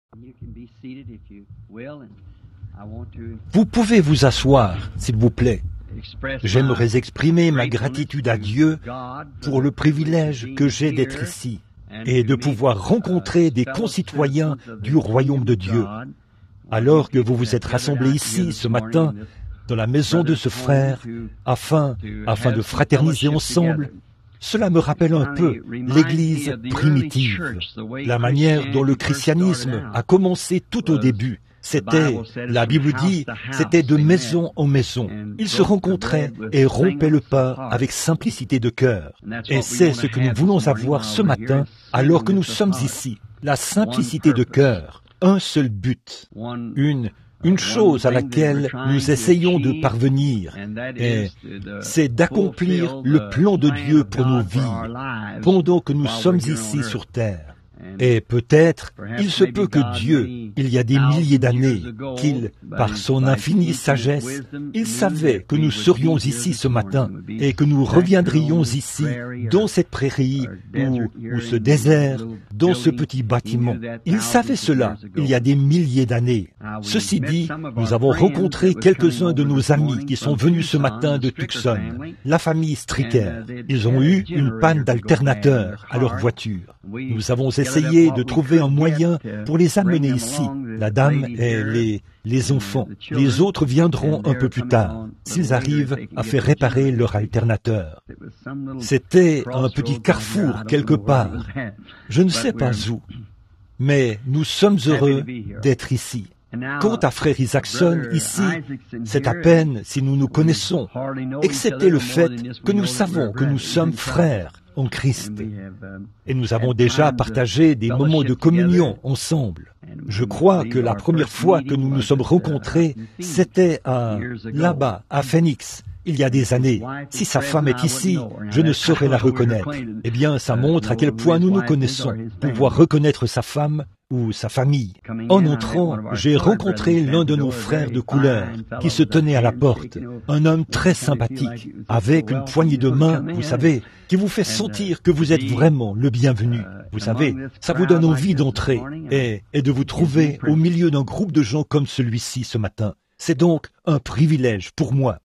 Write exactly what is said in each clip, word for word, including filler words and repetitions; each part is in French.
Vous pouvez vous asseoir, s'il vous plaît. J'aimerais exprimer ma gratitude à Dieu pour le privilège que j'ai d'être ici et de pouvoir rencontrer des concitoyens du royaume de Dieu. Alors que vous vous êtes rassemblés ici ce matin, dans la maison de ce frère, afin, afin de fraterniser ensemble, cela me rappelle un peu l'Église primitive, la manière dont le christianisme a commencé tout au début. C'était, la Bible dit, c'était de maison en maison. Ils se rencontraient et rompaient le pas avec simplicité de cœur. Et c'est ce que nous voulons avoir ce matin, alors que nous sommes ici. La simplicité de cœur, un seul but, une Une chose à laquelle nous essayons de parvenir, et c'est d'accomplir le plan de Dieu pour nos vies pendant que nous sommes ici sur terre. Et peut-être, il se peut que Dieu, il y a des milliers d'années, qu'il, par son infinie sagesse, il savait que nous serions ici ce matin et que nous reviendrions ici, dans cette prairie ou, ou ce désert, dans ce petit bâtiment. Il savait cela il y a des milliers d'années. Ceci dit, nous avons rencontré quelques-uns de nos amis qui sont venus ce matin de Tucson, la famille Stricker. Ils ont eu une panne d'alternateur à leur voiture. Nous avons essayé de trouver un moyen pour les amener ici, la dame et les, les enfants. Les autres viendront un peu plus tard, s'ils arrivent à faire réparer leur alternateur. C'était un petit carrefour quelque part, je ne sais pas où, mais nous sommes heureux d'être ici. Quant à frère Isaacson, ici, c'est à peine si nous nous connaissons, excepté le fait que nous savons que nous sommes frères en Christ. Et nous avons déjà partagé des moments de communion ensemble. Je crois que la première fois que nous nous sommes rencontrés, c'était à, là-bas, à Phoenix, il y a des années. Si sa femme est ici, je ne saurais la reconnaître. Eh bien, ça montre à quel point nous nous connaissons. Pouvoir reconnaître sa femme ou sa famille. En entrant, j'ai rencontré l'un de nos frères de couleur qui se tenait à la porte, un homme très sympathique, avec une poignée de main, vous savez, qui vous fait sentir que vous êtes vraiment le bienvenu. Vous savez, ça vous donne envie d'entrer et, et de vous trouver au milieu d'un groupe de gens comme celui-ci ce matin. C'est donc un privilège pour moi.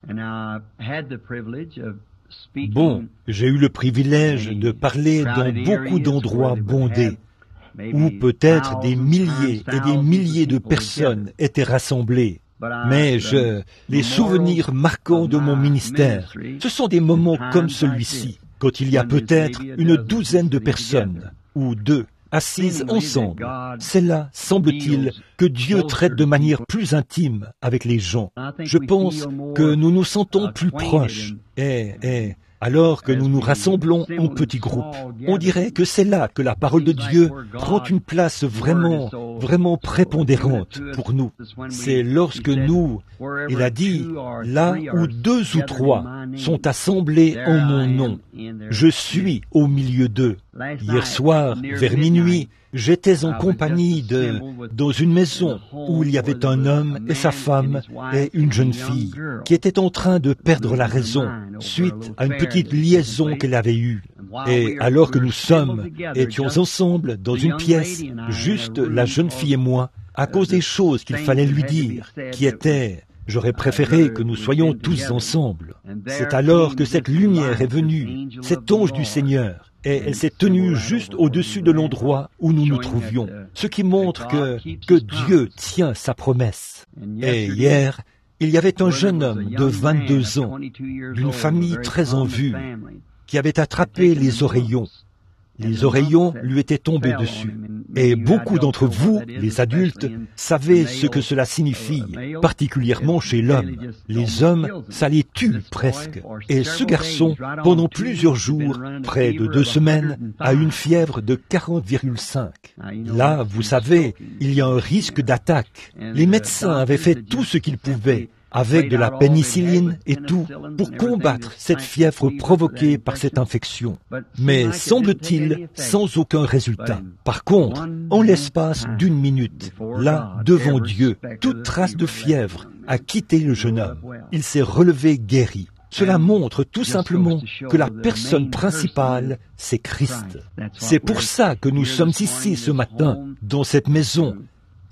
Bon, j'ai eu le privilège de parler dans beaucoup d'endroits bondés, où peut-être des milliers et des milliers de personnes étaient rassemblées. Mais je, les souvenirs marquants de mon ministère, ce sont des moments comme celui-ci, quand il y a peut-être une douzaine de personnes, ou deux, assises ensemble. C'est là, semble-t-il, que Dieu traite de manière plus intime avec les gens. Je pense que nous nous sentons plus proches. Et, et, alors que nous nous rassemblons en petits groupes, on dirait que c'est là que la parole de Dieu prend une place vraiment, vraiment prépondérante pour nous. C'est lorsque nous, il a dit, là où deux ou trois sont assemblés en mon nom, je suis au milieu d'eux. Hier soir, vers minuit, j'étais en compagnie de, dans une maison où il y avait un homme et sa femme et une jeune fille qui étaient en train de perdre la raison suite à une petite liaison qu'elle avait eue. Et alors que nous sommes, étions ensemble dans une pièce, juste la jeune fille et moi, à cause des choses qu'il fallait lui dire, qui étaient... J'aurais préféré que nous soyons tous ensemble. C'est alors que cette lumière est venue, cet ange du Seigneur, et elle s'est tenue juste au-dessus de l'endroit où nous nous trouvions, ce qui montre que, que Dieu tient sa promesse. Et hier, il y avait un jeune homme de vingt-deux ans, d'une famille très en vue, qui avait attrapé les oreillons. Les oreillons lui étaient tombés dessus. Et beaucoup d'entre vous, les adultes, savez ce que cela signifie, particulièrement chez l'homme. Les hommes, ça les tue presque. Et ce garçon, pendant plusieurs jours, près de deux semaines, a une fièvre de quarante virgule cinq. Là, vous savez, il y a un risque d'attaque. Les médecins avaient fait tout ce qu'ils pouvaient, avec de la pénicilline et tout, pour combattre cette fièvre provoquée par cette infection. Mais semble-t-il, sans aucun résultat. Par contre, en l'espace d'une minute, là, devant Dieu, toute trace de fièvre a quitté le jeune homme. Il s'est relevé guéri. Cela montre tout simplement que la personne principale, c'est Christ. C'est pour ça que nous sommes ici ce matin, dans cette maison,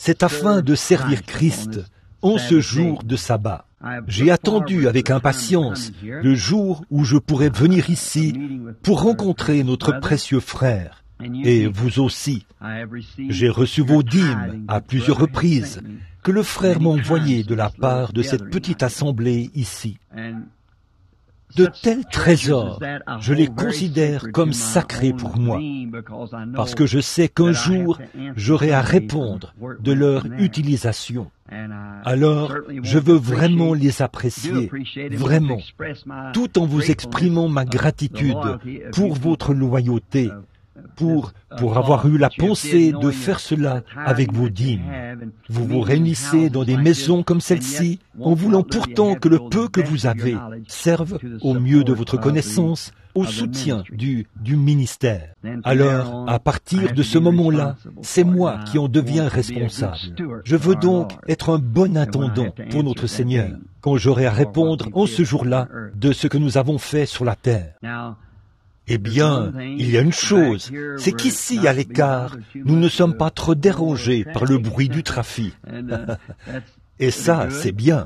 c'est afin de servir Christ en ce jour de sabbat. J'ai attendu avec impatience le jour où je pourrais venir ici pour rencontrer notre précieux frère. Et vous aussi. J'ai reçu vos dîmes à plusieurs reprises que le frère m'a envoyées de la part de cette petite assemblée ici. De tels trésors, je les considère comme sacrés pour moi, parce que je sais qu'un jour, j'aurai à répondre de leur utilisation. Alors, je veux vraiment les apprécier, vraiment, tout en vous exprimant ma gratitude pour votre loyauté, pour, pour avoir eu la pensée de faire cela avec vos dîmes. Vous vous réunissez dans des maisons comme celle-ci, en voulant pourtant que le peu que vous avez serve au mieux de votre connaissance, au soutien du, du ministère. Alors, à partir de ce moment-là, c'est moi qui en deviens responsable. Je veux donc être un bon intendant pour notre Seigneur, quand j'aurai à répondre en ce jour-là de ce que nous avons fait sur la terre. Eh bien, il y a une chose, c'est qu'ici, à l'écart, nous ne sommes pas trop dérangés par le bruit du trafic. Et ça, c'est bien.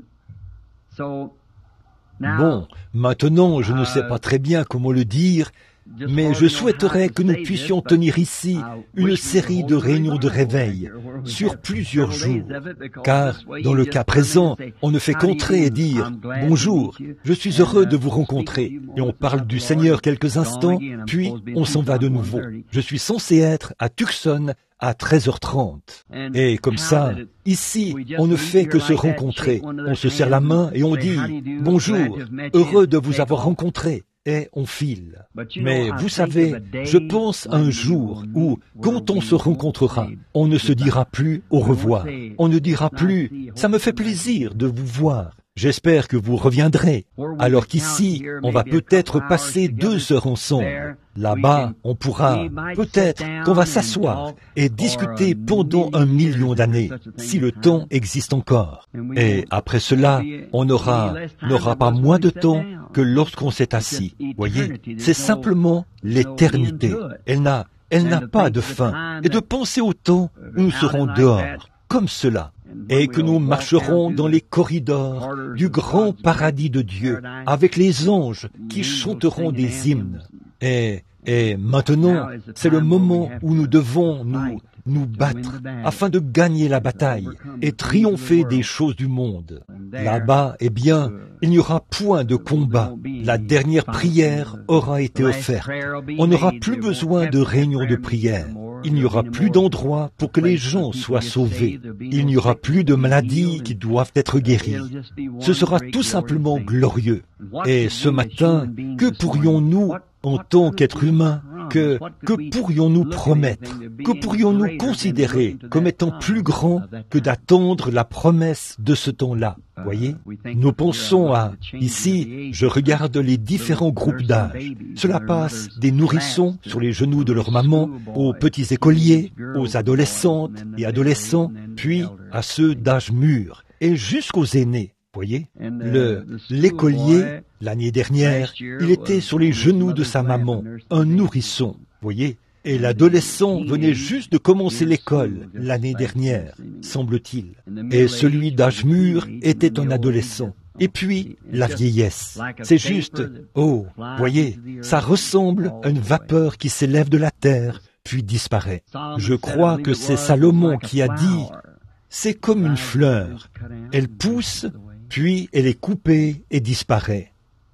Bon, maintenant, je ne sais pas très bien comment le dire, mais je souhaiterais que nous puissions tenir ici une série de réunions de réveil sur plusieurs jours, car dans le cas présent, on ne fait qu'entrer et dire « Bonjour, je suis heureux de vous rencontrer » et on parle du Seigneur quelques instants, puis on s'en va de nouveau. Je suis censé être à Tucson à treize heures trente. Et comme ça, ici, on ne fait que se rencontrer. On se serre la main et on dit « Bonjour, heureux de vous avoir rencontré ». Et on file. Mais vous savez, je pense à un jour où, quand on se rencontrera, on ne se dira plus au revoir. On ne dira plus, ça me fait plaisir de vous voir. J'espère que vous reviendrez. Alors qu'ici, on va peut-être passer deux heures ensemble. Là-bas, on pourra, peut-être qu'on va s'asseoir et discuter pendant un million d'années, si le temps existe encore. Et après cela, on n'aura, n'aura pas moins de temps que lorsqu'on s'est assis. Voyez, c'est simplement l'éternité. Elle n'a, elle n'a pas de fin. Et de penser au temps où nous serons dehors, comme cela, et que nous marcherons dans les corridors du grand paradis de Dieu, avec les anges qui chanteront des hymnes. Et, et maintenant, c'est le moment où nous devons nous, nous battre afin de gagner la bataille et triompher des choses du monde. Là-bas, eh bien, il n'y aura point de combat. La dernière prière aura été offerte. On n'aura plus besoin de réunions de prière. Il n'y aura plus d'endroits pour que les gens soient sauvés. Il n'y aura plus de maladies qui doivent être guéries. Ce sera tout simplement glorieux. Et ce matin, que pourrions-nous, en tant qu'êtres humains, que, que pourrions-nous promettre, que pourrions-nous considérer comme étant plus grand que d'attendre la promesse de ce temps-là? Voyez, nous pensons à, ici, je regarde les différents groupes d'âge. Cela passe des nourrissons sur les genoux de leur maman, aux petits écoliers, aux adolescentes et adolescents, puis à ceux d'âge mûr, et jusqu'aux aînés. Voyez, le, l'écolier, l'année dernière, il était sur les genoux de sa maman, un nourrisson, voyez, et l'adolescent venait juste de commencer l'école l'année dernière, semble-t-il, et celui d'âge mûr était un adolescent. Et puis, la vieillesse, c'est juste, oh, voyez, ça ressemble à une vapeur qui s'élève de la terre, puis disparaît. Je crois que c'est Salomon qui a dit, c'est comme une fleur, elle pousse, puis elle est coupée et disparaît.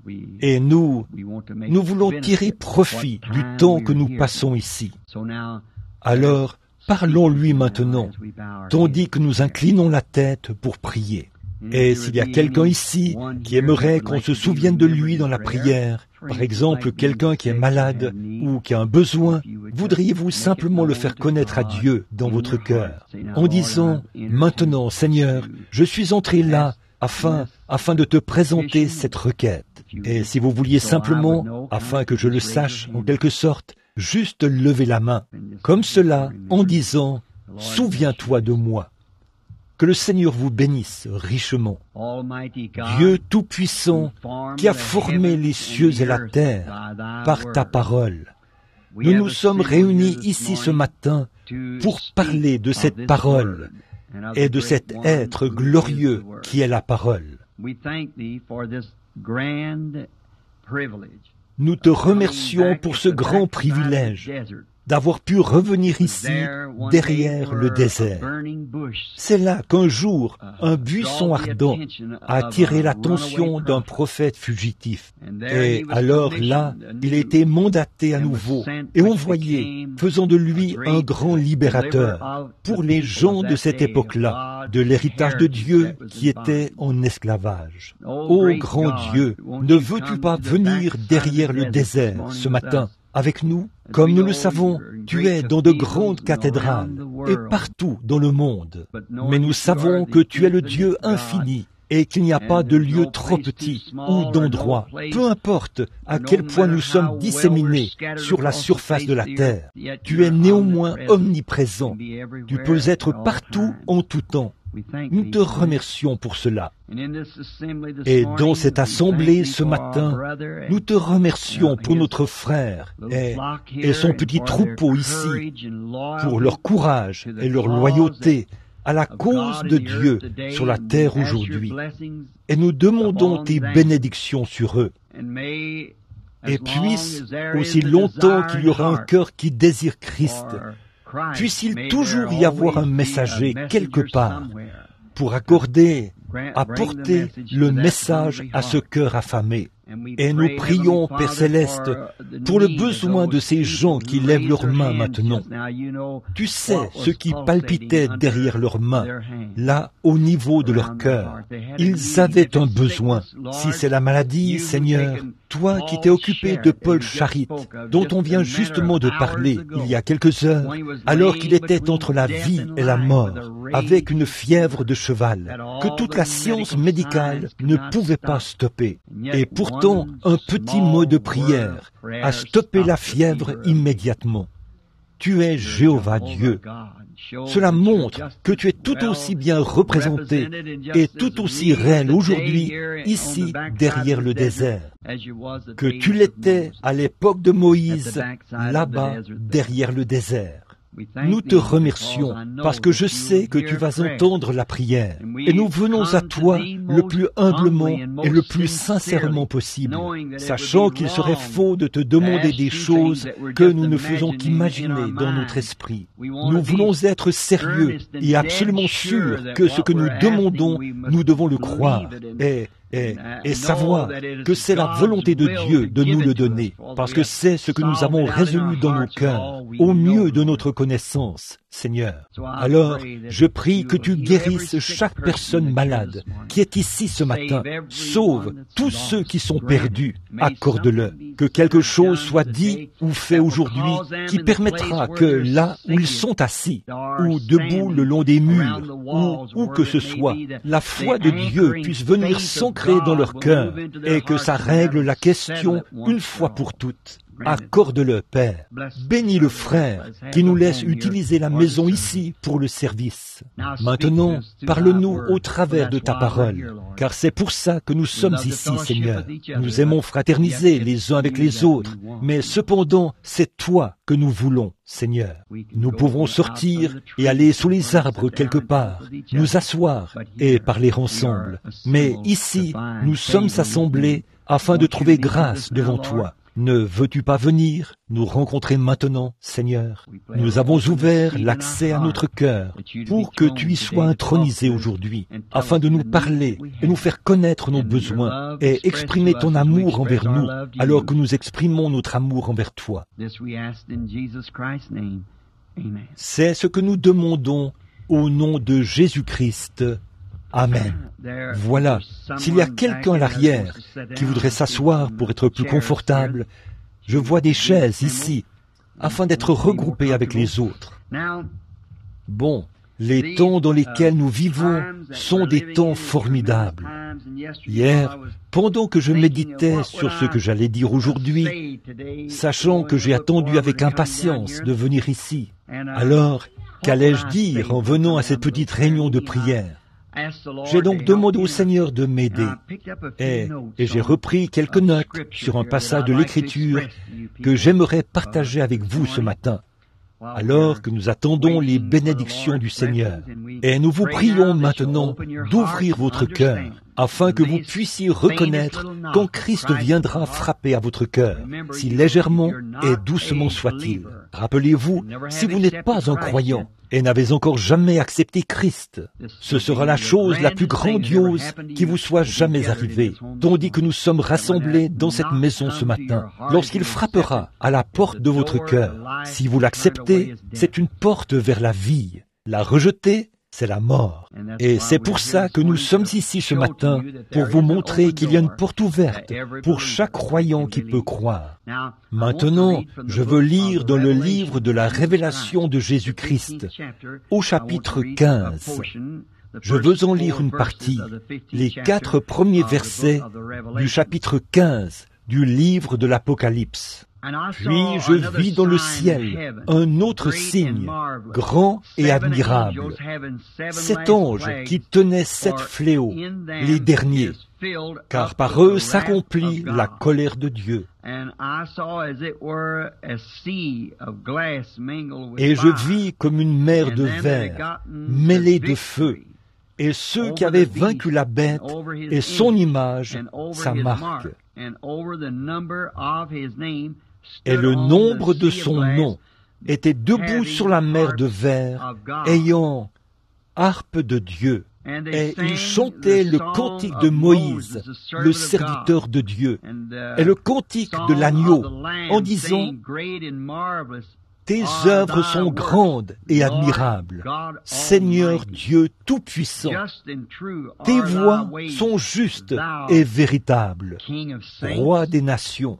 Et nous, nous voulons tirer profit du temps que nous passons ici. Alors, parlons-lui maintenant, tandis que nous inclinons la tête pour prier. Et s'il y a quelqu'un ici qui aimerait qu'on se souvienne de lui dans la prière, par exemple quelqu'un qui est malade ou qui a un besoin, voudriez-vous simplement le faire connaître à Dieu dans votre cœur, en disant « Maintenant, Seigneur, je suis entré là afin, afin de te présenter cette requête. » Et si vous vouliez simplement, afin que je le sache en quelque sorte, juste lever la main, comme cela, en disant « Souviens-toi de moi ». Que le Seigneur vous bénisse richement. Dieu Tout-Puissant, qui a formé les cieux et la terre par ta parole, Nous nous sommes réunis ici ce matin pour parler de cette parole et de cet être glorieux qui est la parole. Nous te remercions pour ce grand privilège d'avoir pu revenir ici, derrière le désert. C'est là qu'un jour, un buisson ardent a attiré l'attention d'un prophète fugitif. Et alors là, il a été mandaté à nouveau, et on voyait, faisant de lui un grand libérateur pour les gens de cette époque-là, de l'héritage de Dieu qui était en esclavage. Ô grand Dieu, ne veux-tu pas venir derrière le désert ce matin avec nous? Comme nous le savons, tu es dans de grandes cathédrales et partout dans le monde. Mais nous savons que tu es le Dieu infini et qu'il n'y a pas de lieu trop petit ou d'endroit, peu importe à quel point nous sommes disséminés sur la surface de la terre. Tu es néanmoins omniprésent. Tu peux être partout en tout temps. Nous te remercions pour cela. Et dans cette assemblée ce matin, nous te remercions pour notre frère et, et son petit troupeau ici, pour leur courage et leur loyauté à la cause de Dieu sur la terre aujourd'hui. Et nous demandons tes bénédictions sur eux. Et puisse, aussi longtemps qu'il y aura un cœur qui désire Christ, puisse-t-il toujours y avoir un messager quelque part pour accorder, apporter le message à ce cœur affamé. Et nous prions, Père Céleste, pour le besoin de ces gens qui lèvent leurs mains maintenant. Tu sais ce qui palpitait derrière leurs mains, là, au niveau de leur cœur. Ils avaient un besoin. Si c'est la maladie, Seigneur, toi qui t'es occupé de Paul Charit, dont on vient justement de parler il y a quelques heures, alors qu'il était entre la vie et la mort, avec une fièvre de cheval, que toute la science médicale ne pouvait pas stopper. Et pourtant, un petit mot de prière a stoppé la fièvre immédiatement. Tu es Jéhovah Dieu. Cela montre que tu es tout aussi bien représenté et tout aussi réel aujourd'hui, ici, derrière le désert, que tu l'étais à l'époque de Moïse, là-bas, derrière le désert. Nous te remercions parce que je sais que tu vas entendre la prière et nous venons à toi le plus humblement et le plus sincèrement possible, sachant qu'il serait faux de te demander des choses que nous ne faisons qu'imaginer dans notre esprit. Nous voulons être sérieux et absolument sûrs que ce que nous demandons, nous devons le croire et Et, et savoir que c'est la volonté de Dieu de nous le donner, parce que c'est ce que nous avons résolu dans nos cœurs, au mieux de notre connaissance, Seigneur. Alors, je prie que tu guérisses chaque personne malade qui est ici ce matin. Sauve tous ceux qui sont perdus, accorde-le. Que quelque chose soit dit ou fait aujourd'hui qui permettra que là où ils sont assis, ou debout le long des murs, ou où que ce soit, la foi de Dieu puisse venir s'ancrer dans leur cœur et que ça règle la question une fois pour toutes. Accorde-le, Père. Bénis le frère qui nous laisse utiliser la maison ici pour le service. Maintenant, parle-nous au travers de ta parole, car c'est pour ça que nous sommes ici, Seigneur. Nous aimons fraterniser les uns avec les autres, mais cependant, c'est toi que nous voulons, Seigneur. Nous pouvons sortir et aller sous les arbres quelque part, nous asseoir et parler ensemble. Mais ici, nous sommes assemblés afin de trouver grâce devant toi. Ne veux-tu pas venir nous rencontrer maintenant, Seigneur? Nous avons ouvert l'accès à notre cœur pour que tu y sois intronisé aujourd'hui, afin de nous parler et nous faire connaître nos besoins et exprimer ton amour envers nous, alors que nous exprimons notre amour envers toi. C'est ce que nous demandons au nom de Jésus-Christ. Amen. Voilà, s'il y a quelqu'un à l'arrière qui voudrait s'asseoir pour être plus confortable, je vois des chaises ici, afin d'être regroupés avec les autres. Bon, les temps dans lesquels nous vivons sont des temps formidables. Hier, pendant que je méditais sur ce que j'allais dire aujourd'hui, sachant que j'ai attendu avec impatience de venir ici, alors, qu'allais-je dire en venant à cette petite réunion de prière? J'ai donc demandé au Seigneur de m'aider et, et j'ai repris quelques notes sur un passage de l'Écriture que j'aimerais partager avec vous ce matin, alors que nous attendons les bénédictions du Seigneur. Et nous vous prions maintenant d'ouvrir votre cœur, afin que vous puissiez reconnaître quand Christ viendra frapper à votre cœur, si légèrement et doucement soit-il. Rappelez-vous, si vous n'êtes pas un croyant et n'avez encore jamais accepté Christ, ce sera la chose la plus grandiose qui vous soit jamais arrivée, tandis que nous sommes rassemblés dans cette maison ce matin, lorsqu'il frappera à la porte de votre cœur. Si vous l'acceptez, c'est une porte vers la vie. La rejeter, c'est la mort. Et c'est pour ça que nous sommes ici ce matin, pour vous montrer qu'il y a une porte ouverte pour chaque croyant qui peut croire. Maintenant, je veux lire dans le livre de la Révélation de Jésus-Christ, au chapitre quinze. Je veux en lire une partie, les quatre premiers versets du chapitre quinze du livre de l'Apocalypse. Puis je vis dans le ciel un autre signe, grand et admirable. Cet ange qui tenait sept fléaux, les derniers, car par eux s'accomplit la colère de Dieu. Et je vis comme une mer de verre, mêlée de feu, et ceux qui avaient vaincu la bête et son image, sa marque. Et le nombre de son nom était debout sur la mer de verre, ayant harpe de Dieu. Et il chantait le cantique de Moïse, le serviteur de Dieu, et le cantique de l'agneau, en disant « Tes œuvres sont grandes et admirables, Seigneur Dieu Tout-Puissant. Tes voies sont justes et véritables, Roi des nations.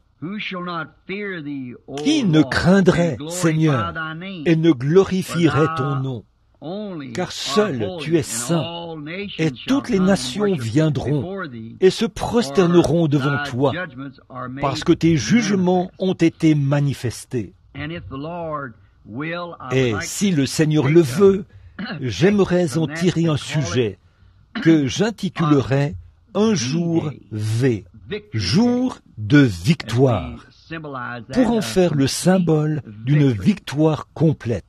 Qui ne craindrait, Seigneur, et ne glorifierait ton nom? Car seul tu es saint, et toutes les nations viendront et se prosterneront devant toi, parce que tes jugements ont été manifestés. Et si le Seigneur le veut, j'aimerais en tirer un sujet que j'intitulerai « Un jour V », jour de victoire, pour en faire le symbole d'une victoire complète.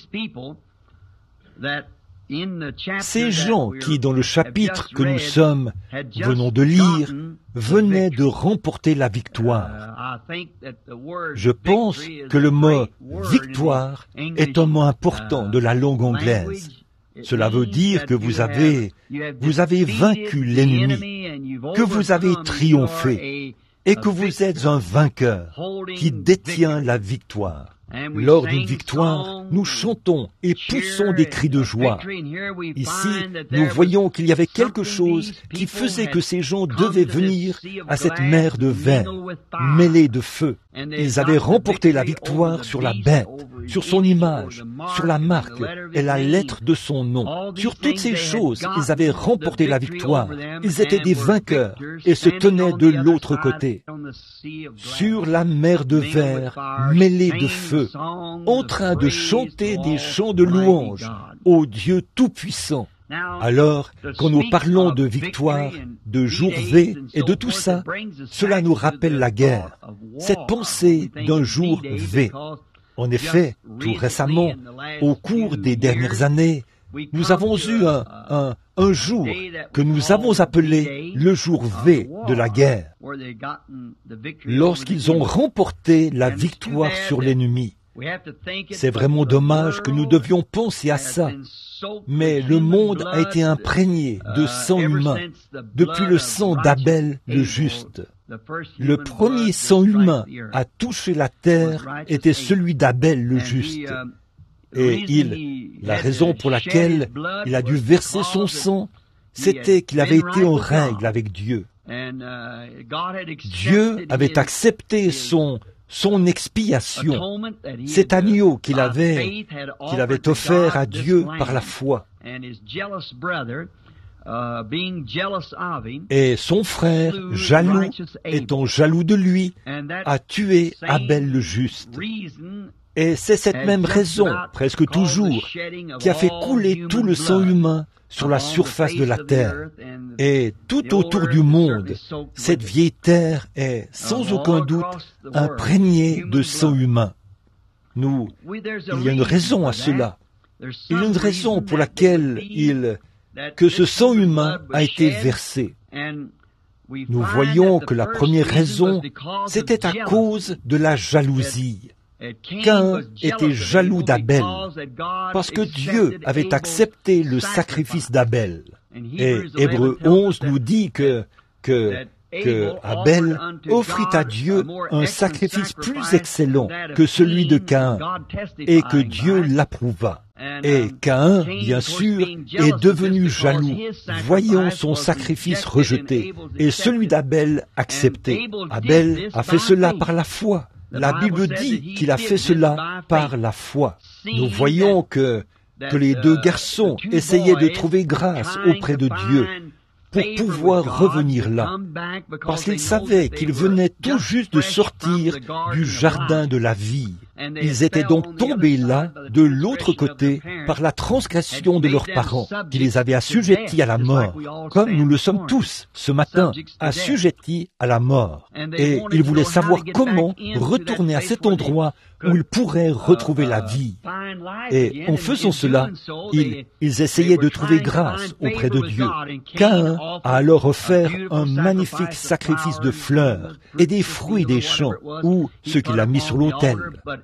Ces gens qui, dans le chapitre que nous sommes, venons de lire, venaient de remporter la victoire. Je pense que le mot « victoire » est un mot important de la langue anglaise. Cela veut dire que vous avez, vous avez vaincu l'ennemi, que vous avez triomphé, et que vous êtes un vainqueur qui détient la victoire. Lors d'une victoire, nous chantons et poussons des cris de joie. Ici, nous voyons qu'il y avait quelque chose qui faisait que ces gens devaient venir à cette mer de verre, mêlée de feu. Ils avaient remporté la victoire sur la bête, sur son image, sur la marque et la lettre de son nom. Sur toutes ces choses, ils avaient remporté la victoire. Ils étaient des vainqueurs et se tenaient de l'autre côté, sur la mer de verre, mêlée de feu, en train de chanter des chants de louange au Dieu Tout-Puissant. Alors, quand nous parlons de victoire, de jour V et de tout ça, cela nous rappelle la guerre, cette pensée d'un jour V. En effet, tout récemment, au cours des dernières années, nous avons eu un, un, un jour que nous avons appelé le jour V de la guerre, lorsqu'ils ont remporté la victoire sur l'ennemi. C'est vraiment dommage que nous devions penser à ça, mais le monde a été imprégné de sang humain depuis le sang d'Abel le juste. Le premier sang humain à toucher la terre était celui d'Abel le juste. Et il, la raison pour laquelle il a dû verser son sang, c'était qu'il avait été en règle avec Dieu. Dieu avait accepté son son expiation, cet agneau qu'il avait, qu'il avait offert à Dieu par la foi. Et son frère, jaloux, étant jaloux de lui, a tué Abel le juste. Et c'est cette même raison, presque toujours, qui a fait couler tout le sang humain sur la surface de la terre. Et tout autour du monde, cette vieille terre est, sans aucun doute, imprégnée de sang humain. Nous, il y a une raison à cela. Il y a une raison pour laquelle il, que ce sang humain a été versé. Nous voyons que la première raison, c'était à cause de la jalousie. Caïn était jaloux d'Abel, parce que Dieu avait accepté le sacrifice d'Abel. Et Hébreux onze nous dit que, que, que Abel offrit à Dieu un sacrifice plus excellent que celui de Caïn, et que Dieu l'approuva. Et Caïn, bien sûr, est devenu jaloux, voyant son sacrifice rejeté, et celui d'Abel accepté. Abel a fait cela par la foi. La Bible dit qu'il a fait cela par la foi. Nous voyons que, que les deux garçons essayaient de trouver grâce auprès de Dieu pour pouvoir revenir là, parce qu'ils savaient qu'ils venaient tout juste de sortir du jardin de la vie. Ils étaient donc tombés là, de l'autre côté, par la transgression de leurs parents, qui les avaient assujettis à la mort, comme nous le sommes tous, ce matin, assujettis à la mort. Et ils voulaient savoir comment retourner à cet endroit où ils pourraient retrouver la vie. Et en faisant cela, ils, ils essayaient de trouver grâce auprès de Dieu. Caïn a alors offert un magnifique sacrifice de fleurs et des fruits des champs, ou ce qu'il a mis sur l'autel.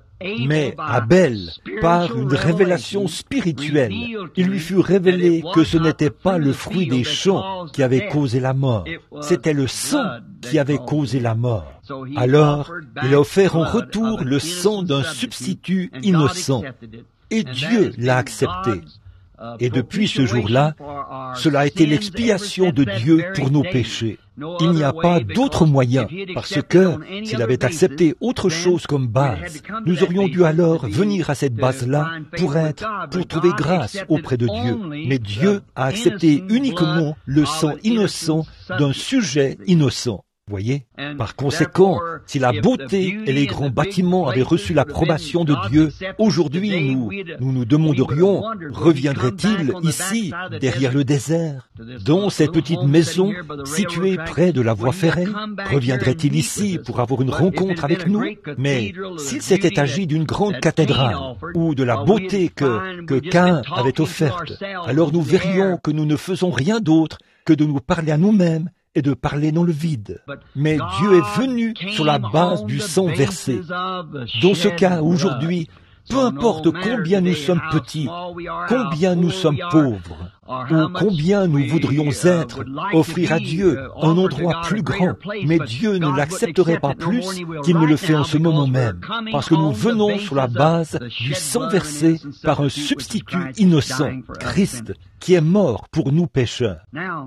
Mais Abel, par une révélation spirituelle, il lui fut révélé que ce n'était pas le fruit des champs qui avait causé la mort, c'était le sang qui avait causé la mort. Alors, il a offert en retour le sang d'un substitut innocent, et Dieu l'a accepté. Et depuis ce jour-là, cela a été l'expiation de Dieu pour nos péchés. Il n'y a pas d'autre moyen, parce que s'il avait accepté autre chose comme base, nous aurions dû alors venir à cette base-là pour être, pour trouver grâce auprès de Dieu. Mais Dieu a accepté uniquement le sang innocent d'un sujet innocent. Voyez? Par conséquent, si la beauté et les grands bâtiments avaient reçu l'approbation de Dieu, aujourd'hui nous, nous nous demanderions, reviendrait-il ici, derrière le désert, dans cette petite maison située près de la voie ferrée? Reviendrait-il ici pour avoir une rencontre avec nous? Mais s'il s'était agi d'une grande cathédrale ou de la beauté que, que Caïn avait offerte, alors nous verrions que nous ne faisons rien d'autre que de nous parler à nous-mêmes et de parler dans le vide. Mais Dieu est venu sur la base du sang versé. Dans ce cas, aujourd'hui, peu importe combien nous sommes petits, combien nous sommes pauvres, ou combien nous voudrions être, offrir à Dieu un endroit plus grand, mais Dieu ne l'accepterait pas plus qu'il ne le fait en ce moment même, parce que nous venons sur la base du sang versé par un substitut innocent, Christ, qui est mort pour nous pécheurs.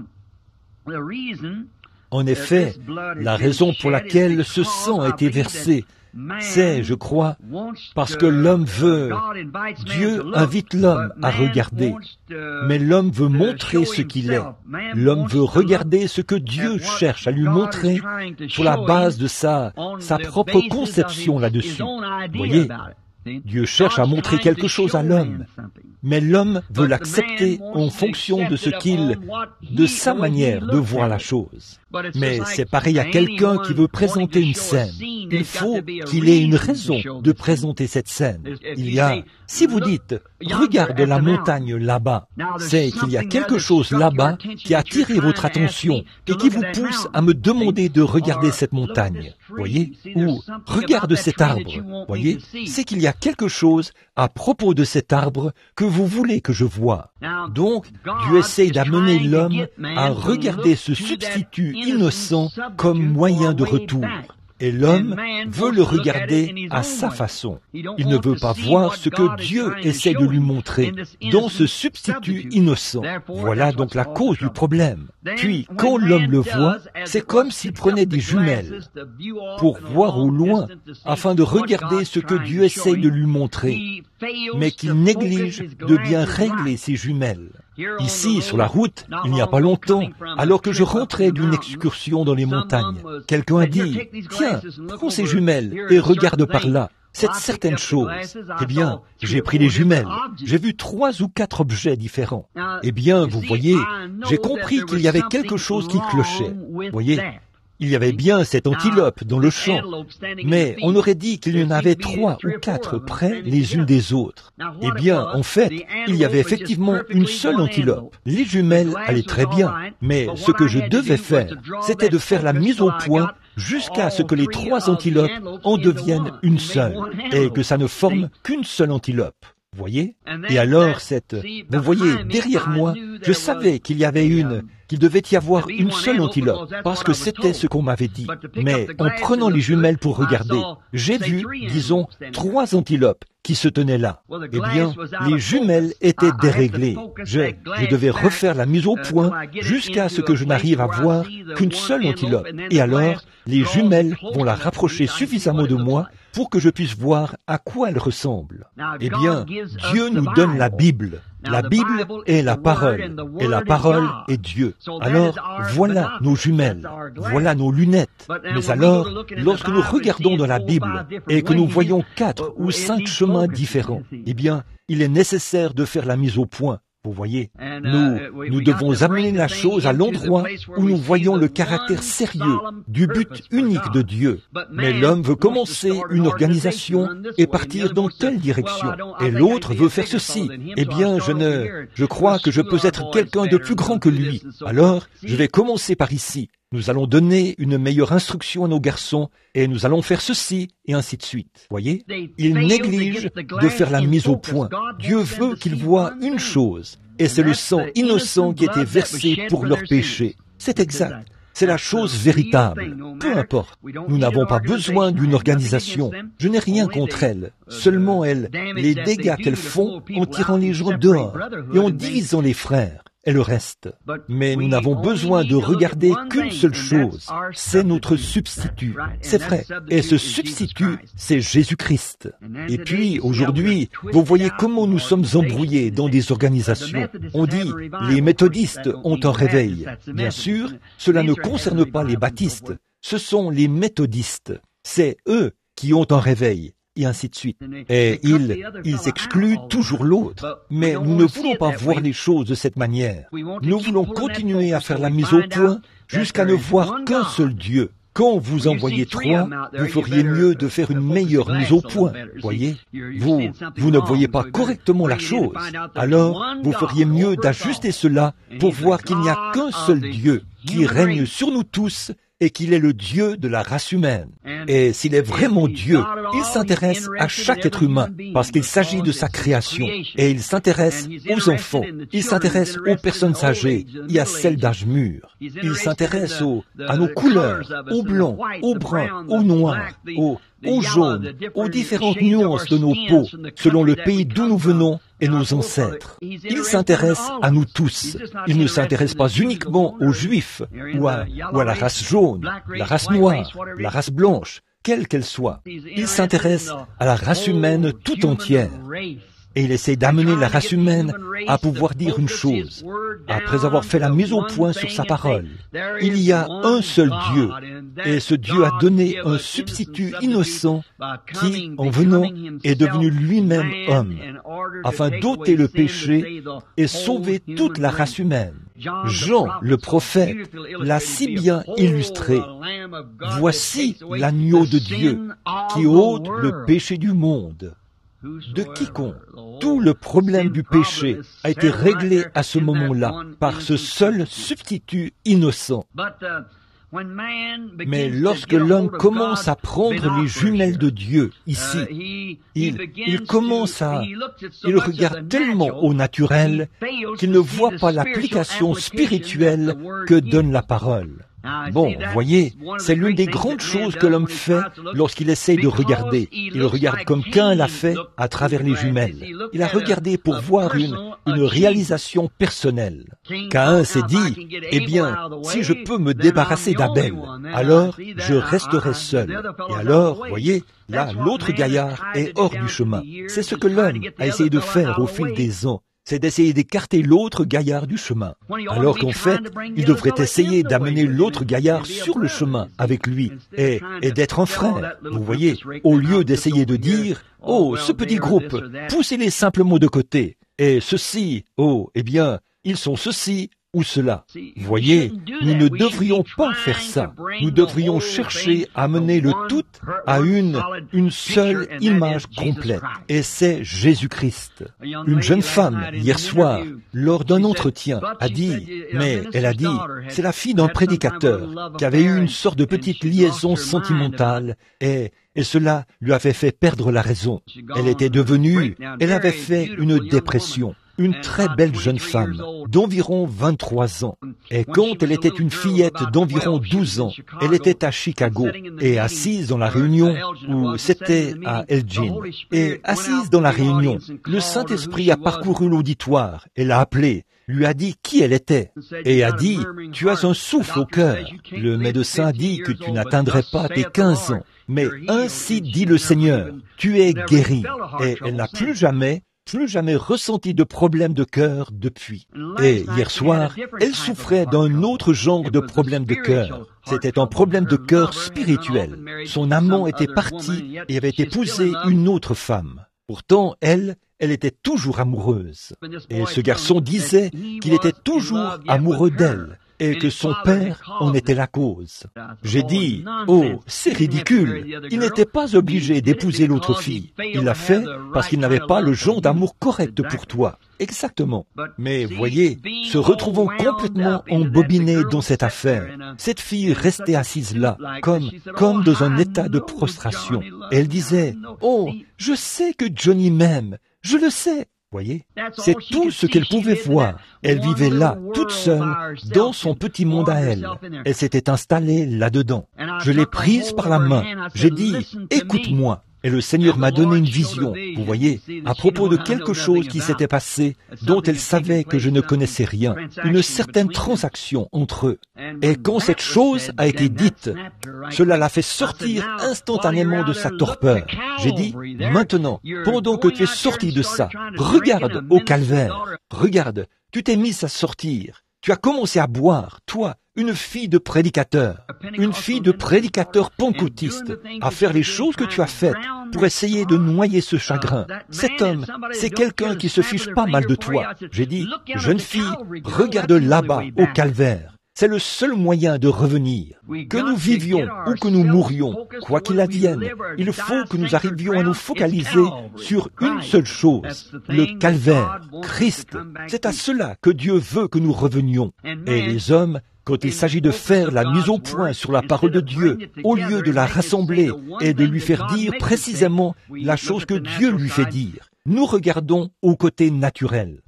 En effet, la raison pour laquelle ce sang a été versé, c'est, je crois, parce que l'homme veut, Dieu invite l'homme à regarder, mais l'homme veut montrer ce qu'il est. L'homme veut regarder ce que Dieu cherche à lui montrer sur la base de sa, sa propre conception là-dessus. Voyez, Dieu cherche à montrer quelque chose à l'homme, mais l'homme veut l'accepter en fonction de ce qu'il, de sa manière de voir la chose. Mais c'est pareil à quelqu'un qui veut présenter une scène. Il faut qu'il ait une raison de présenter cette scène. Il y a, si vous dites, regarde la montagne là-bas, c'est qu'il y a quelque chose là-bas qui a attiré votre attention et qui vous pousse à me demander de regarder cette montagne. Voyez? Ou regarde cet arbre. Voyez? C'est qu'il y a quelque chose à propos de cet arbre que vous voulez que je voie. Donc, Dieu essaye d'amener l'homme à regarder ce substitut innocent comme moyen de retour. Et l'homme veut le regarder à sa façon. Il ne veut pas voir ce que Dieu essaie de lui montrer dans ce substitut innocent. Voilà donc la cause du problème. Puis, quand l'homme le voit, c'est comme s'il prenait des jumelles pour voir au loin, afin de regarder ce que Dieu essaie de lui montrer, mais qu'il néglige de bien régler ses jumelles. Ici, sur la route, il n'y a pas longtemps, alors que je rentrais d'une excursion dans les montagnes, quelqu'un a dit « Tiens, prends ces jumelles et regarde par là ». cette certaine chose. Eh bien, j'ai pris les jumelles. J'ai vu trois ou quatre objets différents. Eh bien, vous voyez, j'ai compris qu'il y avait quelque chose qui clochait. Vous voyez, il y avait bien cette antilope dans le champ, mais on aurait dit qu'il y en avait trois ou quatre près les unes des autres. Eh bien, en fait, il y avait effectivement une seule antilope. Les jumelles allaient très bien, mais ce que je devais faire, c'était de faire la mise au point jusqu'à ce que les trois antilopes en deviennent une seule, et que ça ne forme qu'une seule antilope. Vous voyez? Et alors, cette, vous voyez, derrière moi, je savais qu'il y avait une, qu'il devait y avoir une seule antilope, parce que c'était ce qu'on m'avait dit. Mais en prenant les jumelles pour regarder, j'ai vu, disons, trois antilopes qui se tenaient là. Eh bien, les jumelles étaient déréglées. Je, je devais refaire la mise au point jusqu'à ce que je n'arrive à voir qu'une seule antilope. Et alors, les jumelles vont la rapprocher suffisamment de moi pour que je puisse voir à quoi elle ressemble. Eh bien, Dieu nous donne la Bible. La Bible est la parole, et la parole est Dieu. Alors, voilà nos jumelles, voilà nos lunettes. Mais alors, lorsque nous regardons dans la Bible et que nous voyons quatre ou cinq chemins différents, eh bien, il est nécessaire de faire la mise au point. Vous voyez, nous, nous devons amener la chose à l'endroit où nous voyons le caractère sérieux du but unique de Dieu. Mais l'homme veut commencer une organisation et partir dans telle direction. Et l'autre veut faire ceci. Eh bien, je ne, je crois que je peux être quelqu'un de plus grand que lui. Alors, je vais commencer par ici. Nous allons donner une meilleure instruction à nos garçons et nous allons faire ceci et ainsi de suite. Voyez, ils négligent de faire la mise au point. Dieu veut qu'ils voient une chose, et c'est le sang innocent qui était versé pour leurs péchés. C'est exact. C'est la chose véritable. Peu importe. Nous n'avons pas besoin d'une organisation. Je n'ai rien contre elles. Seulement elles, les dégâts qu'elles font en tirant les gens dehors et en divisant les frères. Et le reste. Mais nous n'avons besoin de regarder qu'une seule chose, c'est notre substitut. C'est vrai. Et ce substitut, c'est Jésus-Christ. Et puis, aujourd'hui, vous voyez comment nous sommes embrouillés dans des organisations. On dit, les méthodistes ont un réveil. Bien sûr, cela ne concerne pas les baptistes. Ce sont les méthodistes. C'est eux qui ont un réveil. Et ainsi de suite. Et ils, ils excluent toujours l'autre. Mais nous ne voulons pas voir les choses de cette manière. Nous voulons continuer à faire la mise au point jusqu'à ne voir qu'un seul Dieu. Quand vous en voyez trois, vous feriez mieux de faire une meilleure mise au point. Voyez, vous, vous ne voyez pas correctement la chose. Alors, vous feriez mieux d'ajuster cela pour voir qu'il n'y a qu'un seul Dieu qui règne sur nous tous et qu'il est le Dieu de la race humaine. Et s'il est vraiment Dieu, il s'intéresse à chaque être humain, parce qu'il s'agit de sa création. Et il s'intéresse aux enfants, il s'intéresse aux personnes âgées et à celles d'âge mûr. Il s'intéresse aux, à nos couleurs, aux blancs, aux bruns, aux noirs, aux, aux jaunes, aux différentes nuances de nos peaux, selon le pays d'où nous venons et nos ancêtres. Il s'intéresse à nous tous. Il ne s'intéresse pas uniquement aux Juifs ou à, ou à la race jaune, la race noire, la race blanche, quelle qu'elle soit. Il s'intéresse à la race humaine tout entière. Et il essaie d'amener la race humaine à pouvoir dire une chose, après avoir fait la mise au point sur sa parole. Il y a un seul Dieu, et ce Dieu a donné un substitut innocent qui, en venant, est devenu lui-même homme, afin d'ôter le péché et sauver toute la race humaine. Jean, le prophète, l'a si bien illustré. Voici l'agneau de Dieu qui ôte le péché du monde. De quiconque. Tout le problème du péché a été réglé à ce moment-là par ce seul substitut innocent. Mais lorsque l'homme commence à prendre les jumelles de Dieu ici, il, il commence à... Il regarde tellement au naturel qu'il ne voit pas l'application spirituelle que donne la parole. Bon, voyez, c'est l'une des grandes choses que l'homme fait lorsqu'il essaye de regarder. Il regarde comme Caïn l'a fait à travers les jumelles. Il a regardé pour voir une, une réalisation personnelle. Caïn s'est dit, eh bien, si je peux me débarrasser d'Abel, alors je resterai seul. Et alors, voyez, là, l'autre gaillard est hors du chemin. C'est ce que l'homme a essayé de faire au fil des ans. c'est d'essayer d'écarter l'autre gaillard du chemin. Alors qu'en fait, il devrait essayer d'amener l'autre gaillard sur le chemin avec lui et, et d'être un frère. Vous voyez, au lieu d'essayer de dire « Oh, ce petit groupe, poussez-les simplement de côté. Et ceci, oh, eh bien, ils sont ceci ou cela. » Vous voyez, nous ne devrions pas faire ça. Nous devrions chercher à mener le tout à une, une seule image complète. Et c'est Jésus-Christ. Une jeune femme, hier soir, lors d'un entretien, a dit, mais elle a dit, c'est la fille d'un prédicateur qui avait eu une sorte de petite liaison sentimentale et Et cela lui avait fait perdre la raison. Elle était devenue, elle avait fait une dépression. Une très belle jeune femme, d'environ vingt-trois ans. Et quand elle était une fillette d'environ douze ans, elle était à Chicago et assise dans la réunion, où c'était à Elgin. Et assise dans la réunion, le Saint-Esprit a parcouru l'auditoire et l'a appelée, lui a dit qui elle était, et a dit, « Tu as un souffle au cœur. Le médecin a dit que tu n'atteindrais pas tes quinze ans. Mais ainsi dit le Seigneur, tu es guérie. » Et elle n'a plus jamais plus jamais ressenti de problème de cœur depuis. Et hier soir, elle souffrait d'un autre genre de problème de cœur. C'était un problème de cœur spirituel. Son amant était parti et avait épousé une autre femme. Pourtant, elle, elle était toujours amoureuse. Et ce garçon disait qu'il était toujours amoureux d'elle et que son père en était la cause. J'ai dit, « Oh, c'est ridicule. Il n'était pas obligé d'épouser l'autre fille. Il l'a fait parce qu'il n'avait pas le genre d'amour correct pour toi. » Exactement. Mais voyez, se retrouvant complètement embobinés dans cette affaire, cette fille restait assise là, comme, comme dans un état de prostration. Et elle disait, « Oh, je sais que Johnny m'aime. Je le sais. » Voyez, c'est tout ce qu'elle pouvait voir. Elle vivait là, toute seule, dans son petit monde à elle. Elle s'était installée là-dedans. Je l'ai prise par la main. J'ai dit, « Écoute-moi. » Et le Seigneur m'a donné une vision, vous voyez, à propos de quelque chose qui s'était passé, dont elle savait que je ne connaissais rien, une certaine transaction entre eux. Et quand cette chose a été dite, cela l'a fait sortir instantanément de sa torpeur. J'ai dit, maintenant, pendant que tu es sorti de ça, regarde au calvaire, regarde, tu t'es mis à sortir. Tu as commencé à boire, toi, une fille de prédicateur, une fille de prédicateur pentecôtiste, à faire les choses que tu as faites pour essayer de noyer ce chagrin. Cet homme, c'est quelqu'un qui se fiche pas mal de toi. J'ai dit, jeune fille, regarde là-bas, au calvaire. C'est le seul moyen de revenir. Que nous vivions ou que nous mourions, quoi qu'il advienne, il faut que nous arrivions à nous focaliser sur une seule chose, le calvaire, Christ. C'est à cela que Dieu veut que nous revenions. Et les hommes, quand il s'agit de faire la mise au point sur la parole de Dieu, au lieu de la rassembler et de lui faire dire précisément la chose que Dieu lui fait dire, nous regardons au côté naturel.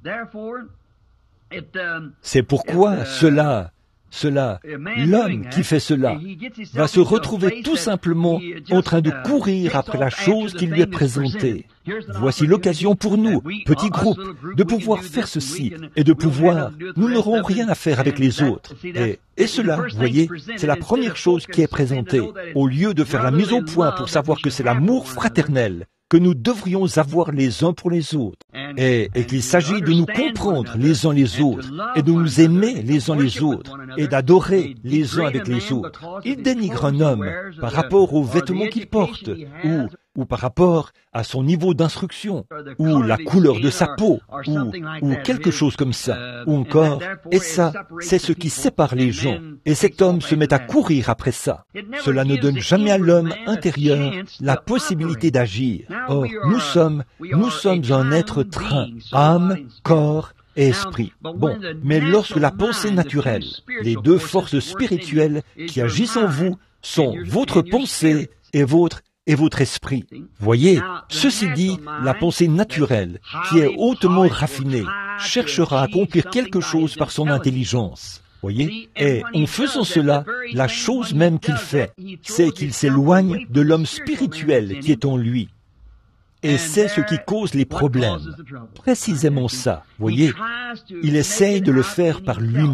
C'est pourquoi cela... Cela, l'homme qui fait cela, va se retrouver tout simplement en train de courir après la chose qui lui est présentée. Voici l'occasion pour nous, petits groupes, de pouvoir faire ceci et de pouvoir, nous n'aurons rien à faire avec les autres. Et, et cela, vous voyez, c'est la première chose qui est présentée. Au lieu de faire la mise au point pour savoir que c'est l'amour fraternel que nous devrions avoir les uns pour les autres, et, et qu'il s'agit de nous comprendre les uns les autres, et de nous aimer les uns les autres, et d'adorer les uns avec les autres. Il dénigre un homme par rapport aux vêtements qu'il porte, ou, ou par rapport à son niveau d'instruction, ou la couleur de sa peau, ou, ou quelque chose comme ça, ou encore, et ça, c'est ce qui sépare les gens, et cet homme se met à courir après ça. Cela ne donne jamais à l'homme intérieur la possibilité d'agir. Or, nous sommes, nous sommes un être train, âme, corps et esprit. Bon, mais lorsque la pensée naturelle, les deux forces spirituelles qui agissent en vous, sont votre pensée et votre et votre esprit. Voyez, ceci dit, la pensée naturelle, qui est hautement raffinée, cherchera à accomplir quelque chose par son intelligence. Voyez, et en faisant cela, la chose même qu'il fait, c'est qu'il s'éloigne de l'homme spirituel qui est en lui. Et c'est ce qui cause les problèmes. Précisément ça, voyez. Il essaye de le faire par lui-même.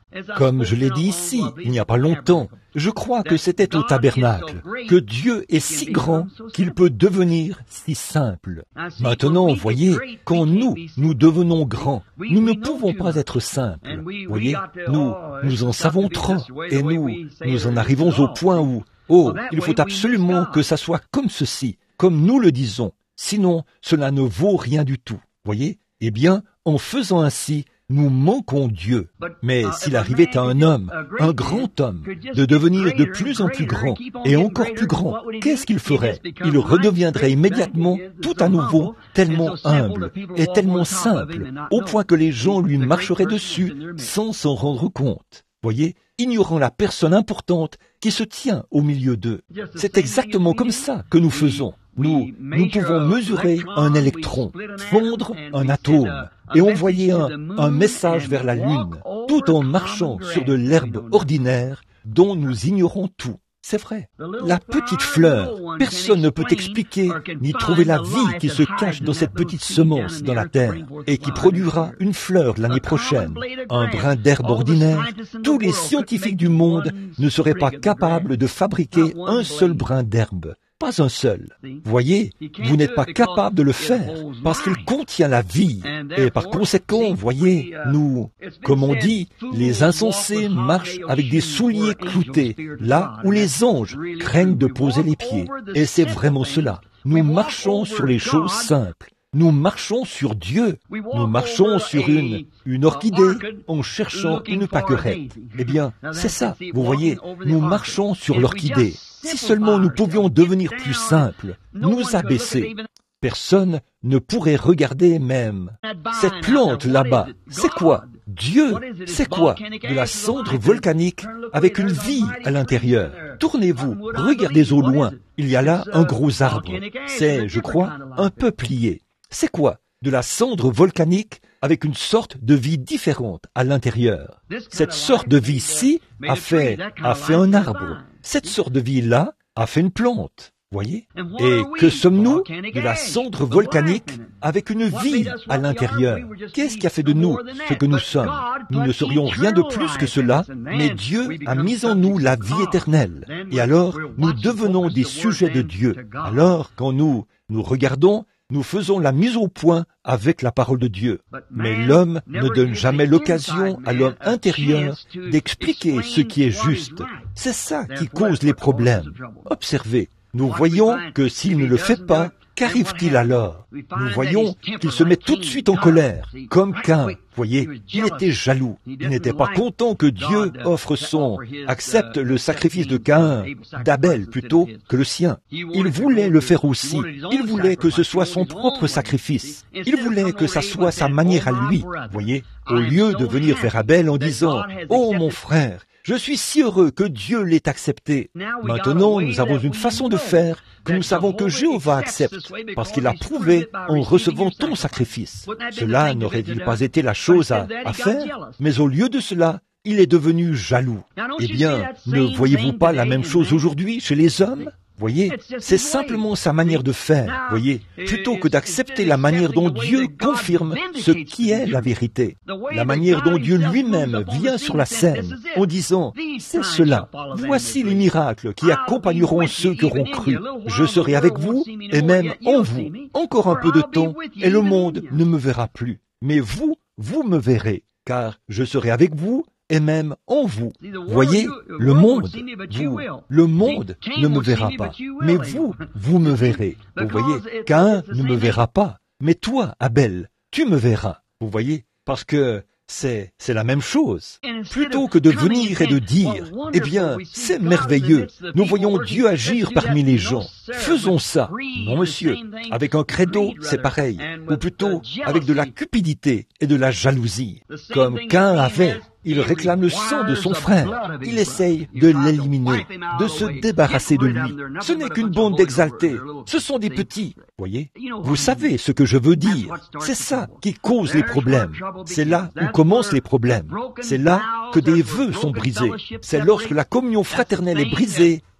Comme je l'ai dit ici, il n'y a pas longtemps, je crois que c'était au tabernacle, que Dieu est si grand qu'il peut devenir si simple. Maintenant, voyez, quand nous, nous devenons grands, nous ne pouvons pas être simples. Voyez, nous, nous en savons trop, et nous, nous en arrivons au point où, oh, il faut absolument que ça soit comme ceci, comme nous le disons, sinon cela ne vaut rien du tout. Voyez, eh bien, en faisant ainsi, nous manquons Dieu. Mais s'il arrivait à un homme, un grand homme, de devenir de plus en plus grand et encore plus grand, qu'est-ce qu'il ferait? Il redeviendrait immédiatement tout à nouveau tellement humble et tellement simple, au point que les gens lui marcheraient dessus sans s'en rendre compte. Voyez, ignorant la personne importante qui se tient au milieu d'eux. C'est exactement comme ça que nous faisons. Nous, nous pouvons mesurer un électron, fondre un atome et envoyer un, un message vers la Lune, tout en marchant sur de l'herbe ordinaire dont nous ignorons tout. C'est vrai. La petite fleur, personne ne peut expliquer ni trouver la vie qui se cache dans cette petite semence dans la terre et qui produira une fleur l'année prochaine. Un brin d'herbe ordinaire, tous les scientifiques du monde ne seraient pas capables de fabriquer un seul brin d'herbe. Pas un seul. Voyez, vous n'êtes pas capable de le faire parce qu'il contient la vie. Et par conséquent, voyez, nous, comme on dit, les insensés marchent avec des souliers cloutés, là où les anges craignent de poser les pieds. Et c'est vraiment cela. Nous marchons sur les choses simples. Nous marchons sur Dieu. Nous marchons sur une, une orchidée en cherchant une pâquerette. Eh bien, c'est ça. Vous voyez, nous marchons sur l'orchidée. Si seulement nous pouvions devenir plus simples, nous abaisser, personne ne pourrait regarder même. Cette plante là-bas, c'est quoi? Dieu, c'est quoi? De la cendre volcanique avec une vie à l'intérieur. Tournez-vous, regardez au loin. Il y a là un gros arbre. C'est, je crois, un peuplier. C'est quoi? De la cendre volcanique avec une sorte de vie différente à l'intérieur. Cette sorte de vie-ci a fait, a fait un arbre. Cette sorte de vie-là a fait une plante. Voyez? Et que sommes-nous? De la cendre volcanique avec une vie à l'intérieur. Qu'est-ce qui a fait de nous ce que nous sommes? Nous ne serions rien de plus que cela, mais Dieu a mis en nous la vie éternelle. Et alors, nous devenons des sujets de Dieu. Alors, quand nous, nous regardons, nous faisons la mise au point avec la parole de Dieu. Mais l'homme ne donne jamais l'occasion à l'homme intérieur d'expliquer ce qui est juste. C'est ça qui cause les problèmes. Observez, nous voyons que s'il ne le fait pas, qu'arrive-t-il alors? Nous voyons qu'il se met tout de suite en colère, comme Caïn. Voyez, il était jaloux. Il n'était pas content que Dieu offre son, accepte le sacrifice de Caïn, d'Abel plutôt que le sien. Il voulait le faire aussi. Il voulait que ce soit son propre sacrifice. Il voulait que ça soit sa manière à lui. Voyez, au lieu de venir vers Abel en disant, « Oh mon frère, je suis si heureux que Dieu l'ait accepté. » Maintenant, nous avons une façon de faire que nous savons que Jéhovah accepte, parce qu'il a prouvé en recevant ton sacrifice. Cela n'aurait-il pas été la chose à, à faire? Mais au lieu de cela, il est devenu jaloux. Eh bien, ne voyez-vous pas la même chose aujourd'hui chez les hommes? Voyez, c'est simplement sa manière de faire, voyez, plutôt que d'accepter la manière dont Dieu confirme ce qui est la vérité. La manière dont Dieu lui-même vient sur la scène en disant, c'est cela, voici les miracles qui accompagneront ceux qui auront cru. Je serai avec vous et même en vous, encore un peu de temps, et le monde ne me verra plus. Mais vous, vous me verrez, car je serai avec vous et même en vous. Voyez, le monde, vous, le monde ne me verra pas, mais vous, vous me verrez. Vous voyez, Caïn ne me verra pas, mais toi, Abel, tu me verras. Vous voyez, parce que c'est, c'est la même chose. Plutôt que de venir et de dire, eh bien, c'est merveilleux, nous voyons Dieu agir parmi les gens. Faisons ça. Non, monsieur, avec un credo, c'est pareil. Ou plutôt, avec de la cupidité et de la jalousie. Comme Caïn avait. Il réclame le sang de son frère. Il essaye de l'éliminer, de se débarrasser de lui. Ce n'est qu'une bande d'exaltés. Ce sont des petits. Voyez? Vous savez ce que je veux dire. C'est ça qui cause les problèmes. C'est là où commencent les problèmes. C'est là que des vœux sont brisés. C'est lorsque la communion fraternelle est brisée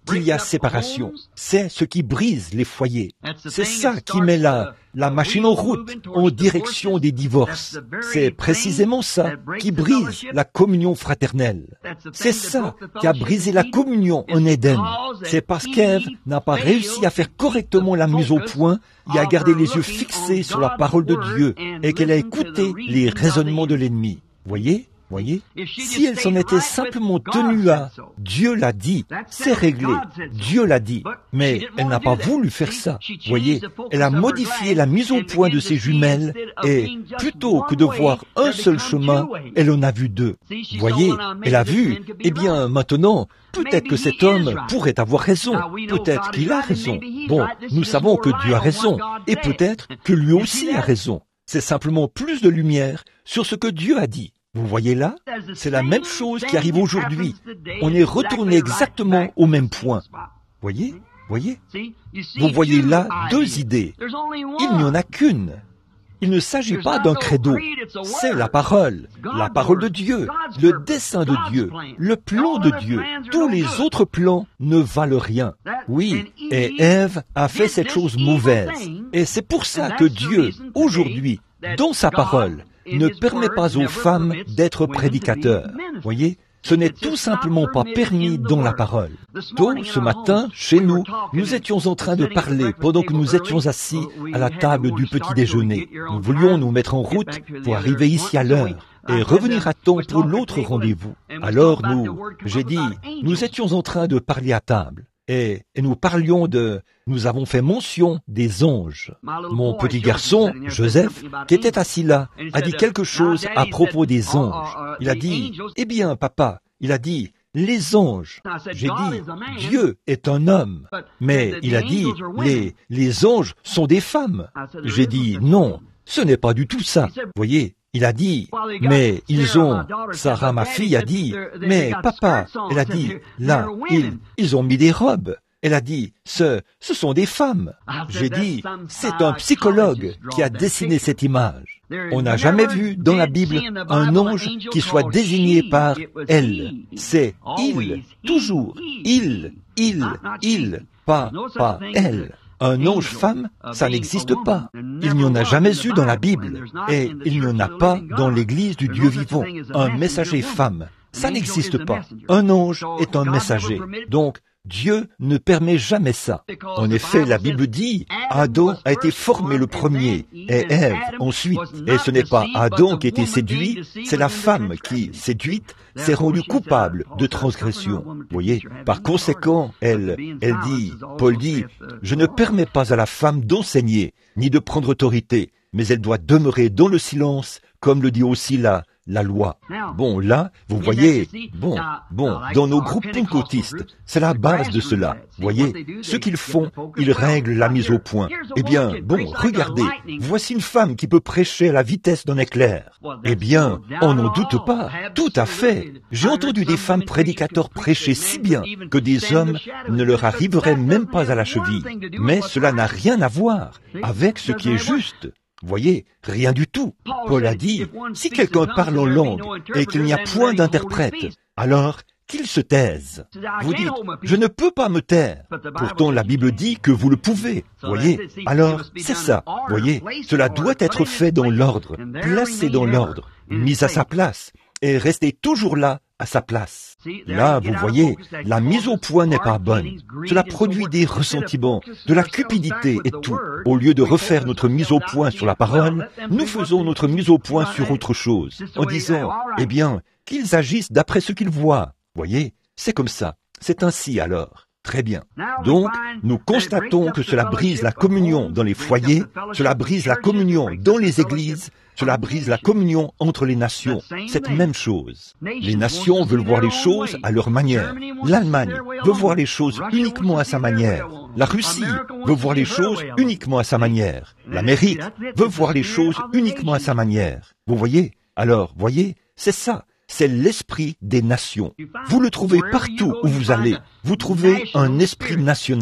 qu'il y a séparation. C'est ce qui brise les foyers. C'est ça qui met la, la machine en route en direction des divorces. C'est précisément ça qui brise la communion fraternelle. C'est ça qui a brisé la communion en Éden. C'est parce qu'Ève n'a pas réussi à faire correctement la mise au point et à garder les yeux fixés sur la parole de Dieu et qu'elle a écouté les raisonnements de l'ennemi. Voyez? Voyez, si elle s'en était simplement tenue à « Dieu l'a dit », c'est réglé, Dieu l'a dit, mais elle n'a pas voulu faire ça. Voyez, elle a modifié la mise au point de ses jumelles et plutôt que de voir un seul chemin, elle en a vu deux. Voyez, elle a vu, eh bien maintenant, peut-être que cet homme pourrait avoir raison, peut-être qu'il a raison. Bon, nous savons que Dieu a raison et peut-être que lui aussi a raison. C'est simplement plus de lumière sur ce que Dieu a dit. Vous voyez là, c'est la même chose qui arrive aujourd'hui. On est retourné exactement au même point. Voyez, voyez. Vous voyez là deux idées. Il n'y en a qu'une. Il ne s'agit pas d'un credo. C'est la parole, la parole de Dieu, le dessein de Dieu, le plan de Dieu. Tous les autres plans ne valent rien. Oui, et Ève a fait cette chose mauvaise. Et c'est pour ça que Dieu, aujourd'hui, dans sa parole, ne permet pas aux femmes d'être prédicateurs. Voyez, ce n'est tout simplement pas permis dans la parole. Tôt ce matin, chez nous, nous étions en train de parler pendant que nous étions assis à la table du petit déjeuner. Nous voulions nous mettre en route pour arriver ici à l'heure et revenir à temps pour l'autre rendez-vous. Alors nous, j'ai dit, nous étions en train de parler à table. Et, et nous parlions de... Nous avons fait mention des anges. Mon petit garçon, Joseph, qui était assis là, a dit quelque chose à propos des anges. Il a dit, « Eh bien, papa, il a dit, les anges. » J'ai dit, « Dieu est un homme. » Mais il a dit, « Les, les anges sont des femmes. » J'ai dit, « Non, ce n'est pas du tout ça. » Voyez, il a dit, mais ils ont, Sarah, ma fille, a dit, mais papa, elle a dit, là, ils, ils ont mis des robes. Elle a dit, ce, ce sont des femmes. J'ai dit, c'est un psychologue qui a dessiné cette image. On n'a jamais vu dans la Bible un ange qui soit désigné par elle. C'est il, toujours, il, il, il, pas, pas elle. Un ange femme, ça n'existe pas. Il n'y en a jamais eu dans la Bible. Et il n'y en a pas dans l'Église du Dieu vivant. Un messager femme, ça n'existe pas. Un ange est un messager. Donc, Dieu ne permet jamais ça. En effet, la Bible dit, Adam a été formé le premier, et Ève ensuite. Et ce n'est pas Adam qui a été séduit, c'est la femme qui, séduite, s'est rendue coupable de transgression. Vous voyez, par conséquent, elle, elle dit, Paul dit, je ne permets pas à la femme d'enseigner, ni de prendre autorité, mais elle doit demeurer dans le silence, comme le dit aussi la, la loi. Bon, là, vous voyez, bon, bon, dans nos groupes pentecôtistes, c'est la base de cela. Voyez, ce qu'ils font, ils règlent la mise au point. Eh bien, bon, regardez, voici une femme qui peut prêcher à la vitesse d'un éclair. Eh bien, on n'en doute pas, tout à fait. J'ai entendu des femmes prédicateurs prêcher si bien que des hommes ne leur arriveraient même pas à la cheville. Mais cela n'a rien à voir avec ce qui est juste. Voyez, rien du tout. Paul a dit, si quelqu'un parle en langue et qu'il n'y a point d'interprète, alors qu'il se taise. Vous dites, je ne peux pas me taire. Pourtant, la Bible dit que vous le pouvez. Voyez, alors c'est ça. Voyez, cela doit être fait dans l'ordre, placé dans l'ordre, mis à sa place, et rester toujours là à sa place. Là, vous voyez, la mise au point n'est pas bonne. Cela produit des ressentiments, de la cupidité et tout. Au lieu de refaire notre mise au point sur la parole, nous faisons notre mise au point sur autre chose, en disant, eh bien, qu'ils agissent d'après ce qu'ils voient. Voyez, c'est comme ça. C'est ainsi alors. Très bien. Donc, nous constatons que cela brise la communion dans les foyers, cela brise la communion dans les églises, cela brise la communion entre les nations. Cette même chose. Les nations veulent voir les choses à leur manière. L'Allemagne veut voir les choses uniquement à sa manière. La Russie veut voir les choses uniquement à sa manière. L'Amérique veut voir les choses uniquement à sa manière. Vous voyez? Alors, voyez, c'est ça. C'est l'esprit des nations. Vous le trouvez partout où vous allez. Vous trouvez un esprit national.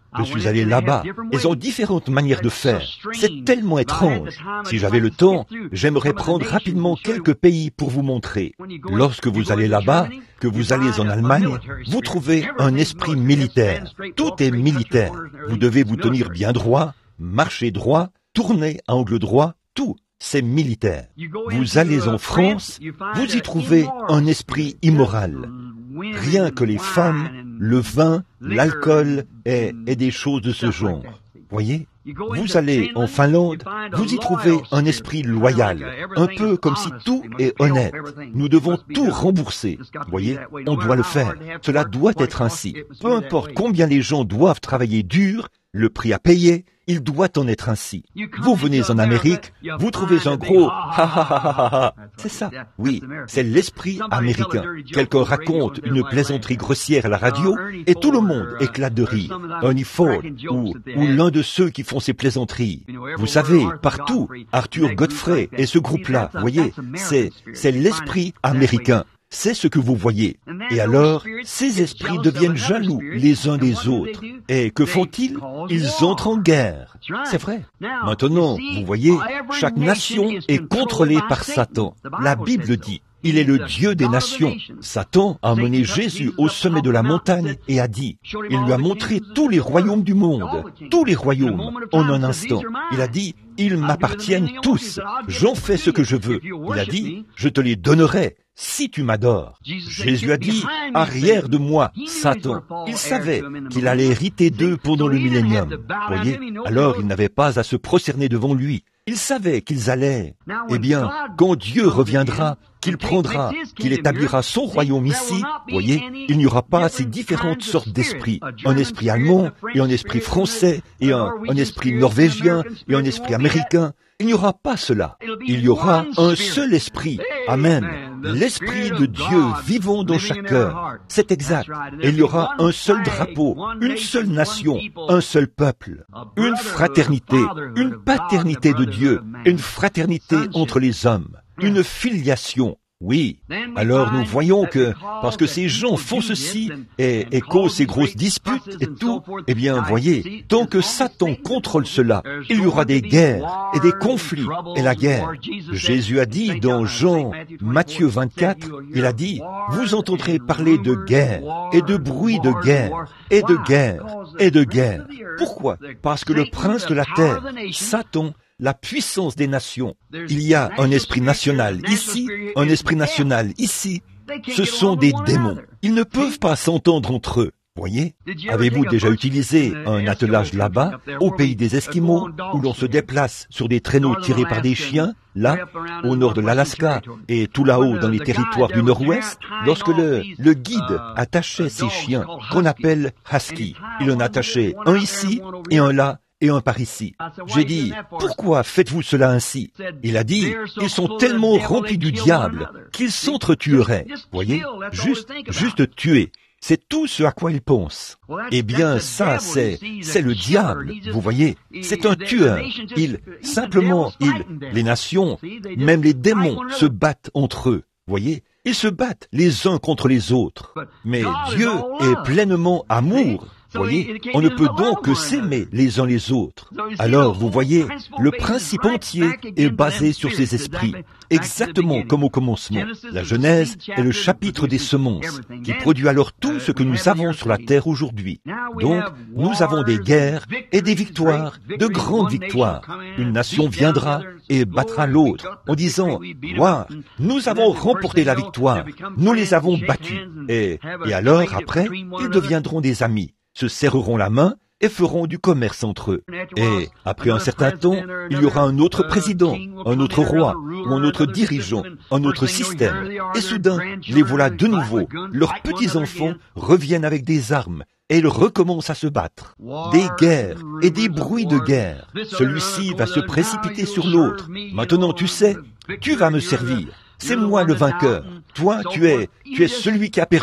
Je suis allé là-bas. Ils ont différentes manières de faire. C'est tellement étrange. Si j'avais le temps, j'aimerais prendre rapidement quelques pays pour vous montrer. Lorsque vous allez là-bas, que vous allez en Allemagne, vous trouvez un esprit militaire. Tout est militaire. Vous devez vous tenir bien droit, marcher droit, tourner à angle droit, tout. C'est militaire. Vous allez en France, vous y trouvez un esprit immoral. Rien que les femmes, le vin, l'alcool et, et des choses de ce genre. Voyez? Vous allez en Finlande, vous y trouvez un esprit loyal, un peu comme si tout est honnête. Nous devons tout rembourser. Voyez? On doit le faire. Cela doit être ainsi. Peu importe combien les gens doivent travailler dur, le prix à payer, il doit en être ainsi. Vous venez en Amérique, vous trouvez un gros ha ha ha ha ha. C'est ça. Oui, c'est l'esprit américain. Quelqu'un raconte une plaisanterie grossière à la radio et tout le monde éclate de rire. Ernie Ford ou, ou l'un de ceux qui font ces plaisanteries. Vous savez, partout, Arthur Godfrey et ce groupe-là, voyez, c'est, c'est l'esprit américain. C'est ce que vous voyez. Et alors, ces esprits deviennent jaloux les uns des autres. Et que font-ils? Ils entrent en guerre. C'est vrai. Maintenant, vous voyez, chaque nation est contrôlée par Satan. La Bible dit, il est le Dieu des nations. Satan a mené Jésus au sommet de la montagne et a dit, il lui a montré tous les royaumes du monde, tous les royaumes, en un instant. Il a dit, ils m'appartiennent tous. J'en fais ce que je veux. Il a dit, je te les donnerai. Si tu m'adores. Jésus a dit, arrière de moi, Satan. Il savait qu'il allait hériter d'eux pendant le millénium. Voyez, alors il n'avait pas à se prosterner devant lui. Il savait qu'ils allaient. Eh bien, quand Dieu reviendra, qu'il prendra, qu'il établira son royaume ici, voyez, il n'y aura pas ces différentes sortes d'esprits. Un esprit allemand, et un esprit français, et un, un esprit norvégien, et un esprit américain. Il n'y aura pas cela. Il y aura un seul esprit. Amen. L'esprit de Dieu vivant dans chaque cœur. C'est exact. Et il y aura un seul drapeau, une seule nation, un seul peuple, une fraternité, une paternité de Dieu, une fraternité entre les hommes, une filiation. Oui, alors nous voyons que, parce que ces gens font ceci et, et causent ces grosses disputes et tout, eh bien, voyez, tant que Satan contrôle cela, il y aura des guerres et des conflits et la guerre. Jésus a dit dans Jean, Matthieu vingt-quatre, il a dit, vous entendrez parler de guerre et de bruit de guerre et de guerre et de guerre. Pourquoi? Parce que le prince de la terre, Satan, la puissance des nations. Il y a un esprit national ici, un esprit national ici. Ce sont des démons. Ils ne peuvent pas s'entendre entre eux. Voyez? Avez-vous déjà utilisé un attelage là-bas, au pays des Esquimaux, où l'on se déplace sur des traîneaux tirés par des chiens, là, au nord de l'Alaska, et tout là-haut dans les territoires du Nord-Ouest, lorsque le, le guide attachait ces chiens, qu'on appelle husky. Il en attachait un ici et un là, et un par ici. J'ai dit, pourquoi faites-vous cela ainsi? Il a dit, ils sont tellement remplis du diable qu'ils s'entretueraient. Voyez? Juste, juste tuer. C'est tout ce à quoi ils pensent. Eh bien, ça, c'est, c'est le diable. Vous voyez? C'est un tueur. Il, simplement, il, les nations, même les démons se battent entre eux. Voyez? Ils se battent les uns contre les autres. Mais Dieu est pleinement amour. Voyez, on ne peut donc que s'aimer les uns les autres. Alors, vous voyez, le principe entier est basé sur ces esprits, exactement comme au commencement. La Genèse est le chapitre des semences, qui produit alors tout ce que nous avons sur la terre aujourd'hui. Donc, nous avons des guerres et des victoires, de grandes victoires. Une nation viendra et battra l'autre, en disant, « Voir, nous avons remporté la victoire, nous les avons battus. » Et, et alors, après, ils deviendront des amis, se serreront la main et feront du commerce entre eux. Et après un certain temps, il y aura un autre président, un autre roi, ou un autre dirigeant, un autre système. Et soudain, les voilà de nouveau. Leurs petits-enfants reviennent avec des armes et ils recommencent à se battre. Des guerres et des bruits de guerre. Celui-ci va se précipiter sur l'autre. Maintenant, tu sais, tu vas me servir. C'est moi le vainqueur. Toi, tu es, tu es celui qui a perdu.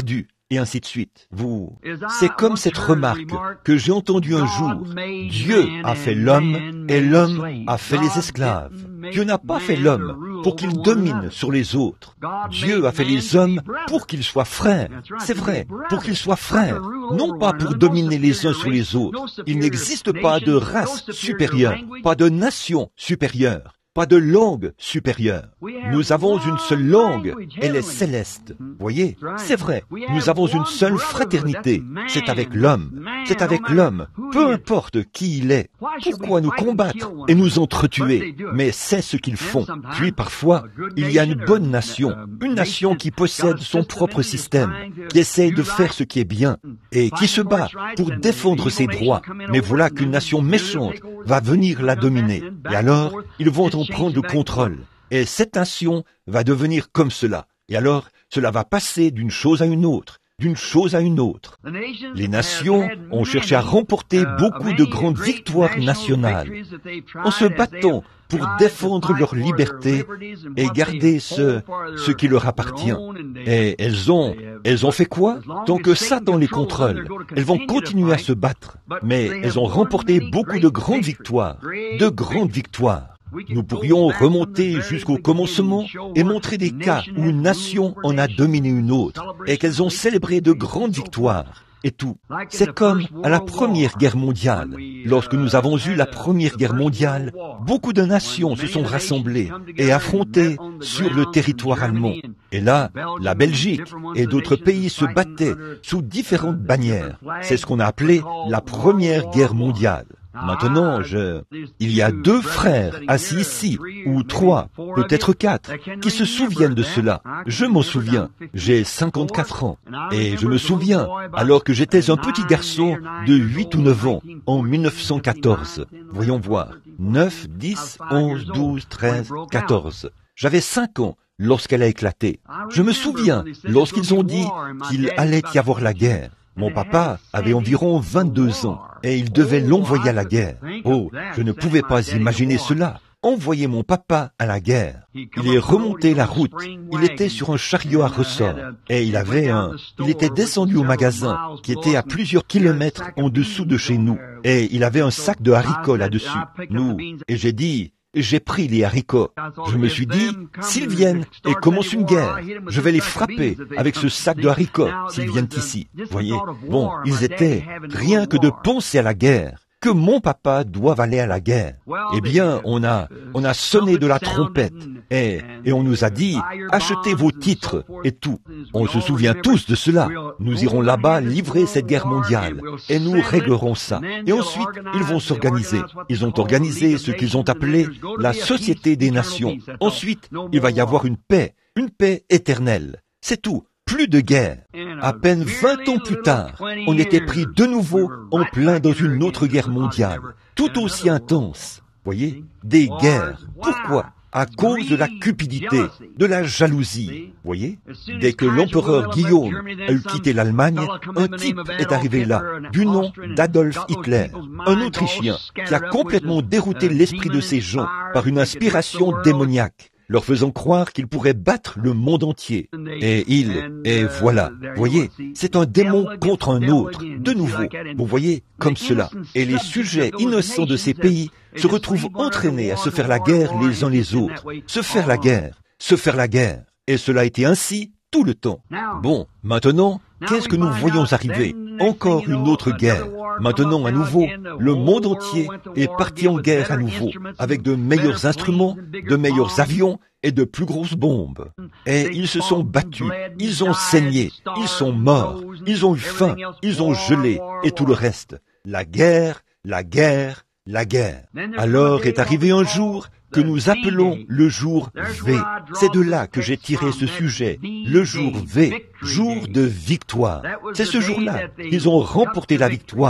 et ainsi de suite. Vous, c'est comme cette remarque que j'ai entendue un jour. Dieu a fait l'homme et l'homme a fait les esclaves. Dieu n'a pas fait l'homme pour qu'il domine sur les autres. Dieu a fait les hommes pour qu'ils soient frères. C'est vrai, pour qu'ils soient frères, non pas pour dominer les uns sur les autres. Il n'existe pas de race supérieure, pas de nation supérieure. Pas de langue supérieure. Nous avons une seule langue, elle est céleste. Voyez, c'est vrai, nous avons une seule fraternité, c'est avec l'homme. C'est avec l'homme, peu importe qui il est. Pourquoi nous combattre et nous entretuer? Mais c'est ce qu'ils font. Puis parfois, il y a une bonne nation, une nation qui possède son propre système, qui essaye de faire ce qui est bien, et qui se bat pour défendre ses droits. Mais voilà qu'une nation méchante va venir la dominer. Et alors, ils vont en prendre le contrôle. Et cette nation va devenir comme cela. Et alors, cela va passer d'une chose à une autre, d'une chose à une autre. Les nations ont cherché à remporter beaucoup de grandes victoires nationales en se battant pour défendre leur liberté et garder ce, ce qui leur appartient. Et elles ont, elles ont fait quoi? Tant que Satan les contrôle, elles vont continuer à se battre. Mais elles ont remporté beaucoup de grandes victoires, de grandes victoires. Nous pourrions remonter jusqu'au commencement et montrer des cas où une nation en a dominé une autre et qu'elles ont célébré de grandes victoires et tout. C'est comme à la Première Guerre mondiale. Lorsque nous avons eu la Première Guerre mondiale, beaucoup de nations se sont rassemblées et affrontées sur le territoire allemand. Et là, la Belgique et d'autres pays se battaient sous différentes bannières. C'est ce qu'on a appelé la Première Guerre mondiale. Maintenant, je... il y a deux frères assis ici, ou trois, peut-être quatre, qui se souviennent de cela. Je m'en souviens, j'ai cinquante-quatre ans, et je me souviens, alors que j'étais un petit garçon de huit ou neuf ans, en mille neuf cent quatorze. Voyons voir, neuf, dix, onze, douze, treize, quatorze. J'avais cinq ans lorsqu'elle a éclaté. Je me souviens lorsqu'ils ont dit qu'il allait y avoir la guerre. Mon papa avait environ vingt-deux ans et il devait l'envoyer à la guerre. Oh, je ne pouvais pas imaginer cela. Envoyer mon papa à la guerre. Il est remonté la route. Il était sur un chariot à ressort et il avait un... Il était descendu au magasin qui était à plusieurs kilomètres en dessous de chez nous et il avait un sac de haricots là-dessus. Nous, et j'ai dit... J'ai pris les haricots. Je me suis dit, s'ils viennent et commencent une guerre, je vais les frapper avec ce sac de haricots s'ils viennent ici. Voyez, bon, ils étaient rien que de penser à la guerre, que mon papa doive aller à la guerre. Eh bien, on a, on a sonné de la trompette et, et on nous a dit, achetez vos titres et tout. On se souvient tous de cela. Nous irons là-bas livrer cette guerre mondiale et nous réglerons ça. Et ensuite, ils vont s'organiser. Ils ont organisé ce qu'ils ont appelé la Société des Nations. Ensuite, il va y avoir une paix, une paix éternelle. C'est tout. Plus de guerre. À peine vingt ans plus tard, on était pris de nouveau en plein dans une autre guerre mondiale, tout aussi intense. Voyez, des guerres. Pourquoi? À cause de la cupidité, de la jalousie. Voyez, dès que l'empereur Guillaume a eu quitté l'Allemagne, un type est arrivé là, du nom d'Adolf Hitler, un Autrichien qui a complètement dérouté l'esprit de ces gens par une inspiration démoniaque, leur faisant croire qu'il pourrait battre le monde entier. Et il, et voilà, voyez, c'est un démon contre un autre, de nouveau, vous voyez, comme cela. Et les sujets innocents de ces pays se retrouvent entraînés à se faire la guerre les uns les autres, se faire la guerre, se faire la guerre. Et cela a été ainsi tout le temps. Bon, maintenant, qu'est-ce que nous voyons arriver? Encore une autre guerre. Maintenant, à nouveau, le monde entier est parti en guerre à nouveau, avec de meilleurs instruments, de meilleurs avions et de plus grosses bombes. Et ils se sont battus, ils ont saigné, ils sont morts, ils ont eu faim, ils ont gelé et tout le reste. La guerre, la guerre, la guerre. Alors est arrivé un jour que nous appelons le jour V. C'est de là que j'ai tiré ce sujet, le jour V, jour de victoire. C'est ce jour-là qu'ils ont remporté la victoire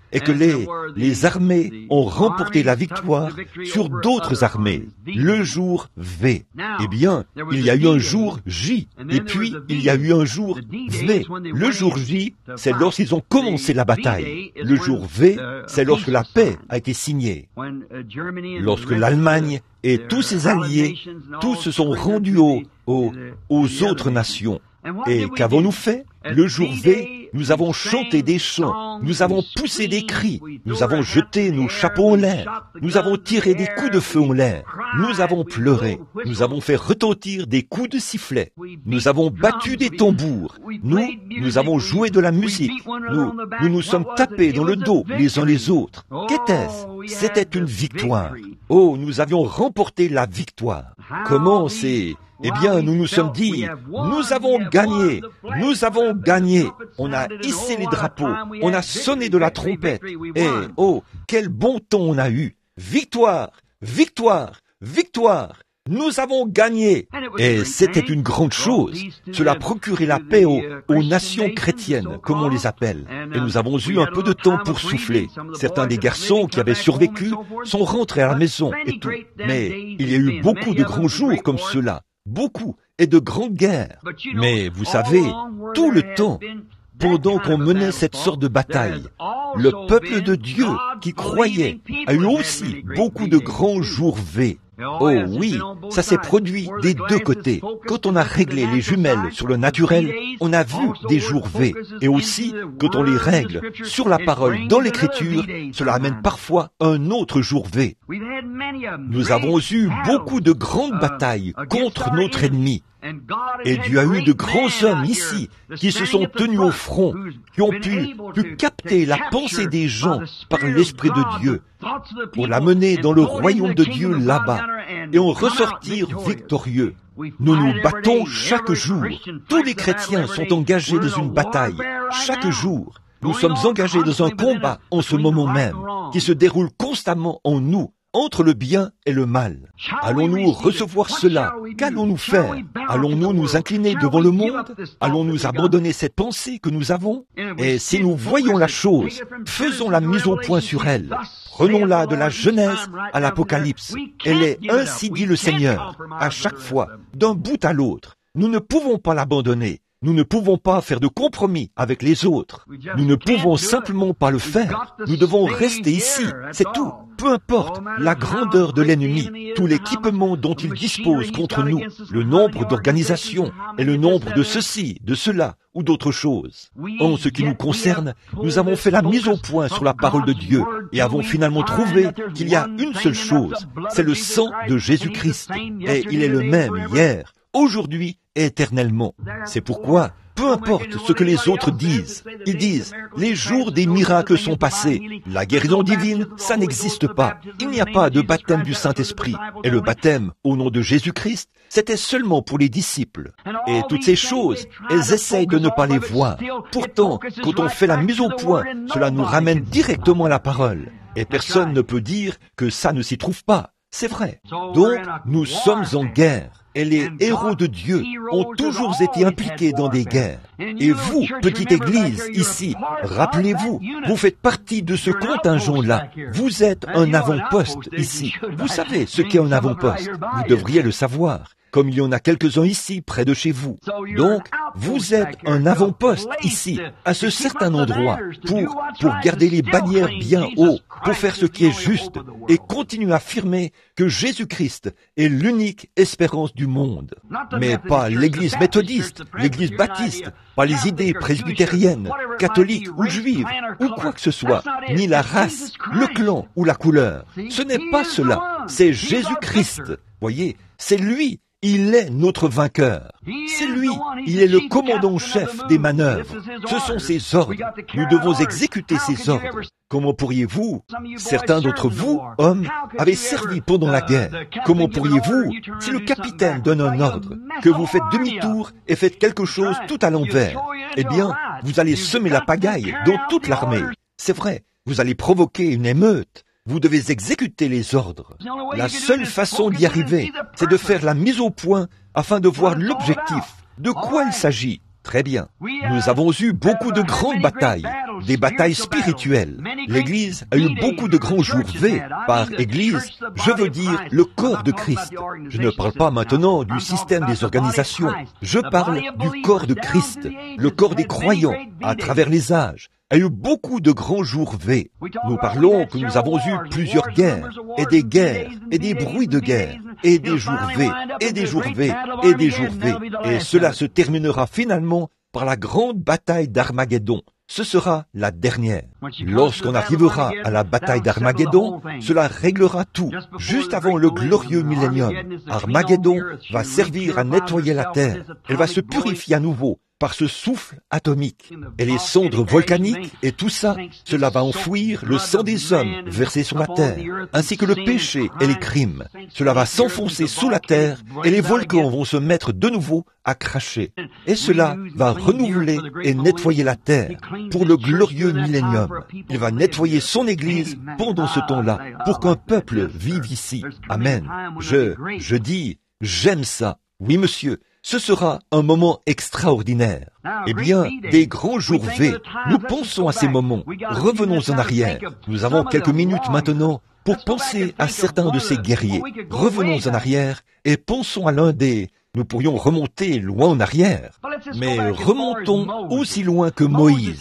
et que les, les armées ont remporté la victoire sur d'autres armées, le jour V. Eh bien, il y a eu un jour J, et puis il y a eu un jour V. Le jour J, c'est lorsqu'ils ont commencé la bataille. Le jour V, c'est lorsque la paix a été signée. Lorsque l'Allemagne et tous ses alliés, tous se sont rendus aux, aux, aux autres nations. Et qu'avons-nous fait? Le jour V, nous avons chanté des chants, nous avons poussé des cris, nous avons jeté nos chapeaux en l'air, nous avons tiré des coups de feu en l'air, nous avons pleuré, nous avons fait retentir des coups de sifflet, nous avons battu des tambours, nous, nous avons joué de la musique, nous, nous nous sommes tapés dans le dos les uns les autres. Qu'était-ce? C'était une victoire. Oh, nous avions remporté la victoire. Comment c'est... Eh bien, nous nous sommes dit, nous avons gagné, nous avons gagné. On a hissé les drapeaux, on a sonné de la trompette. Et, oh, quel bon temps on a eu. Victoire, victoire, victoire. Nous avons gagné. Et c'était une grande chose. Cela procurait la paix aux, aux nations chrétiennes, comme on les appelle. Et nous avons eu un peu de temps pour souffler. Certains des garçons qui avaient survécu sont rentrés à la maison et tout. Mais il y a eu beaucoup de grands jours comme ceux-là. Beaucoup, et de grandes guerres. Mais vous savez, tout le temps, pendant qu'on menait cette sorte de bataille, le peuple de Dieu qui croyait a eu aussi beaucoup de grands jours V. Oh oui, ça s'est produit des deux côtés. Quand on a réglé les jumelles sur le naturel, on a vu des jours V. Et aussi, quand on les règle sur la parole dans l'écriture, cela amène parfois un autre jour V. Nous avons eu beaucoup de grandes batailles contre notre ennemi. Et Dieu a eu de grands hommes ici qui se sont tenus au front, qui ont pu, pu capter la pensée des gens par l'Esprit de Dieu pour l'amener dans le royaume de Dieu là-bas et en ressortir victorieux. Nous nous battons chaque jour. Tous les chrétiens sont engagés dans une bataille chaque jour. Nous sommes engagés dans un combat en ce moment même qui se déroule constamment en nous, entre le bien et le mal. Allons-nous recevoir cela? Qu'allons-nous faire? Allons-nous nous incliner devant le monde? Allons-nous abandonner cette pensée que nous avons? Et si nous voyons la chose, faisons la mise au point sur elle. Prenons-la de la Genèse à l'Apocalypse. Elle est ainsi dit le Seigneur, à chaque fois, d'un bout à l'autre. Nous ne pouvons pas l'abandonner. Nous ne pouvons pas faire de compromis avec les autres. Nous ne pouvons simplement pas le faire. Nous devons rester ici, c'est tout. Peu importe la grandeur de l'ennemi, tout l'équipement dont il dispose contre nous, le nombre d'organisations et le nombre de ceci, de cela ou d'autres choses. En ce qui nous concerne, nous avons fait la mise au point sur la parole de Dieu et avons finalement trouvé qu'il y a une seule chose, c'est le sang de Jésus-Christ. Et il est le même hier, aujourd'hui et éternellement. C'est pourquoi, peu importe ce que les autres disent, ils disent, les jours des miracles sont passés, la guérison divine, ça n'existe pas, il n'y a pas de baptême du Saint-Esprit, et le baptême au nom de Jésus-Christ, c'était seulement pour les disciples. Et toutes ces choses, elles essayent de ne pas les voir. Pourtant, quand on fait la mise au point, cela nous ramène directement à la parole. Et personne ne peut dire que ça ne s'y trouve pas. C'est vrai. Donc, nous sommes en guerre. Et les héros de Dieu ont toujours été impliqués dans des guerres. Et vous, petite église, ici, rappelez-vous, vous faites partie de ce contingent-là. Vous êtes un avant-poste ici. Vous savez ce qu'est un avant-poste. Vous devriez le savoir, comme il y en a quelques-uns ici, près de chez vous. Donc, vous êtes un avant-poste ici, à ce certain endroit, pour, pour garder les bannières bien haut, pour faire ce qui est juste, et continuer à affirmer que Jésus-Christ est l'unique espérance du monde. Mais pas l'église méthodiste, l'église baptiste, pas les idées presbytériennes, catholiques ou juives, ou quoi que ce soit, ni la race, le clan ou la couleur. Ce n'est pas cela, c'est Jésus-Christ. Voyez, c'est lui. Il est notre vainqueur. C'est lui. Il est le commandant-chef des manœuvres. Ce sont ses ordres. Nous devons exécuter ses ordres. Comment pourriez-vous, certains d'entre vous, hommes, avez servi pendant la guerre. Comment pourriez-vous, si le capitaine donne un ordre, que vous faites demi-tour et faites quelque chose tout à l'envers, eh bien, vous allez semer la pagaille dans toute l'armée. C'est vrai, vous allez provoquer une émeute. Vous devez exécuter les ordres. La seule façon d'y arriver, c'est de faire la mise au point afin de voir l'objectif. De quoi il s'agit? Très bien. Nous avons eu beaucoup de grandes batailles, des batailles spirituelles. L'Église a eu beaucoup de grands jours V. Par Église, je veux dire le corps de Christ. Je ne parle pas maintenant du système des organisations. Je parle du corps de Christ, le corps des croyants, à travers les âges, a eu beaucoup de grands jours V. Nous parlons que nous avons eu plusieurs guerres, et des guerres, et des bruits de guerre, et des jours V, et des jours V, et des jours V. Et cela se terminera finalement par la grande bataille d'Armageddon. Ce sera la dernière. Lorsqu'on arrivera à la bataille d'Armageddon, cela réglera tout. Juste avant le glorieux millénium, Armageddon va servir à nettoyer la terre. Elle va se purifier à nouveau par ce souffle atomique. Et les cendres volcaniques et tout ça, cela va enfouir le sang des hommes versé sur la terre, ainsi que le péché et les crimes. Cela va s'enfoncer sous la terre et les volcans vont se mettre de nouveau à cracher. Et cela va renouveler et nettoyer la terre pour le glorieux millénium. Il va nettoyer son Église pendant ce temps-là pour qu'un peuple vive ici. Amen. Je, je dis, j'aime ça. Oui, monsieur. Ce sera un moment extraordinaire. Eh bien, des grands jours V, nous pensons à ces moments. Revenons en arrière. Nous avons quelques minutes maintenant pour penser à certains de ces guerriers. Revenons en arrière et pensons à l'un des... Nous pourrions remonter loin en arrière, mais remontons aussi loin que Moïse.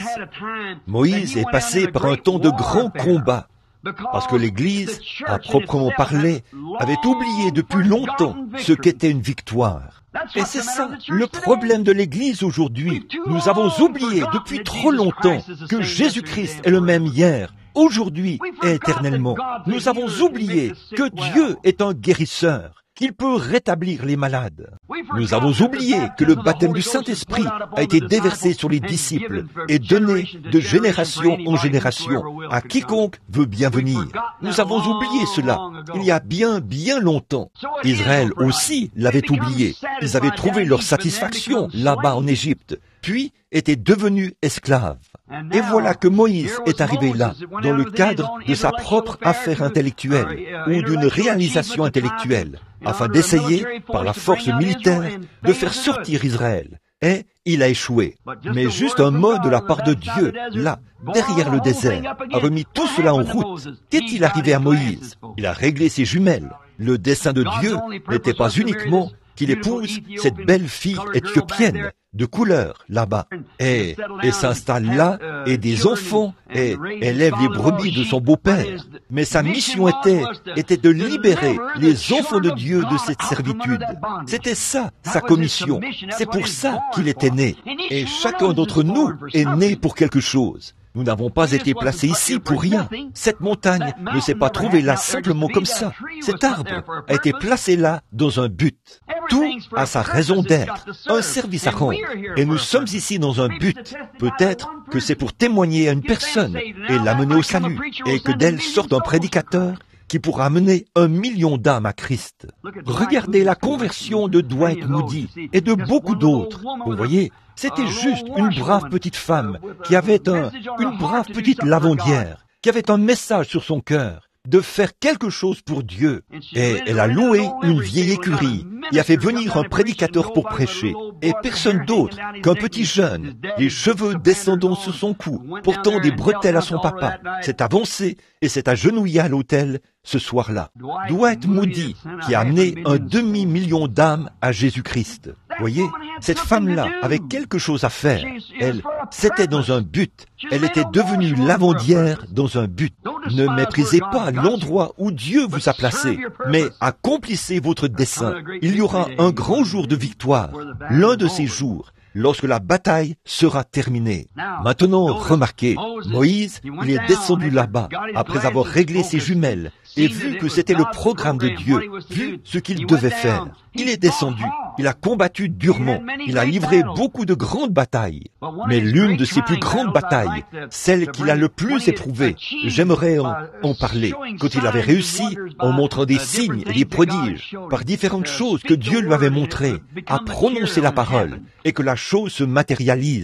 Moïse est passé par un temps de grands combats, parce que l'Église, à proprement parler, avait oublié depuis longtemps ce qu'était une victoire. Et c'est ça, le problème de l'Église aujourd'hui. Nous avons oublié depuis trop longtemps que Jésus-Christ est le même hier, aujourd'hui et éternellement. Nous avons oublié que Dieu est un guérisseur, qu'il peut rétablir les malades. Nous avons oublié que le baptême du Saint-Esprit a été déversé sur les disciples et donné de génération en génération à quiconque veut bien venir. Nous avons oublié cela il y a bien, bien longtemps. Israël aussi l'avait oublié. Ils avaient trouvé leur satisfaction là-bas en Égypte, puis étaient devenus esclaves. Et voilà que Moïse est arrivé là, dans le cadre de sa propre affaire intellectuelle ou d'une réalisation intellectuelle, afin d'essayer, par la force militaire, de faire sortir Israël. Et il a échoué. Mais juste un mot de la part de Dieu, là, derrière le désert, a remis tout cela en route. Qu'est-il arrivé à Moïse? Il a réglé ses jumelles. Le dessein de Dieu n'était pas uniquement qu'il épouse cette belle fille éthiopienne de couleur là-bas et, et s'installe là et des enfants et élève les brebis de son beau-père. Mais sa mission était, était de libérer les enfants de Dieu de cette servitude. C'était ça, sa commission. C'est pour ça qu'il était né. Et chacun d'entre nous est né pour quelque chose. Nous n'avons pas été placés ici pour rien. Cette montagne ne s'est pas trouvée là simplement comme ça. Cet arbre a été placé là dans un but. Tout a sa raison d'être, un service à rendre. Et nous sommes ici dans un but. Peut-être que c'est pour témoigner à une personne et l'amener au salut, et que d'elle sorte un prédicateur qui pourra amener un million d'âmes à Christ. Regardez la conversion de Dwight Moody et de beaucoup d'autres. Vous voyez, c'était juste une brave petite femme qui avait un, une brave petite lavandière, qui avait un message sur son cœur, de faire quelque chose pour Dieu. Et elle a loué une vieille écurie, et a fait venir un prédicateur pour prêcher, et personne d'autre qu'un petit jeune, les cheveux descendant sur son cou, portant des bretelles à son papa, s'est avancé et s'est agenouillé à l'autel ce soir-là. Dwight Moody, qui a amené un demi-million d'âmes à Jésus-Christ. Voyez, cette femme-là avait quelque chose à faire. Elle, c'était dans un but. Elle était devenue lavandière dans un but. Ne méprisez pas l'endroit où Dieu vous a placé, mais accomplissez votre dessein. Il y aura un grand jour de victoire, l'un de ces jours, lorsque la bataille sera terminée. Maintenant, remarquez, Moïse, il est descendu là-bas, après avoir réglé ses jumelles, et vu que c'était le programme de Dieu, vu ce qu'il devait faire. Il est descendu, il a combattu durement, il a livré beaucoup de grandes batailles. Mais l'une de ses plus grandes batailles, celle qu'il a le plus éprouvée, j'aimerais en, en parler, quand il avait réussi, en montrant des signes et des prodiges, par différentes choses que Dieu lui avait montrées, à prononcer la parole, et que la chose se matérialise.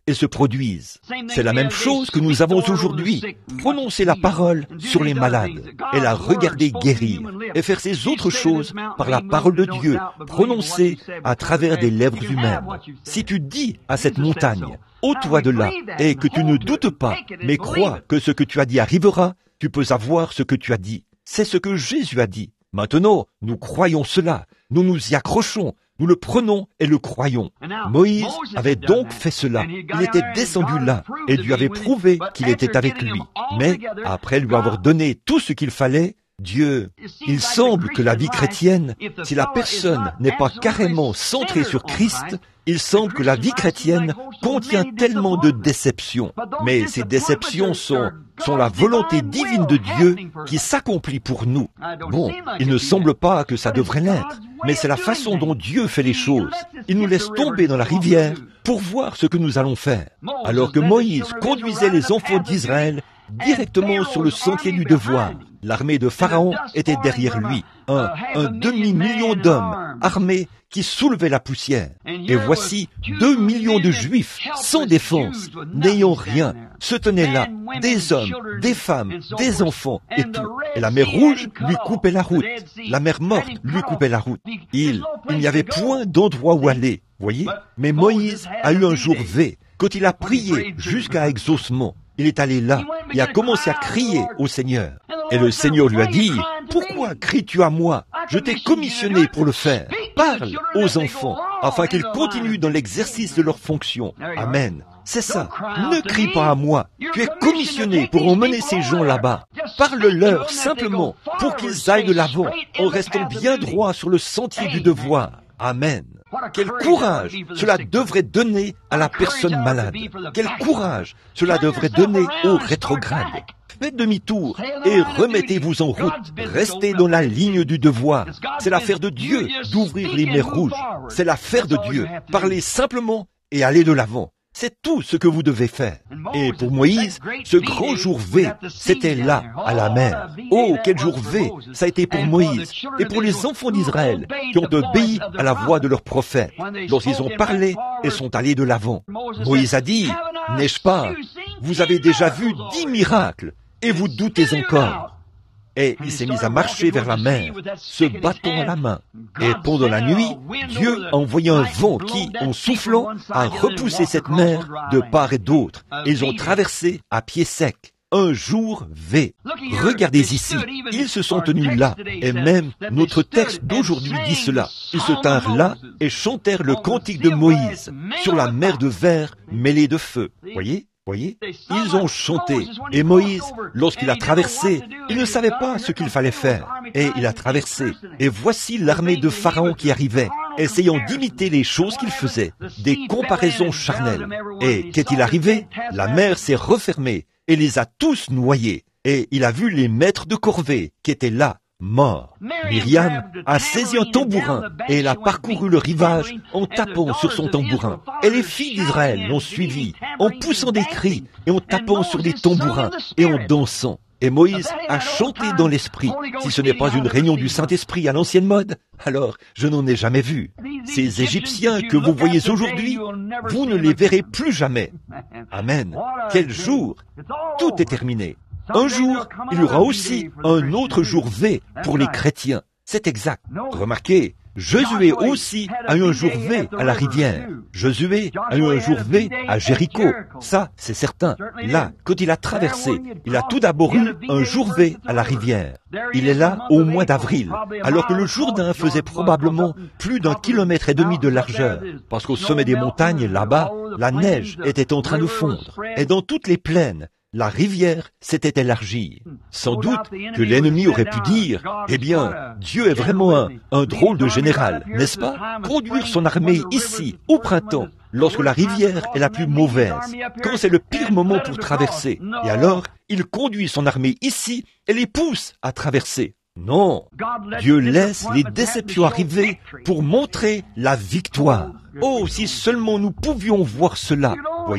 et se produisent. C'est la même chose que nous avons aujourd'hui. Prononcer la parole sur les malades et la regarder guérir et faire ces autres choses par la parole de Dieu, prononcée à travers des lèvres humaines. Si tu dis à cette montagne, ôte-toi de là, et que tu ne doutes pas, mais crois que ce que tu as dit arrivera, tu peux avoir ce que tu as dit. C'est ce que Jésus a dit. Maintenant, nous croyons cela, nous nous y accrochons, nous le prenons et le croyons. Moïse avait donc fait cela. Il était descendu là, et Dieu avait prouvé qu'il était avec lui. Mais, après lui avoir donné tout ce qu'il fallait, Dieu, il semble que la vie chrétienne, si la personne n'est pas carrément centrée sur Christ, il semble que la vie chrétienne contient tellement de déceptions. Mais ces déceptions sont, sont la volonté divine de Dieu qui s'accomplit pour nous. Bon, il ne semble pas que ça devrait l'être, mais c'est la façon dont Dieu fait les choses. Il nous laisse tomber dans la rivière pour voir ce que nous allons faire. Alors que Moïse conduisait les enfants d'Israël directement sur le sentier du devoir, l'armée de Pharaon était derrière lui, un, un demi-million d'hommes armés qui soulevaient la poussière. Et voici deux millions de Juifs sans défense, n'ayant rien, se tenaient là, des hommes, des femmes, des enfants et tout. Et la mer Rouge lui coupait la route, la mer Morte lui coupait la route. Il, il n'y avait point d'endroit où aller, voyez. Mais Moïse a eu un jour V, quand il a prié jusqu'à exaucement. Il est allé là et a commencé à crier au Seigneur. Et le Seigneur lui a dit, « Pourquoi cries-tu à moi? Je t'ai commissionné pour le faire. Parle aux enfants, afin qu'ils continuent dans l'exercice de leurs fonctions. » Amen. C'est ça. Ne crie pas à moi. Tu es commissionné pour emmener ces gens là-bas. Parle-leur simplement pour qu'ils aillent de l'avant en restant bien droit sur le sentier du devoir. Amen. Quel courage cela devrait donner à la personne malade. Quel courage cela devrait donner au rétrograde. Faites demi-tour et remettez-vous en route. Restez dans la ligne du devoir. C'est l'affaire de Dieu d'ouvrir les mers rouges. C'est l'affaire de Dieu. Parlez simplement et allez de l'avant. C'est tout ce que vous devez faire. Et pour Moïse, ce grand jour V, c'était là, à la mer. Oh, quel jour V, ça a été pour Moïse et pour les enfants d'Israël qui ont obéi à la voix de leur prophète lorsqu'ils ont parlé et sont allés de l'avant. Moïse a dit, « N'ai-je pas, vous avez déjà vu dix miracles et vous doutez encore. » Et il s'est mis à marcher vers la mer, ce bâton à la main. Et pendant la nuit, Dieu a envoyé un vent qui, en soufflant, a repoussé cette mer de part et d'autre. Et ils ont traversé à pied sec. Un jour V. Regardez ici, ils se sont tenus là, et même notre texte d'aujourd'hui dit cela. Ils se tinrent là et chantèrent le cantique de Moïse sur la mer de verre mêlée de feu. Voyez? Voyez, ils ont chanté. Et Moïse, lorsqu'il a traversé, il ne savait pas ce qu'il fallait faire. Et il a traversé. Et voici l'armée de Pharaon qui arrivait, essayant d'imiter les choses qu'il faisait, des comparaisons charnelles. Et qu'est-il arrivé? La mer s'est refermée et les a tous noyés. Et il a vu les maîtres de corvée qui étaient là, morts. Myriam a saisi un tambourin et elle a parcouru le rivage en tapant sur son tambourin. Et les filles d'Israël l'ont suivi en poussant des cris et en tapant sur des tambourins et en dansant. Et Moïse a chanté dans l'esprit. Si ce n'est pas une réunion du Saint-Esprit à l'ancienne mode, alors je n'en ai jamais vu. Ces Égyptiens que vous voyez aujourd'hui, vous ne les verrez plus jamais. Amen. Quel jour! Tout est terminé. Un jour, il y aura aussi un autre jour V pour les chrétiens. C'est exact. Remarquez, Josué aussi a eu un jour V à la rivière. Josué a eu un jour V à Jéricho. Ça, c'est certain. Là, quand il a traversé, il a tout d'abord eu un jour V à la rivière. Il est là au mois d'avril, alors que le Jourdain faisait probablement plus d'un kilomètre et demi de largeur, parce qu'au sommet des montagnes, là-bas, la neige était en train de fondre. Et dans toutes les plaines, la rivière s'était élargie. Sans doute que l'ennemi aurait pu dire, « Eh bien, Dieu est vraiment un, un drôle de général, n'est-ce pas? Conduire son armée ici, au printemps, lorsque la rivière est la plus mauvaise, quand c'est le pire moment pour traverser. Et alors, il conduit son armée ici et les pousse à traverser. » Non, Dieu laisse les déceptions arriver pour montrer la victoire. Oh, si seulement nous pouvions voir cela. Voyez,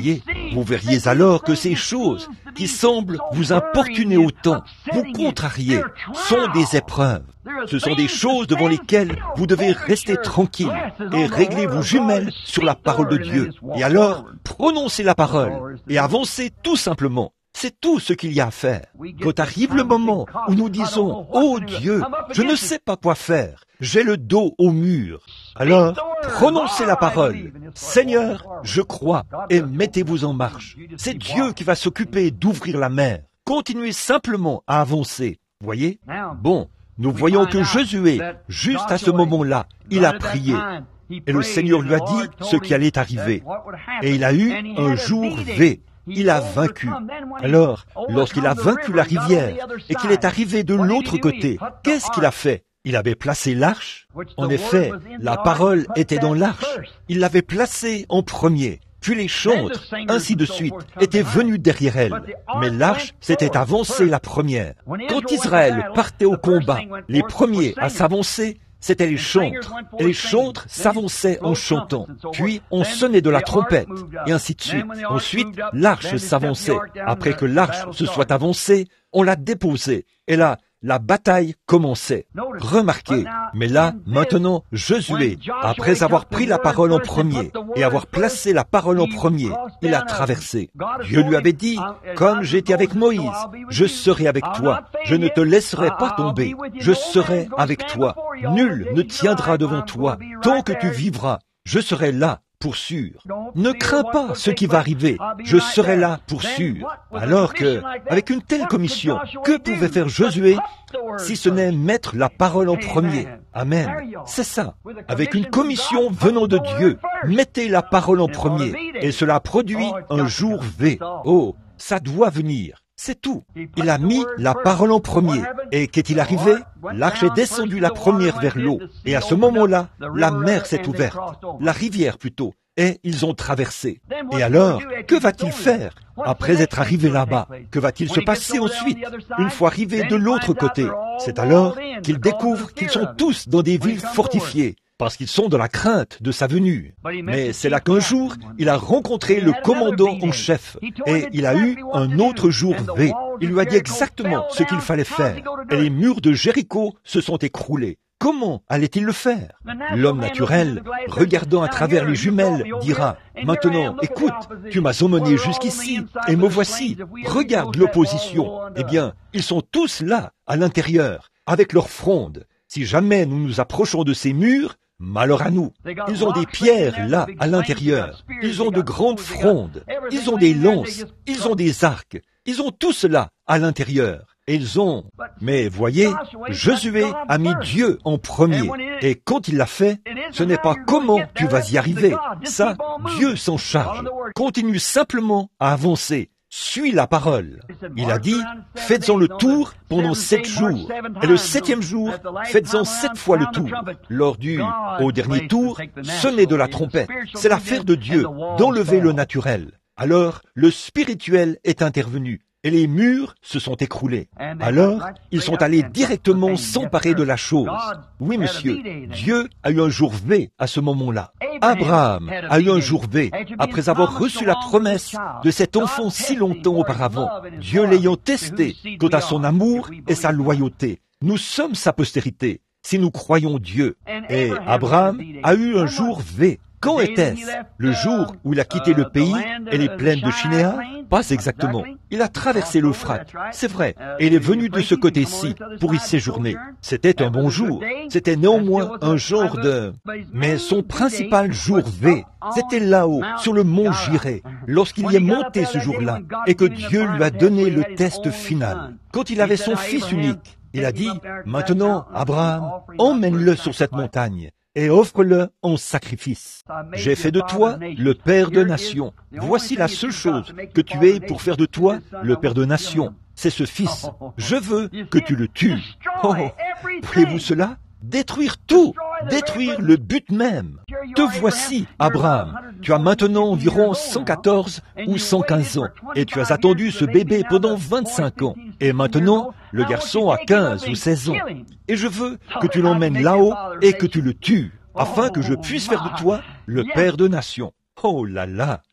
Vous verriez alors que ces choses qui semblent vous importuner autant, vous contrarier, sont des épreuves. Ce sont des choses devant lesquelles vous devez rester tranquille et régler vos jumelles sur la parole de Dieu. Et alors, prononcez la parole et avancez tout simplement. C'est tout ce qu'il y a à faire. Quand arrive le moment où nous disons « Oh Dieu, je ne sais pas quoi faire, j'ai le dos au mur », alors prononcez la parole « Seigneur, je crois » et mettez-vous en marche. C'est Dieu qui va s'occuper d'ouvrir la mer. Continuez simplement à avancer. Voyez? Bon, nous voyons que Josué, juste à ce moment-là, il a prié. Et le Seigneur lui a dit ce qui allait arriver. Et il a eu un jour V. Il a vaincu. Alors, lorsqu'il a vaincu la rivière et qu'il est arrivé de l'autre côté, qu'est-ce qu'il a fait? Il avait placé l'arche. En effet, la parole était dans l'arche. Il l'avait placée en premier. Puis les chantres, ainsi de suite, étaient venus derrière elle. Mais l'arche s'était avancée la première. Quand Israël partait au combat, les premiers à s'avancer, c'étaient les chantres, et les chantres s'avançaient en chantant. Puis on sonnait de la trompette, et ainsi de suite. Ensuite, l'arche s'avançait. Après que l'arche se soit avancée, on la déposait. Et là, la bataille commençait. Remarquez, mais là, maintenant, Josué, après avoir pris la parole en premier et avoir placé la parole en premier, il a traversé. Dieu lui avait dit, comme j'étais avec Moïse, je serai avec toi, je ne te laisserai pas tomber, je serai avec toi, nul ne tiendra devant toi, tant que tu vivras, je serai là. Pour sûr. Ne crains pas ce qui va arriver. Je serai là pour sûr. Alors que, avec une telle commission, que pouvait faire Josué si ce n'est mettre la parole en premier? Amen. C'est ça. Avec une commission venant de Dieu, mettez la parole en premier. Et cela produit un jour V. Oh, ça doit venir. C'est tout. Il a mis la parole en premier. Et qu'est-il arrivé? L'arche est descendue la première vers l'eau. Et à ce moment-là, la mer s'est ouverte. La rivière plutôt. Et ils ont traversé. Et alors, que va-t-il faire? Après être arrivé là-bas, que va-t-il se passer ensuite? Une fois arrivé de l'autre côté, c'est alors qu'il découvre qu'ils sont tous dans des villes fortifiées. Parce qu'ils sont dans la crainte de sa venue. Mais c'est là qu'un jour, il a rencontré le commandant en chef, et il a eu un autre jour V. Il lui a dit exactement ce qu'il fallait faire, et les murs de Jéricho se sont écroulés. Comment allait-il le faire? L'homme naturel, regardant à travers les jumelles, dira, « Maintenant, écoute, tu m'as emmené jusqu'ici, et me voici, regarde l'opposition. » Eh bien, ils sont tous là, à l'intérieur, avec leurs frondes. Si jamais nous nous approchons de ces murs, malheur à nous. Ils ont des pierres là, à l'intérieur. Ils ont de grandes frondes. Ils ont des lances. Ils ont des arcs. Ils ont tout cela à l'intérieur. Et ils ont... Mais voyez, Josué a mis Dieu en premier. Et quand il l'a fait, ce n'est pas comment tu vas y arriver. Ça, Dieu s'en charge. Continue simplement à avancer. Suis la parole. Il a dit, faites-en le tour pendant sept jours. Et le septième jour, faites-en sept fois le tour. Lors du, au dernier tour, sonnez de la trompette. C'est l'affaire de Dieu d'enlever le naturel. Alors, le spirituel est intervenu. Et les murs se sont écroulés. Alors, ils sont allés directement s'emparer de la chose. Oui, monsieur, Dieu a eu un jour V à ce moment-là. Abraham a eu un jour V après avoir reçu la promesse de cet enfant si longtemps auparavant, Dieu l'ayant testé quant à son amour et sa loyauté. Nous sommes sa postérité, si nous croyons Dieu. Et Abraham a eu un jour V. Quand était-ce? Le jour où il a quitté le pays et les plaines de Shinéar? Pas exactement. Il a traversé l'Euphrate, c'est vrai, et il est venu de ce côté-ci pour y séjourner. C'était un bon jour. C'était néanmoins un genre de... Mais son principal jour V, c'était là-haut, sur le mont Jiré, lorsqu'il y est monté ce jour-là, et que Dieu lui a donné le test final. Quand il avait son fils unique, il a dit, « Maintenant, Abraham, emmène-le sur cette montagne. » Et offre-le en sacrifice. J'ai fait de toi le père de nations. Voici la seule chose que tu aies pour faire de toi le père de nations. C'est ce fils. Je veux que tu le tues. Oh, voyez-vous cela? Détruire tout, détruire le but même. Te voici, Abraham. Tu as maintenant environ cent quatorze ou cent quinze ans, et tu as attendu ce bébé pendant vingt-cinq ans. Et maintenant, le garçon a quinze ou seize ans. Et je veux que tu l'emmènes là-haut et que tu le tues, afin que je puisse faire de toi le père de nations. Oh là là!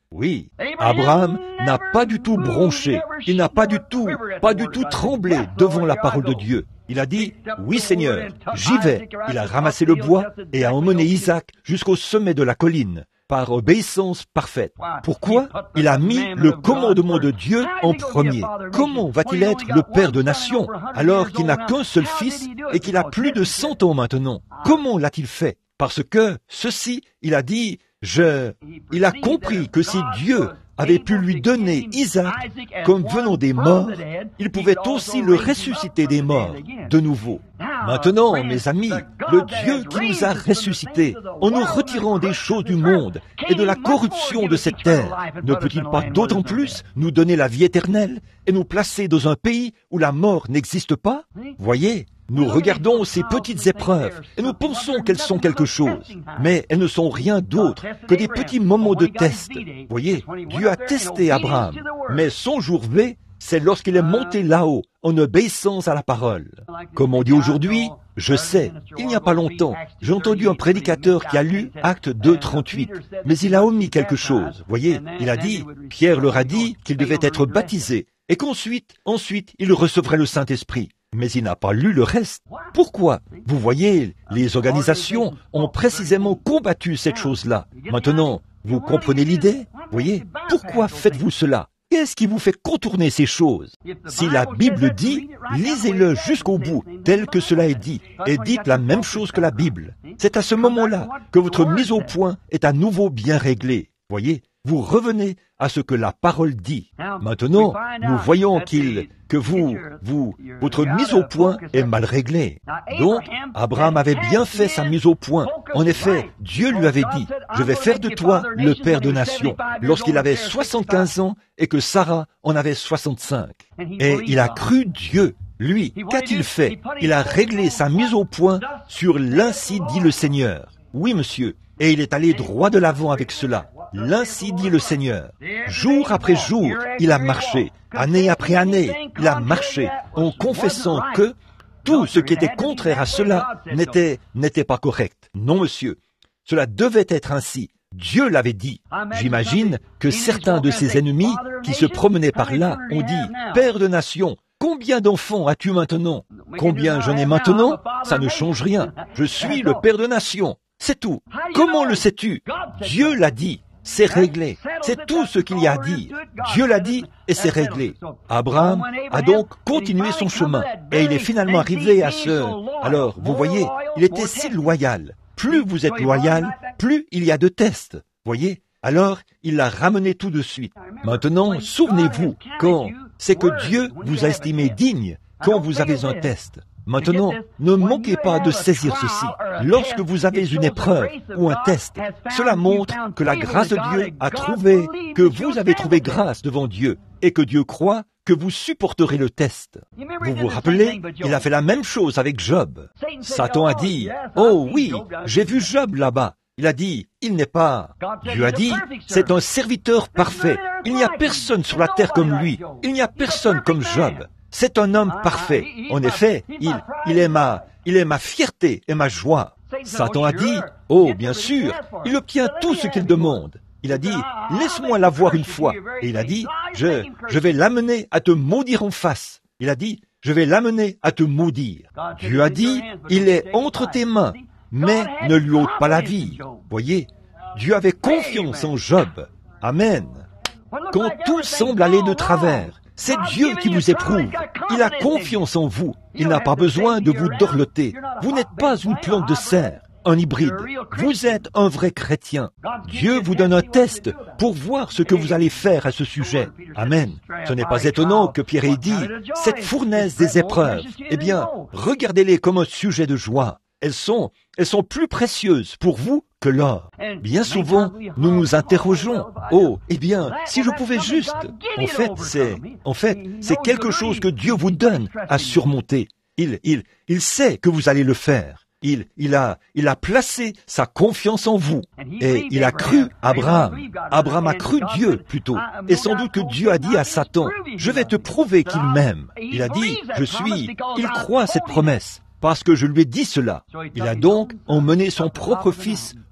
Oui, Abraham n'a pas du tout bronché, il n'a pas du tout, pas du tout tremblé devant la parole de Dieu. Il a dit, oui Seigneur, j'y vais. Il a ramassé le bois et a emmené Isaac jusqu'au sommet de la colline, par obéissance parfaite. Pourquoi? Il a mis le commandement de Dieu en premier. Comment va-t-il être le père de nations alors qu'il n'a qu'un seul fils et qu'il a plus de cent ans maintenant? Comment l'a-t-il fait? Parce que ceci, il a dit, je, il a compris que si Dieu avait pu lui donner Isaac comme venant des morts, il pouvait aussi le ressusciter des morts de nouveau. Maintenant, mes amis, le Dieu qui nous a ressuscités en nous retirant des choses du monde et de la corruption de cette terre, ne peut-il pas d'autant plus nous donner la vie éternelle et nous placer dans un pays où la mort n'existe pas? Voyez, nous regardons ces petites épreuves et nous pensons qu'elles sont quelque chose, mais elles ne sont rien d'autre que des petits moments de test. Voyez, Dieu a testé Abraham, mais son jour V, c'est lorsqu'il est monté là-haut en obéissance à la parole. Comme on dit aujourd'hui, je sais, il n'y a pas longtemps, j'ai entendu un prédicateur qui a lu Actes deux, trente-huit, mais il a omis quelque chose. Voyez, il a dit, Pierre leur a dit qu'il devait être baptisé et qu'ensuite, ensuite, il recevrait le Saint-Esprit. Mais il n'a pas lu le reste. Pourquoi? Vous voyez, les organisations ont précisément combattu cette chose-là. Maintenant, vous comprenez l'idée? Voyez, pourquoi faites-vous cela? Qu'est-ce qui vous fait contourner ces choses? Si la Bible dit, lisez-le jusqu'au bout, tel que cela est dit, et dites la même chose que la Bible. C'est à ce moment-là que votre mise au point est à nouveau bien réglée. Voyez, vous revenez à ce que la parole dit. Maintenant, nous voyons qu'il, que vous, vous, votre mise au point est mal réglée. Donc, Abraham avait bien fait sa mise au point. En effet, Dieu lui avait dit, je vais faire de toi le père de nations, lorsqu'il avait soixante-quinze ans et que Sarah en avait soixante-cinq. Et il a cru Dieu. Lui, qu'a-t-il fait? Il a réglé sa mise au point sur l'ainsi dit le Seigneur. Oui, monsieur. Et il est allé droit de l'avant avec cela. L'ainsi dit le Seigneur. Jour après jour, il a marché. Année après année, il a marché en confessant que tout ce qui était contraire à cela n'était, n'était pas correct. Non, monsieur. Cela devait être ainsi. Dieu l'avait dit. J'imagine que certains de ses ennemis qui se promenaient par là ont dit, « Père de nation, combien d'enfants as-tu maintenant? Combien j'en ai maintenant? Ça ne change rien. Je suis le père de nation. C'est tout. Comment le sais-tu? Dieu l'a dit. C'est réglé. C'est tout ce qu'il y a à dire. Dieu l'a dit et c'est réglé. Abraham a donc continué son chemin et il est finalement arrivé à ce... Alors, vous voyez, il était si loyal. Plus vous êtes loyal, plus il y a de tests. Voyez? Alors, il l'a ramené tout de suite. Maintenant, souvenez-vous, quand c'est que Dieu vous a estimé digne, quand vous avez un test. Maintenant, ne manquez pas de saisir ceci. Lorsque vous avez une épreuve ou un test, cela montre que la grâce de Dieu a trouvé, que vous avez trouvé grâce devant Dieu et que Dieu croit que vous supporterez le test. Vous vous rappelez, il a fait la même chose avec Job. Satan a dit, « Oh oui, j'ai vu Job là-bas. » Il a dit, « Il n'est pas... » Dieu a dit, « C'est un serviteur parfait. Il n'y a personne sur la terre comme lui. Il n'y a personne comme Job. » C'est un homme parfait. En effet, il, il est ma, il est ma fierté et ma joie. Satan a dit, oh, bien sûr, il obtient tout ce qu'il demande. Il a dit, laisse-moi l'avoir une fois. Et il a dit, je, je vais l'amener à te maudire en face. Il a dit, je vais l'amener à te maudire. Dieu a dit, il est entre tes mains, mais ne lui ôte pas la vie. Voyez, Dieu avait confiance en Job. Amen. Quand tout semble aller de travers, c'est Dieu qui vous éprouve. Il a confiance en vous. Il n'a pas besoin de vous dorloter. Vous n'êtes pas une plante de serre, un hybride. Vous êtes un vrai chrétien. Dieu vous donne un test pour voir ce que vous allez faire à ce sujet. Amen. Ce n'est pas étonnant que Pierre ait dit, cette fournaise des épreuves, eh bien, regardez-les comme un sujet de joie. Elles sont, elles sont plus précieuses pour vous que l'or. Bien souvent, nous nous interrogeons, oh, eh bien, si je pouvais juste... En fait, c'est, en fait, c'est quelque chose que Dieu vous donne à surmonter. Il, il, il sait que vous allez le faire. Il, il a, il a placé sa confiance en vous. Et il a cru Abraham. Abraham a cru Dieu, plutôt. Et sans doute que Dieu a dit à Satan, je vais te prouver qu'il m'aime. Il a dit, je suis, il croit cette promesse. Parce que je lui ai dit cela. Il a donc emmené son propre fils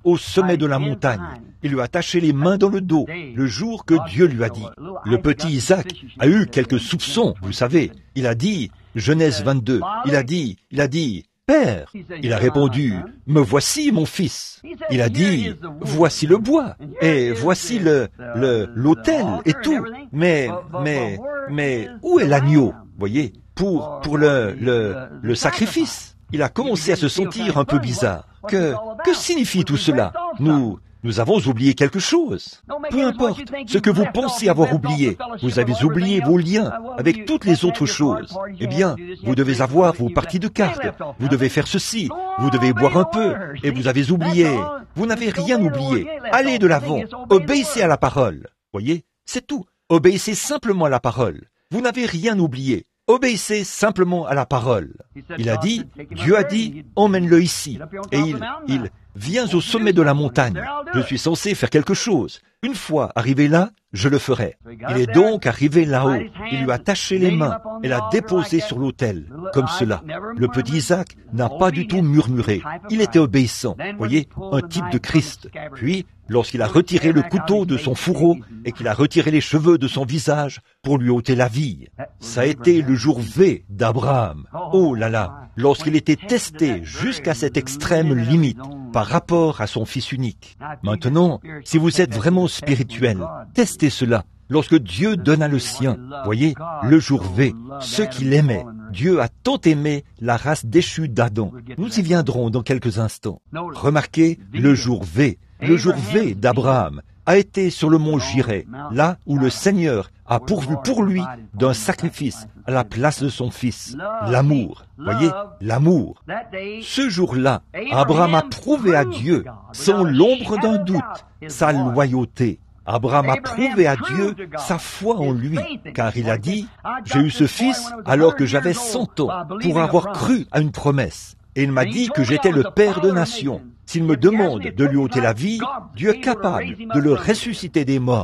au sommet de la montagne. Il lui a attaché les mains dans le dos, le jour que Dieu lui a dit. Le petit Isaac a eu quelques soupçons, vous savez. Il a dit, Genèse vingt-deux, il a dit, il a dit, « Père !» Il a répondu, « Me voici, mon fils !» Il a dit, « Voici le bois, et voici le, le, l'autel et tout. Mais, mais, mais, où est l'agneau, voyez, pour, pour le, le, le sacrifice ?» Il a commencé à se sentir un peu bizarre. Que, que signifie tout cela? Nous, nous avons oublié quelque chose. Peu importe ce que vous pensez avoir oublié, vous avez oublié vos liens avec toutes les autres choses. Eh bien, vous devez avoir vos parties de cartes, vous devez faire ceci, vous devez boire un peu, et vous avez oublié. Vous n'avez rien oublié. Allez de l'avant, obéissez à la parole. Voyez, c'est tout. Obéissez simplement à la parole. Vous n'avez rien oublié. Obéissez simplement à la parole. Il a dit, Dieu a dit, emmène-le ici. Et il, il vient au sommet de la montagne. Je suis censé faire quelque chose. Une fois arrivé là, je le ferai. Il est donc arrivé là-haut. Il lui a attaché les mains et l'a déposé sur l'autel, comme cela. Le petit Isaac n'a pas du tout murmuré. Il était obéissant. Voyez, un type de Christ. Puis, lorsqu'il a retiré le couteau de son fourreau et qu'il a retiré les cheveux de son visage pour lui ôter la vie, ça a été le jour V d'Abraham. Oh là là, lorsqu'il était testé jusqu'à cette extrême limite par rapport à son fils unique. Maintenant, si vous êtes vraiment spirituel, testez cela. Lorsque Dieu donna le sien, voyez, le jour V, ceux qui l'aimaient, Dieu a tant aimé la race déchue d'Adam. Nous y viendrons dans quelques instants. Remarquez le jour V, le jour V d'Abraham a été sur le mont Jireh, là où le Seigneur a pourvu pour lui d'un sacrifice à la place de son fils. L'amour, voyez, l'amour. Ce jour-là, Abraham a prouvé à Dieu, sans l'ombre d'un doute, sa loyauté. Abraham a prouvé à Dieu sa foi en lui, car il a dit, « J'ai eu ce fils alors que j'avais cent ans, pour avoir cru à une promesse. Et il m'a dit que j'étais le père de nations. S'il me demande de lui ôter la vie, Dieu est capable de le ressusciter des morts. »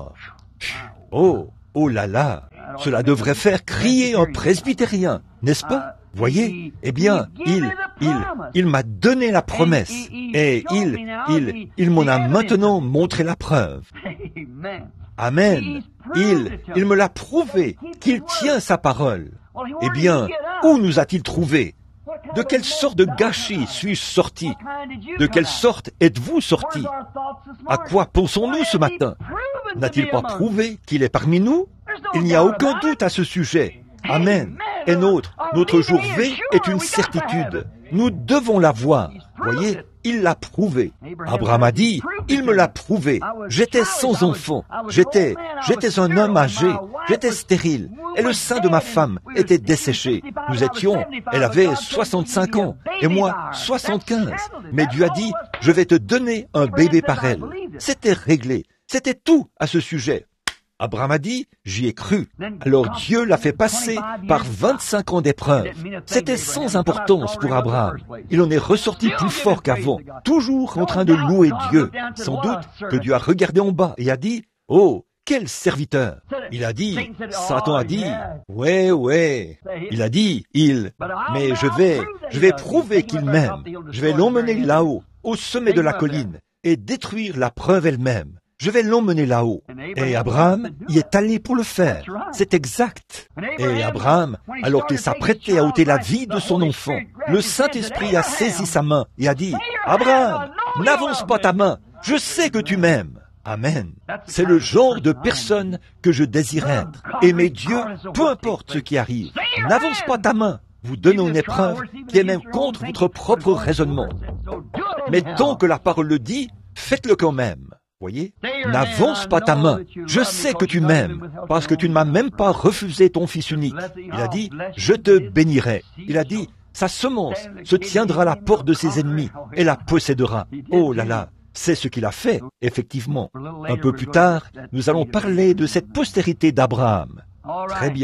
Oh, oh là là, cela devrait faire crier un presbytérien, n'est-ce pas? Voyez, eh bien, il, il, il m'a donné la promesse, et il, il, il m'en a maintenant montré la preuve. Amen. Il, il me l'a prouvé qu'il tient sa parole. Eh bien, où nous a-t-il trouvé? De quelle sorte de gâchis suis-je sorti? De quelle sorte êtes-vous sorti? À quoi pensons-nous ce matin? N'a-t-il pas prouvé qu'il est parmi nous? Il n'y a aucun doute à ce sujet. Amen. Et notre, notre jour V est une certitude. Nous devons la voir. Voyez, il l'a prouvé. Abraham a dit, il me l'a prouvé. J'étais sans enfant. J'étais, j'étais un homme âgé. J'étais stérile. Et le sein de ma femme était desséché. Nous étions, elle avait soixante-cinq ans. Et moi, soixante-quinze. Mais Dieu a dit, je vais te donner un bébé par elle. C'était réglé. C'était tout à ce sujet. Abraham a dit, j'y ai cru. Alors Dieu l'a fait passer par vingt-cinq ans d'épreuve. C'était sans importance pour Abraham. Il en est ressorti plus fort qu'avant, toujours en train de louer Dieu. Sans doute que Dieu a regardé en bas et a dit, oh, quel serviteur. Il a dit, Satan a dit, ouais, ouais. Il a dit, il, mais je vais, je vais prouver qu'il m'aime. Je vais l'emmener là-haut, au sommet de la colline, et détruire la preuve elle-même. Je vais l'emmener là-haut. Et Abraham y est allé pour le faire. C'est exact. Et Abraham, alors qu'il s'apprêtait à ôter la vie de son enfant, le Saint-Esprit a saisi sa main et a dit, « Abraham, n'avance pas ta main. Je sais que tu m'aimes. » Amen. C'est le genre de personne que je désire être. Aimer Dieu, peu importe ce qui arrive. N'avance pas ta main. Vous donnez une épreuve qui est même contre votre propre raisonnement. Mais tant que la parole le dit, faites-le quand même. Voyez, n'avance pas ta main. Je sais que tu m'aimes, parce que tu ne m'as même pas refusé ton fils unique. Il a dit, je te bénirai. Il a dit, sa semence se tiendra à la porte de ses ennemis et la possédera. Oh là là, c'est ce qu'il a fait, effectivement. Un peu plus tard, nous allons parler de cette postérité d'Abraham. Très bien.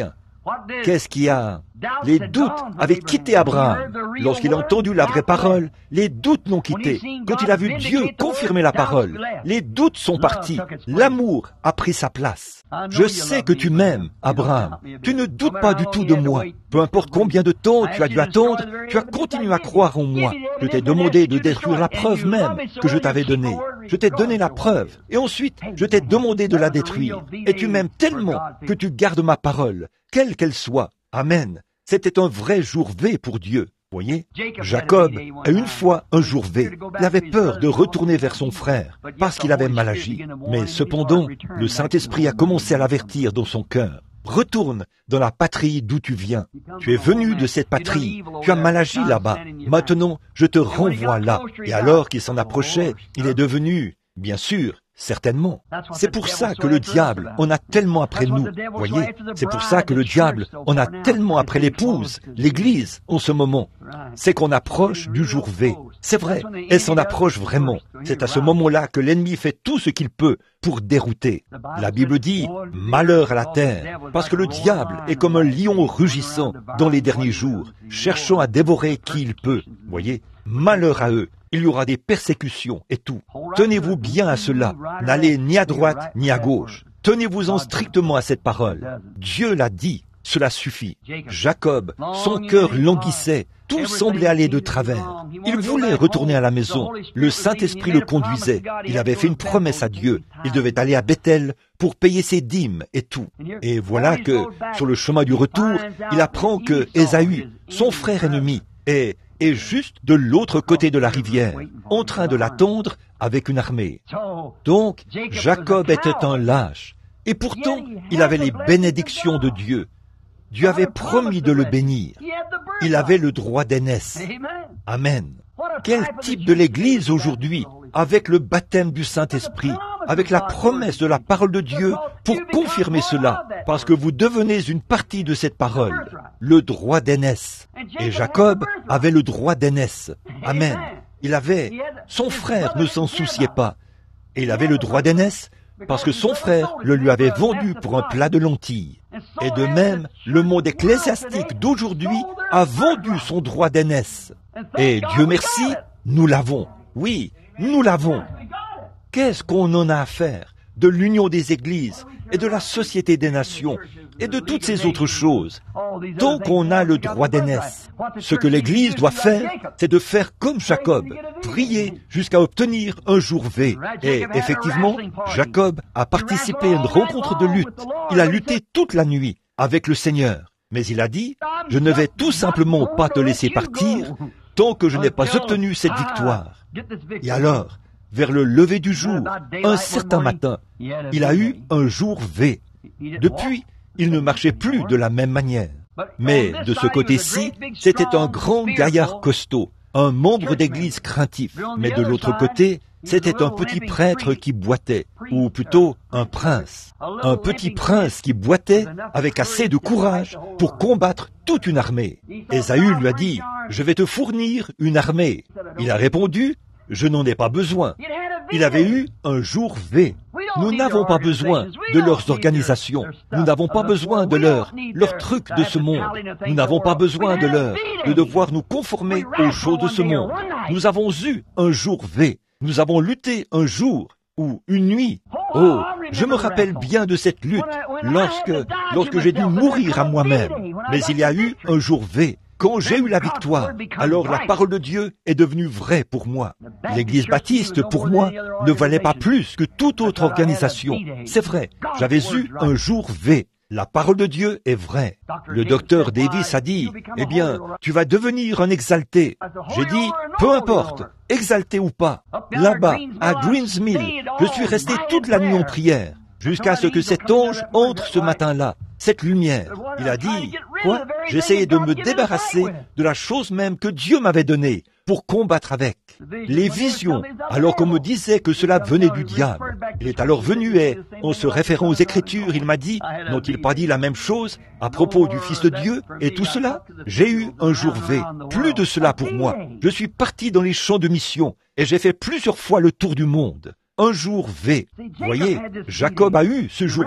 Qu'est-ce qu'il y a? Les doutes avaient quitté Abraham. Lorsqu'il a entendu la vraie parole, les doutes l'ont quitté. Quand il a vu Dieu confirmer la parole, les doutes sont partis. L'amour a pris sa place. Je sais que tu m'aimes, Abraham. Tu ne doutes pas du tout de moi. Peu importe combien de temps tu as dû attendre, tu as continué à croire en moi. Je t'ai demandé de détruire la preuve même que je t'avais donnée. Je t'ai donné la preuve, et ensuite je t'ai demandé de la détruire. Et tu m'aimes tellement que tu gardes ma parole, quelle qu'elle soit. Amen. C'était un vrai jour V pour Dieu. Voyez, Jacob a une fois un jour V. Il avait peur de retourner vers son frère parce qu'il avait mal agi. Mais cependant, le Saint-Esprit a commencé à l'avertir dans son cœur. Retourne dans la patrie d'où tu viens. Tu es venu de cette patrie. Tu as mal agi là-bas. Maintenant, je te renvoie là. Et alors qu'il s'en approchait, il est devenu, bien sûr, certainement. C'est pour ça que le diable en a tellement après nous. Voyez, c'est pour ça que le diable en a tellement après l'épouse, l'Église, en ce moment. C'est qu'on approche du jour V. C'est vrai, elle s'en approche vraiment. C'est à ce moment-là que l'ennemi fait tout ce qu'il peut pour dérouter. La Bible dit « Malheur à la terre », parce que le diable est comme un lion rugissant dans les derniers jours, cherchant à dévorer qui il peut. Voyez, malheur à eux. Il y aura des persécutions et tout. Tenez-vous bien à cela. N'allez ni à droite ni à gauche. Tenez-vous-en strictement à cette parole. Dieu l'a dit. Cela suffit. Jacob, son cœur languissait. Tout semblait aller de travers. Il voulait retourner à la maison. Le Saint-Esprit le conduisait. Il avait fait une promesse à Dieu. Il devait aller à Bethel pour payer ses dîmes et tout. Et voilà que, sur le chemin du retour, il apprend que Ésaü, son frère ennemi, est est juste de l'autre côté de la rivière, en train de l'attendre avec une armée. Donc, Jacob était un lâche, et pourtant, il avait les bénédictions de Dieu. Dieu avait promis de le bénir. Il avait le droit d'aînesse. Amen. Quel type de l'Église aujourd'hui, avec le baptême du Saint-Esprit, avec la promesse de la parole de Dieu pour confirmer cela, parce que vous devenez une partie de cette parole, le droit d'aînesse. Et Jacob avait le droit d'aînesse. Amen. Il avait, son frère ne s'en souciait pas. Et il avait le droit d'aînesse parce que son frère le lui avait vendu pour un plat de lentilles. Et de même, le monde ecclésiastique d'aujourd'hui a vendu son droit d'aînesse. Et Dieu merci, nous l'avons. Oui, nous l'avons. Qu'est-ce qu'on en a à faire de l'union des églises et de la société des nations et de toutes ces autres choses, tant qu'on a le droit d'aînesse? Ce que l'Église doit faire, c'est de faire comme Jacob, prier jusqu'à obtenir un jour V. Et effectivement, Jacob a participé à une rencontre de lutte. Il a lutté toute la nuit avec le Seigneur. Mais il a dit, « Je ne vais tout simplement pas te laisser partir tant que je n'ai pas obtenu cette victoire. » Et alors, vers le lever du jour, un certain matin, il a eu un jour V. Depuis, il ne marchait plus de la même manière. Mais de ce côté-ci, c'était un grand gaillard costaud, un membre d'église craintif. Mais de l'autre côté, c'était un petit prêtre qui boitait, ou plutôt un prince. Un petit prince qui boitait avec assez de courage pour combattre toute une armée. Ésaü lui a dit, « Je vais te fournir une armée. » Il a répondu, « Je n'en ai pas besoin. » Il avait eu un jour V. Nous n'avons pas besoin de leurs organisations. Nous n'avons pas besoin de leurs, leurs trucs de ce monde. Nous n'avons pas besoin de leurs, de devoir nous conformer aux choses de ce monde. Nous avons eu un jour V. Nous avons lutté un jour ou une nuit. Oh, je me rappelle bien de cette lutte lorsque, lorsque j'ai dû mourir à moi-même. Mais il y a eu un jour V. Quand j'ai eu la victoire, alors la parole de Dieu est devenue vraie pour moi. L'Église baptiste, pour moi, ne valait pas plus que toute autre organisation. C'est vrai, j'avais eu un jour V. La parole de Dieu est vraie. Le docteur Davis a dit, « Eh bien, tu vas devenir un exalté. » J'ai dit, « Peu importe, exalté ou pas. » Là-bas, à Greens Mill, je suis resté toute la nuit en prière, jusqu'à ce que cet ange entre ce matin-là. Cette lumière, il a dit, quoi? J'essayais de me débarrasser de la chose même que Dieu m'avait donnée pour combattre avec. Les visions, alors qu'on me disait que cela venait du diable. Il est alors venu et, en se référant aux Écritures, il m'a dit, n'ont-ils pas dit la même chose à propos du Fils de Dieu et tout cela? J'ai eu un jour V. Plus de cela pour moi. Je suis parti dans les champs de mission et j'ai fait plusieurs fois le tour du monde. Un jour V. Voyez, Jacob a eu ce jour V.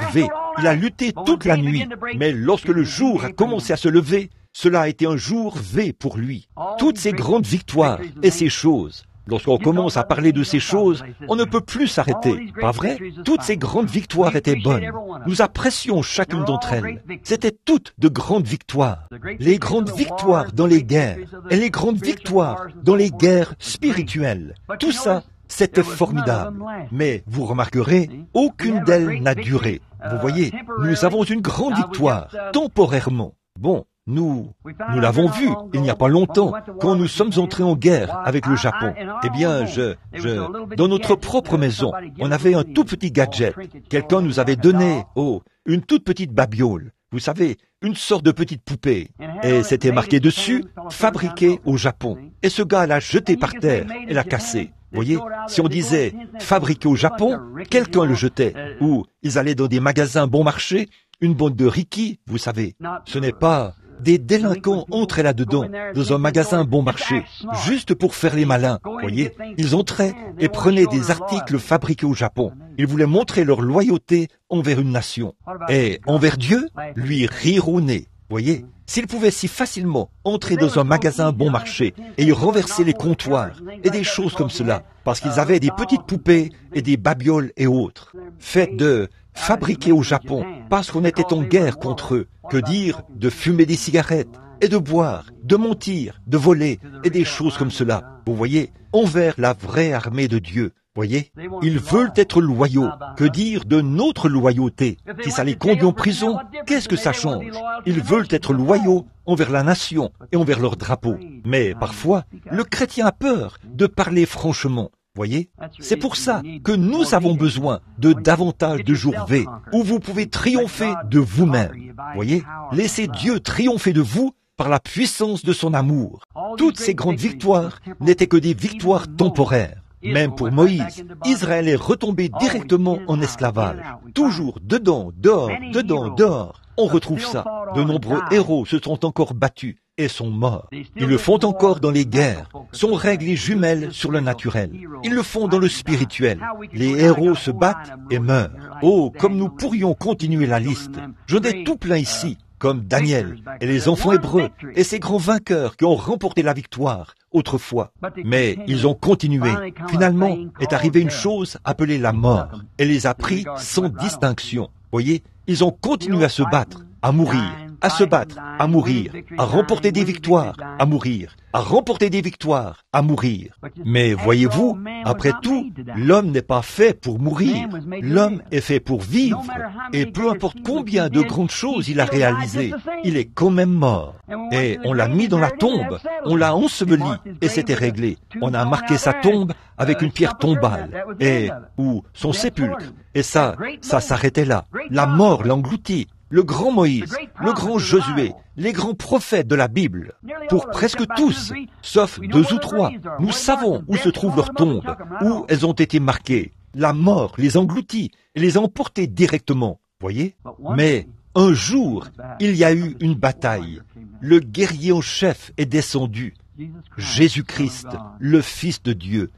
Il a lutté toute la nuit, mais lorsque le jour a commencé à se lever, cela a été un jour V pour lui. Toutes ces grandes victoires et ces choses, lorsqu'on commence à parler de ces choses, on ne peut plus s'arrêter. Pas vrai? Toutes ces grandes victoires étaient bonnes. Nous apprécions chacune d'entre elles. C'étaient toutes de grandes victoires. Les grandes victoires dans les guerres et les grandes victoires dans les guerres spirituelles. Tout ça, c'était formidable. Mais vous remarquerez, aucune d'elles n'a duré. Vous voyez, nous avons une grande victoire, temporairement. Bon. Nous, nous l'avons vu il n'y a pas longtemps, quand nous sommes entrés en guerre avec le Japon. Eh bien, je, je, dans notre propre maison, on avait un tout petit gadget. Quelqu'un nous avait donné, oh, une toute petite babiole. Vous savez, une sorte de petite poupée. Et c'était marqué dessus, fabriqué au Japon. Et ce gars l'a jeté par terre et l'a cassé. Vous voyez, si on disait fabriqué au Japon, quelqu'un le jetait. Ou ils allaient dans des magasins bon marché, une bande de Ricky, vous savez. Ce n'est pas... Des délinquants entraient là-dedans, dans un magasin bon marché, juste pour faire les malins. Voyez, ils entraient et prenaient des articles fabriqués au Japon. Ils voulaient montrer leur loyauté envers une nation. Et envers Dieu, lui rire au nez. Voyez, s'ils pouvaient si facilement entrer dans un magasin bon marché et y renverser les comptoirs et des choses comme cela, parce qu'ils avaient des petites poupées et des babioles et autres, faites de fabriqués au Japon, parce qu'on était en guerre contre eux. Que dire de fumer des cigarettes et de boire, de mentir, de voler et des choses comme cela. Vous voyez, envers la vraie armée de Dieu. Voyez, ils veulent être loyaux. Que dire de notre loyauté? Si ça les conduit en prison, qu'est-ce que ça change? Ils veulent être loyaux envers la nation et envers leur drapeau. Mais parfois, le chrétien a peur de parler franchement. Voyez, c'est pour ça que nous avons besoin de davantage de jours V, où vous pouvez triompher de vous-même. Voyez, laissez Dieu triompher de vous par la puissance de son amour. Toutes ces grandes victoires n'étaient que des victoires temporaires. Même pour Moïse, Israël est retombé directement en esclavage. Toujours dedans, dehors, dedans, dehors. On retrouve ça. De nombreux héros se sont encore battus et sont morts. Ils le font encore dans les guerres. Sont règles jumelles sur le naturel. Ils le font dans le spirituel. Les héros se battent et meurent. Oh, comme nous pourrions continuer la liste. J'en ai tout plein ici, comme Daniel et les enfants hébreux et ces grands vainqueurs qui ont remporté la victoire autrefois. Mais ils ont continué. Finalement est arrivée une chose appelée la mort. Elle les a pris sans distinction. Voyez, ils ont continué à se battre, à mourir, à se battre, à mourir, à remporter des victoires, à mourir, à remporter des victoires, à mourir. Mais voyez-vous, après tout, l'homme n'est pas fait pour mourir. L'homme est fait pour vivre. Et peu importe combien de grandes choses il a réalisées, il est quand même mort. Et on l'a mis dans la tombe, on l'a enseveli, et c'était réglé. On a marqué sa tombe avec une pierre tombale, et, ou son sépulcre. Et ça, ça s'arrêtait là. La mort l'engloutit. Le grand Moïse, le grand Josué, les grands prophètes de la Bible, pour presque tous, sauf deux ou trois, nous savons où se trouvent leurs tombes, où elles ont été marquées. La mort les engloutit et les a emportées directement, voyez? Mais un jour, il y a eu une bataille. Le guerrier en chef est descendu, Jésus-Christ, le Fils de Dieu.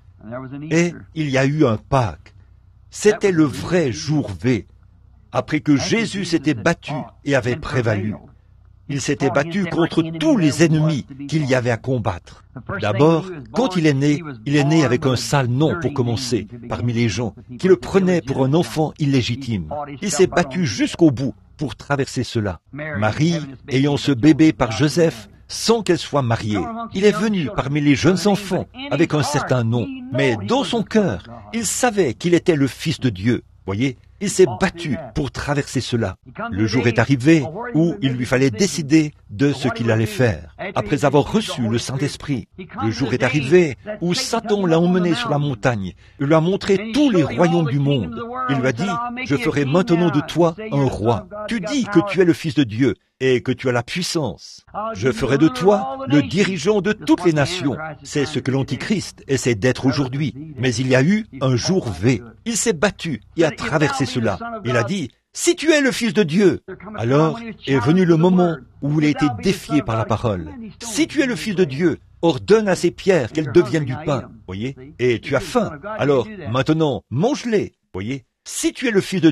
Et il y a eu un Pâques. C'était le vrai jour V. Après que Jésus s'était battu et avait prévalu. Il s'était battu contre tous les ennemis qu'il y avait à combattre. D'abord, quand il est né, il est né avec un sale nom pour commencer, parmi les gens, qui le prenaient pour un enfant illégitime. Il s'est battu jusqu'au bout pour traverser cela. Marie, ayant ce bébé par Joseph, sans qu'elle soit mariée, il est venu parmi les jeunes enfants avec un certain nom, mais dans son cœur, il savait qu'il était le Fils de Dieu. Voyez, il s'est battu pour traverser cela. Le jour est arrivé où il lui fallait décider de ce qu'il allait faire, après avoir reçu le Saint-Esprit. Le jour est arrivé où Satan l'a emmené sur la montagne. Il lui a montré tous les royaumes du monde. Il lui a dit, « Je ferai maintenant de toi un roi. Tu dis que tu es le Fils de Dieu et que tu as la puissance. Je ferai de toi le dirigeant de toutes les nations. » C'est ce que l'Antichrist essaie d'être aujourd'hui. Mais il y a eu un jour V. Il s'est battu et a traversé cela. Il a dit, « Si tu es le Fils de Dieu !» Alors est venu le moment où il a été défié par la parole. « Si tu es le Fils de Dieu, ordonne à ces pierres qu'elles deviennent du pain. » Voyez, et tu as faim. Alors maintenant, mange-les. Voyez, si tu es le Fils de Dieu,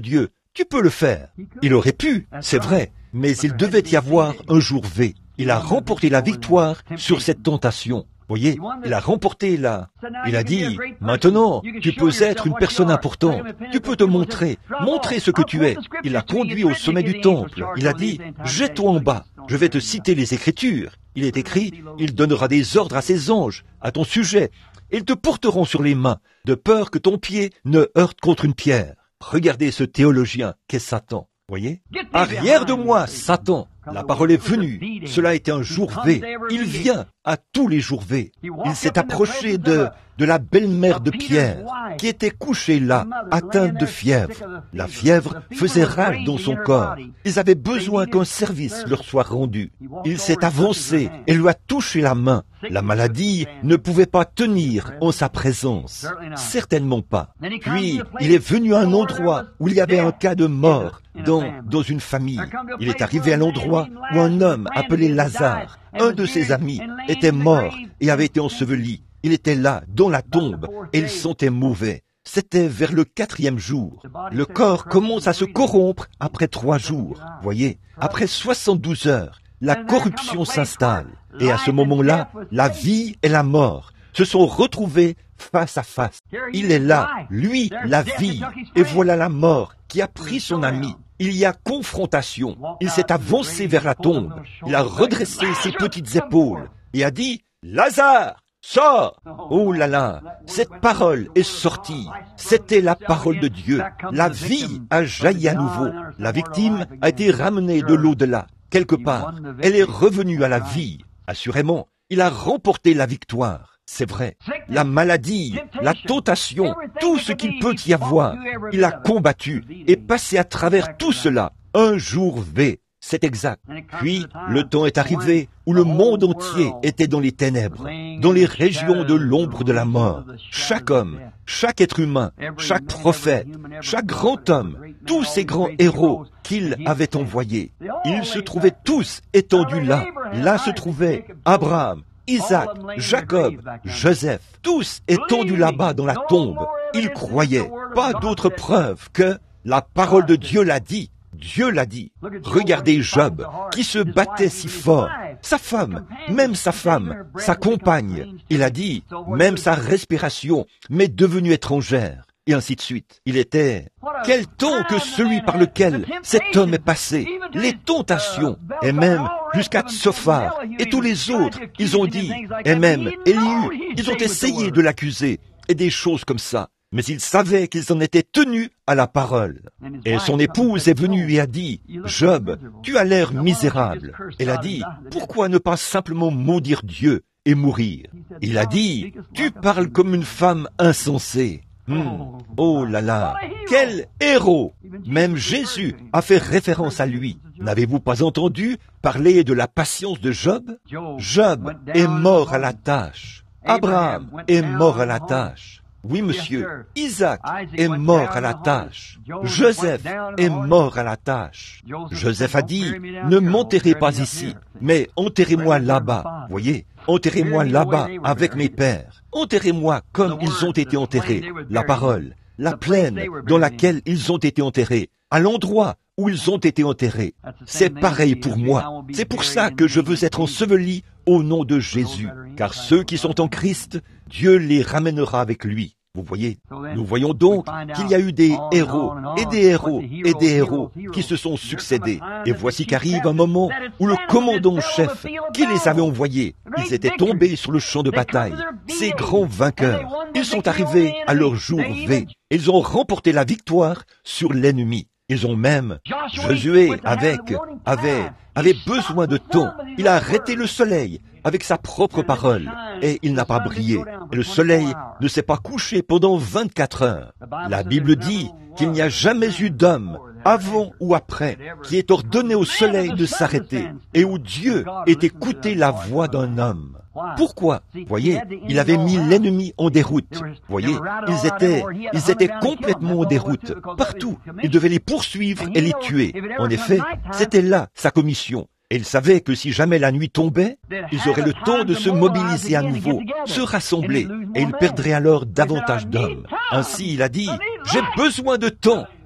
tu peux le faire. Il aurait pu, c'est vrai, mais il devait y avoir un jour V. Il a remporté la victoire sur cette tentation. Voyez, il a remporté là. Il a dit, maintenant, tu peux être une personne importante. Tu peux te montrer, montrer ce que tu es. Il l'a conduit au sommet du temple. Il a dit, jette-toi en bas. Je vais te citer les Écritures. Il est écrit, il donnera des ordres à ses anges, à ton sujet. Ils te porteront sur les mains, de peur que ton pied ne heurte contre une pierre. Regardez ce théologien qu'est Satan. Voyez? Arrière de moi, Satan. La parole est venue. Cela était un jour V. Il vient à tous les jours V. Il s'est approché de, de la belle-mère de Pierre, qui était couchée là, atteinte de fièvre. La fièvre faisait rage dans son corps. Ils avaient besoin qu'un service leur soit rendu. Il s'est avancé et lui a touché la main. La maladie ne pouvait pas tenir en sa présence. Certainement pas. Puis, il est venu à un endroit où il y avait un cas de mort dans, dans une famille. Il est arrivé à l'endroit où un homme appelé Lazare, un de ses amis, était mort et avait été enseveli. Il était là, dans la tombe, et il sentait mauvais. C'était vers le quatrième jour. Le corps commence à se corrompre après trois jours. Voyez, après soixante-douze heures, la corruption s'installe. Et à ce moment-là, la vie et la mort se sont retrouvées face à face. Il est là, lui, la vie, et voilà la mort qui a pris son ami. Il y a confrontation. Il s'est avancé vers la tombe. Il a redressé ses petites épaules et a dit, « Lazare, sors !» Oh là là, cette parole est sortie. C'était la parole de Dieu. La vie a jailli à nouveau. La victime a été ramenée de l'au-delà. Quelque part, elle est revenue à la vie. Assurément, il a remporté la victoire. C'est vrai. La maladie, la tentation, tout ce qu'il peut y avoir, il a combattu et passé à travers tout cela. Un jour V, c'est exact. Puis, le temps est arrivé où le monde entier était dans les ténèbres, dans les régions de l'ombre de la mort. Chaque homme, chaque être humain, chaque prophète, chaque grand homme, tous ces grands héros qu'il avait envoyés, ils se trouvaient tous étendus là. Là se trouvaient Abraham, Isaac, Jacob, Joseph, tous étendus là-bas dans la tombe. Ils croyaient. Pas d'autre preuve que la parole de Dieu l'a dit. Dieu l'a dit. Regardez Job, qui se battait si fort. Sa femme, même sa femme, sa compagne, il a dit, même sa respiration m'est devenue étrangère. Et ainsi de suite. Il était... Quel temps que celui par lequel cet homme est passé, les tentations, et même jusqu'à Tsophar, et tous les autres, ils ont dit, et même Élihu, ils ont essayé de l'accuser, et des choses comme ça. Mais ils savaient qu'ils en étaient tenus à la parole. Et son épouse est venue et a dit, « Job, tu as l'air misérable. » Elle a dit, « Pourquoi ne pas simplement maudire Dieu et mourir ?» Il a dit, « Tu parles comme une femme insensée. » Hmm. Oh là là, quel héros! Même Jésus a fait référence à lui. N'avez-vous pas entendu parler de la patience de Job? Job est mort à la tâche. Abraham est mort à la tâche. Oui, monsieur. Isaac est mort à la tâche. Joseph est mort à la tâche. Joseph a dit, ne m'enterrez pas ici, mais enterrez-moi là-bas. Voyez, enterrez-moi là-bas avec mes pères. Enterrez-moi comme ils ont été enterrés. La parole, la plaine dans laquelle ils ont été enterrés, à l'endroit où ils ont été enterrés. C'est pareil pour moi. C'est pour ça que je veux être enseveli au nom de Jésus. Car ceux qui sont en Christ, Dieu les ramènera avec lui. Vous voyez, nous voyons donc qu'il y a eu des héros et des héros et des héros qui se sont succédés. Et voici qu'arrive un moment où le commandant-chef qui les avait envoyés, ils étaient tombés sur le champ de bataille. Ces grands vainqueurs, ils sont arrivés à leur jour V. Ils ont remporté la victoire sur l'ennemi. Ils ont même, Josué avec, avait, avait besoin de temps. Il a arrêté le soleil avec sa propre parole et il n'a pas brillé. Et le soleil ne s'est pas couché pendant vingt-quatre heures. La Bible dit qu'il n'y a jamais eu d'homme, avant ou après, qui ait ordonné au soleil de s'arrêter et où Dieu ait écouté la voix d'un homme. Pourquoi? Voyez, il avait mis l'ennemi en déroute. Voyez, ils étaient, ils étaient complètement en déroute. Partout, il devait les poursuivre et les tuer. En effet, c'était là sa commission. Et il savait que si jamais la nuit tombait, ils auraient le temps de se mobiliser à nouveau, se rassembler, et ils perdraient alors davantage d'hommes. Ainsi, il a dit, « J'ai besoin de temps.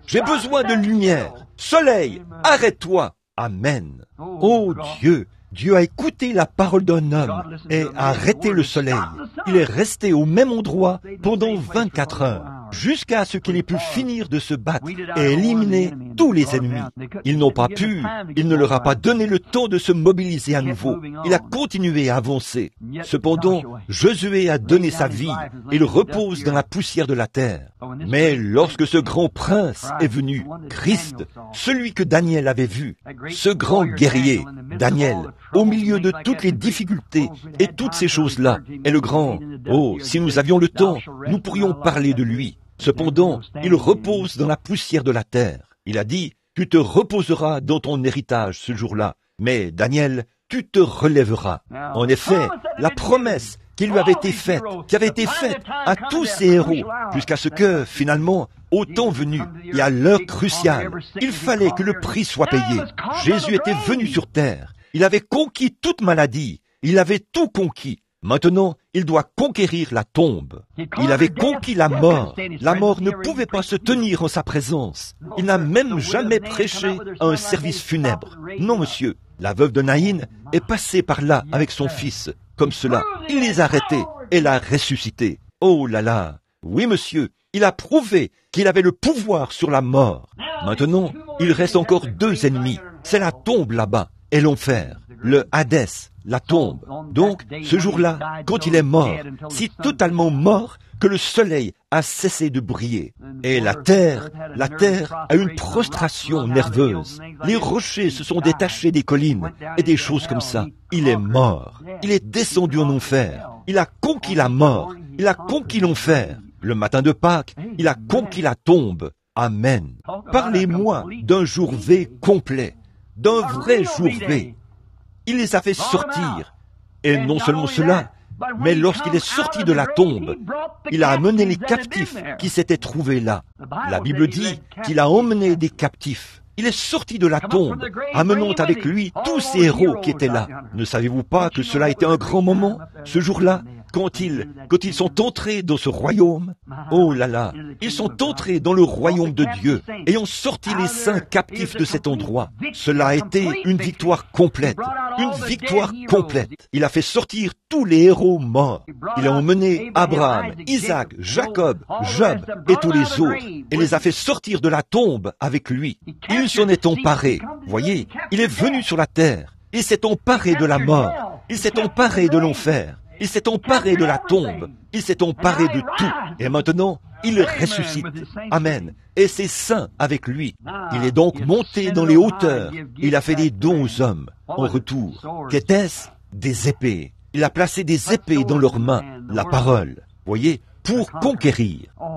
J'ai besoin de lumière. Soleil, arrête-toi. Amen. Oh Dieu, Dieu a écouté la parole d'un homme et a arrêté le soleil. Il est resté au même endroit pendant vingt-quatre heures, jusqu'à ce qu'il ait pu finir de se battre et éliminer tous les ennemis. Ils n'ont pas pu, il ne leur a pas donné le temps de se mobiliser à nouveau. Il a continué à avancer. Cependant, Josué a donné sa vie. Il repose dans la poussière de la terre. Mais lorsque ce grand prince est venu, Christ, celui que Daniel avait vu, ce grand guerrier, Daniel, au milieu de toutes les difficultés et toutes ces choses-là, est le grand. Oh, si nous avions le temps, nous pourrions parler de lui. Cependant, il repose dans la poussière de la terre. Il a dit, tu te reposeras dans ton héritage ce jour-là, mais Daniel, tu te relèveras. En effet, la promesse qui lui avait été faite, qui avait été faite à tous ces héros, jusqu'à ce que, finalement, au temps venu et à l'heure cruciale, il fallait que le prix soit payé. Jésus était venu sur terre. Il avait conquis toute maladie. Il avait tout conquis. Maintenant, il doit conquérir la tombe. Il avait conquis la mort. La mort ne pouvait pas se tenir en sa présence. Il n'a même jamais prêché à un service funèbre. Non, monsieur. La veuve de Naïn est passée par là avec son fils, comme cela. Il les a arrêtés et l'a ressuscité. Oh là là. Oui, monsieur. Il a prouvé qu'il avait le pouvoir sur la mort. Maintenant, il reste encore deux ennemis. C'est la tombe là-bas et l'enfer. Le Hadès, la tombe. Donc, ce jour-là, quand il est mort, si totalement mort que le soleil a cessé de briller. Et la terre, la terre a une prostration nerveuse. Les rochers se sont détachés des collines et des choses comme ça. Il est mort. Il est descendu en enfer. Il a conquis la mort. Il a conquis l'enfer. Le matin de Pâques, il a conquis la tombe. Amen. Parlez-moi d'un jour V complet, d'un vrai jour V. Il les a fait sortir. Et non seulement cela, mais lorsqu'il est sorti de la tombe, il a amené les captifs qui s'étaient trouvés là. La Bible dit qu'il a emmené des captifs. Il est sorti de la tombe, amenant avec lui tous ces héros qui étaient là. Ne savez-vous pas que cela a été un grand moment, ce jour-là, quand ils, quand ils sont entrés dans ce royaume? Oh là là, ils sont entrés dans le royaume de Dieu et ont sorti les saints captifs de cet endroit. Cela a été une victoire complète, une victoire complète. Il a fait sortir tous les héros morts. Il a emmené Abraham, Isaac, Jacob, Job et tous les autres et les a fait sortir de la tombe avec lui. Il s'en est emparé. Voyez, il est venu sur la terre. Il s'est emparé de la mort. Il s'est emparé de l'enfer. Il s'est emparé de la tombe. Il s'est emparé de tout. Et maintenant, il ressuscite. Amen. Et c'est saint avec lui. Il est donc monté dans les hauteurs. Il a fait des dons aux hommes. En retour, qu'était-ce? Des épées. Il a placé des épées dans leurs mains. La parole. Voyez, pour conquérir.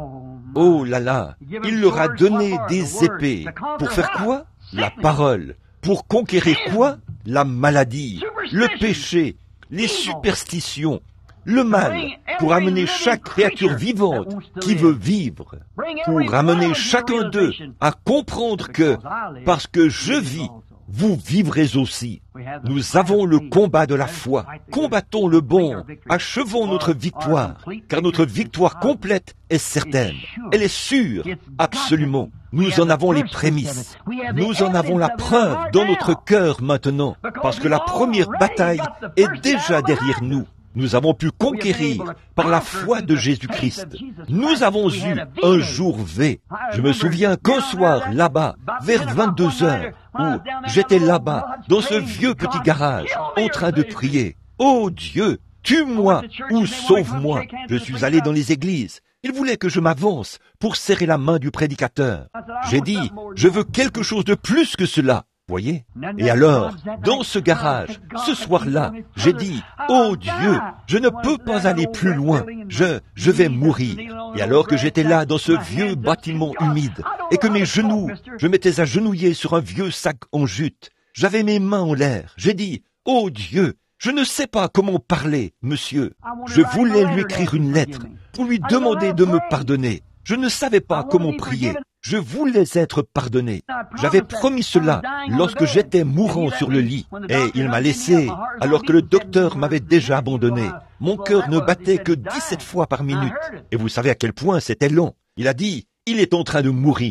Oh là là, il leur a donné des épées. Pour faire quoi? La parole. Pour conquérir quoi? La maladie, le péché, les superstitions, le mal, pour amener chaque créature vivante qui veut vivre, pour amener chacun d'eux à comprendre que, parce que je vis, vous vivrez aussi. Nous avons le combat de la foi. Combattons le bon. Achevons notre victoire, car notre victoire complète est certaine. Elle est sûre, absolument. Nous en avons les prémices. Nous en avons la preuve dans notre cœur maintenant, parce que la première bataille est déjà derrière nous. Nous avons pu conquérir par la foi de Jésus-Christ. Nous avons eu un jour V. Je me souviens qu'un soir, là-bas, vers vingt-deux heures, où j'étais là-bas, dans ce vieux petit garage, en train de prier. Oh Dieu, tue-moi ou sauve-moi. Je suis allé dans les églises. Il voulait que je m'avance pour serrer la main du prédicateur. J'ai dit, je veux quelque chose de plus que cela. Voyez? Et alors, dans ce garage, ce soir-là, j'ai dit, oh Dieu, je ne peux pas aller plus loin, je, je vais mourir. Et alors que j'étais là dans ce vieux bâtiment humide, et que mes genoux, je m'étais agenouillé sur un vieux sac en jute, j'avais mes mains en l'air, j'ai dit, oh Dieu, je ne sais pas comment parler, monsieur. Je voulais lui écrire une lettre pour lui demander de me pardonner. Je ne savais pas comment prier. Je voulais être pardonné. J'avais promis cela lorsque j'étais mourant sur le lit. Et il m'a laissé alors que le docteur m'avait déjà abandonné. Mon cœur ne battait que dix-sept fois par minute. Et vous savez à quel point c'était long. Il a dit, il est en train de mourir.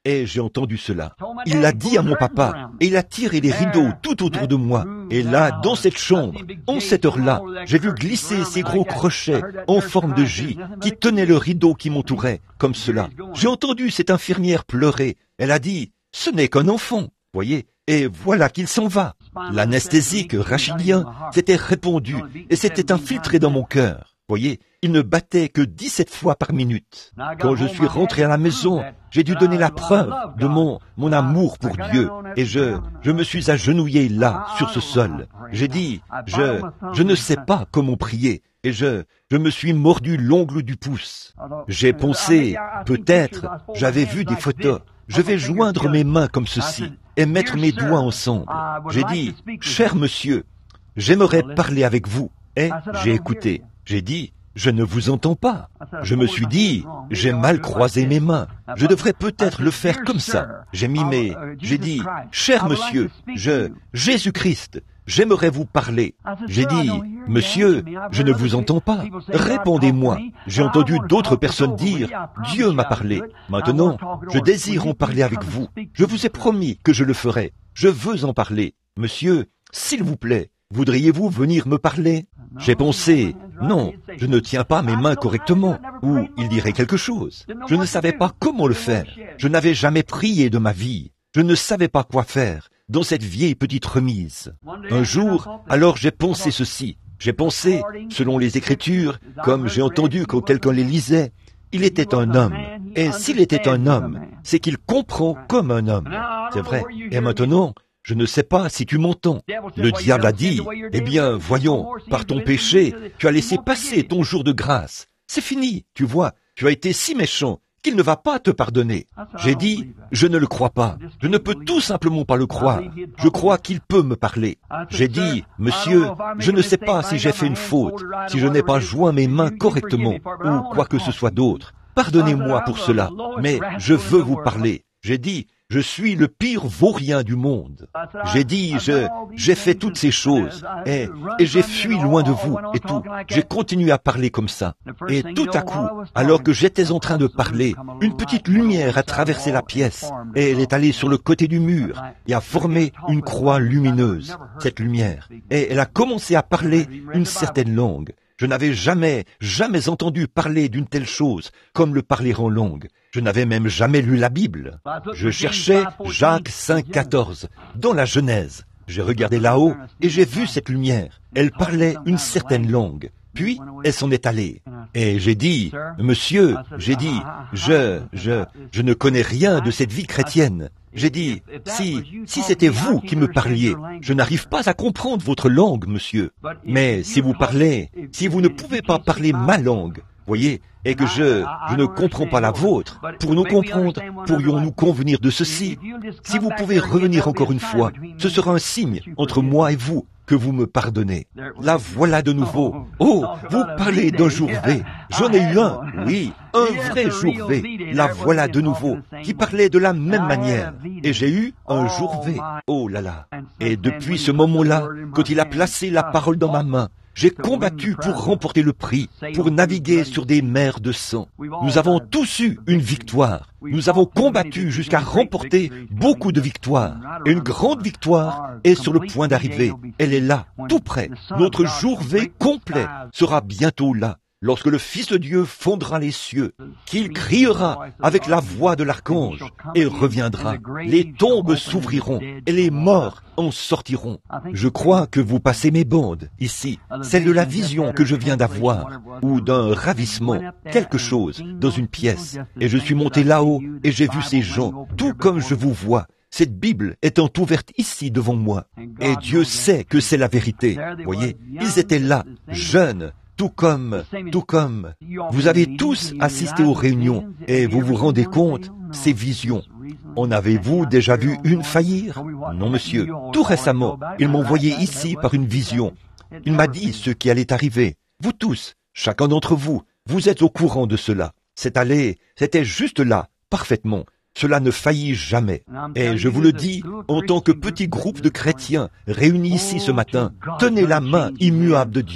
et j'ai entendu cela. Il l'a dit à mon papa, et il a tiré les rideaux tout autour de moi. Et là, dans cette chambre, en cette heure-là, j'ai vu glisser ces gros crochets en forme de J qui tenaient le rideau qui m'entourait, comme cela. J'ai entendu cette infirmière pleurer. Elle a dit, « Ce n'est qu'un enfant. » Voyez, et voilà qu'il s'en va. L'anesthésique rachidien s'était répandu et s'était infiltré dans mon cœur. Voyez, il ne battait que dix-sept fois par minute. Quand je suis rentré à la maison, j'ai dû donner la preuve de mon, mon amour pour Dieu. Et je, je me suis agenouillé là, sur ce sol. J'ai dit, je, je ne sais pas comment prier. Et je, je me suis mordu l'ongle du pouce. J'ai pensé, peut-être, j'avais vu des photos. Je vais joindre mes mains comme ceci et mettre mes doigts ensemble. J'ai dit, cher monsieur, j'aimerais parler avec vous. Et j'ai écouté. J'ai dit, je ne vous entends pas. Je me suis dit, j'ai mal croisé mes mains. Je devrais peut-être le faire comme ça. J'ai mis mes... J'ai dit, cher monsieur, je... Jésus-Christ, j'aimerais vous parler. J'ai dit, monsieur, je ne vous entends pas. Répondez-moi. J'ai entendu d'autres personnes dire, Dieu m'a parlé. Maintenant, je désire en parler avec vous. Je vous ai promis que je le ferai. Je veux en parler. Monsieur, s'il vous plaît, voudriez-vous venir me parler? J'ai pensé, non, je ne tiens pas mes mains correctement, ou il dirait quelque chose. Je ne savais pas comment le faire. Je n'avais jamais prié de ma vie. Je ne savais pas quoi faire dans cette vieille petite remise. Un jour, alors j'ai pensé ceci. J'ai pensé, selon les Écritures, comme j'ai entendu quand quelqu'un les lisait, il était un homme. Et s'il était un homme, c'est qu'il comprend comme un homme. C'est vrai. Et maintenant, je ne sais pas si tu m'entends. Le diable a dit, eh bien, voyons, par ton péché, tu as laissé passer ton jour de grâce. C'est fini, tu vois, tu as été si méchant qu'il ne va pas te pardonner. J'ai dit, je ne le crois pas. Je ne peux tout simplement pas le croire. Je crois qu'il peut me parler. J'ai dit, monsieur, je ne sais pas si j'ai fait une faute, si je n'ai pas joint mes mains correctement, ou quoi que ce soit d'autre. Pardonnez-moi pour cela, mais je veux vous parler. J'ai dit, je suis le pire vaurien du monde. J'ai dit, je, j'ai fait toutes ces choses, et, et j'ai fui loin de vous, et tout. J'ai continué à parler comme ça. Et tout à coup, alors que j'étais en train de parler, une petite lumière a traversé la pièce, et elle est allée sur le côté du mur, et a formé une croix lumineuse, cette lumière. Et elle a commencé à parler une certaine langue. Je n'avais jamais, jamais entendu parler d'une telle chose, comme le parler en langue. Je n'avais même jamais lu la Bible. Je cherchais Jacques cinq quatorze, dans la Genèse. J'ai regardé là-haut et j'ai vu cette lumière. Elle parlait une certaine langue. Puis, elle s'en est allée. Et j'ai dit, monsieur, j'ai dit, je, je, je ne connais rien de cette vie chrétienne. J'ai dit, si, si c'était vous qui me parliez, je n'arrive pas à comprendre votre langue, monsieur. Mais si vous parlez, si vous ne pouvez pas parler ma langue, voyez, et que je, je ne comprends pas la vôtre, pour nous comprendre, pourrions-nous convenir de ceci? Si vous pouvez revenir encore une fois, ce sera un signe entre moi et vous, que vous me pardonnez. La voilà de nouveau. Oh, vous parlez d'un jour V. J'en ai eu un, oui, un vrai jour V. La voilà de nouveau, qui parlait de la même manière. Et j'ai eu un jour V. Oh là là. Et depuis ce moment-là, quand il a placé la parole dans ma main, j'ai combattu pour remporter le prix, pour naviguer sur des mers de sang. Nous avons tous eu une victoire. Nous avons combattu jusqu'à remporter beaucoup de victoires. Et une grande victoire est sur le point d'arriver. Elle est là, tout près. Notre jour V complet sera bientôt là. Lorsque le Fils de Dieu fondera les cieux, qu'il criera avec la voix de l'archange et reviendra. Les tombes s'ouvriront et les morts en sortiront. Je crois que vous passez mes bandes ici, celle de la vision que je viens d'avoir, ou d'un ravissement, quelque chose, dans une pièce. Et je suis monté là-haut et j'ai vu ces gens, tout comme je vous vois. Cette Bible étant ouverte ici devant moi. Et Dieu sait que c'est la vérité. Voyez, ils étaient là, jeunes, Tout comme, tout comme, vous avez tous assisté aux réunions et vous vous rendez compte, ces visions. En avez-vous déjà vu une faillir? Non, monsieur. Tout récemment, ils m'ont envoyé ici par une vision. Il m'a dit ce qui allait arriver. Vous tous, chacun d'entre vous, vous êtes au courant de cela. C'est allé, c'était juste là, parfaitement. Cela ne faillit jamais. Et je vous le dis, en tant que petit groupe de chrétiens réunis ici ce matin, tenez la main immuable de Dieu.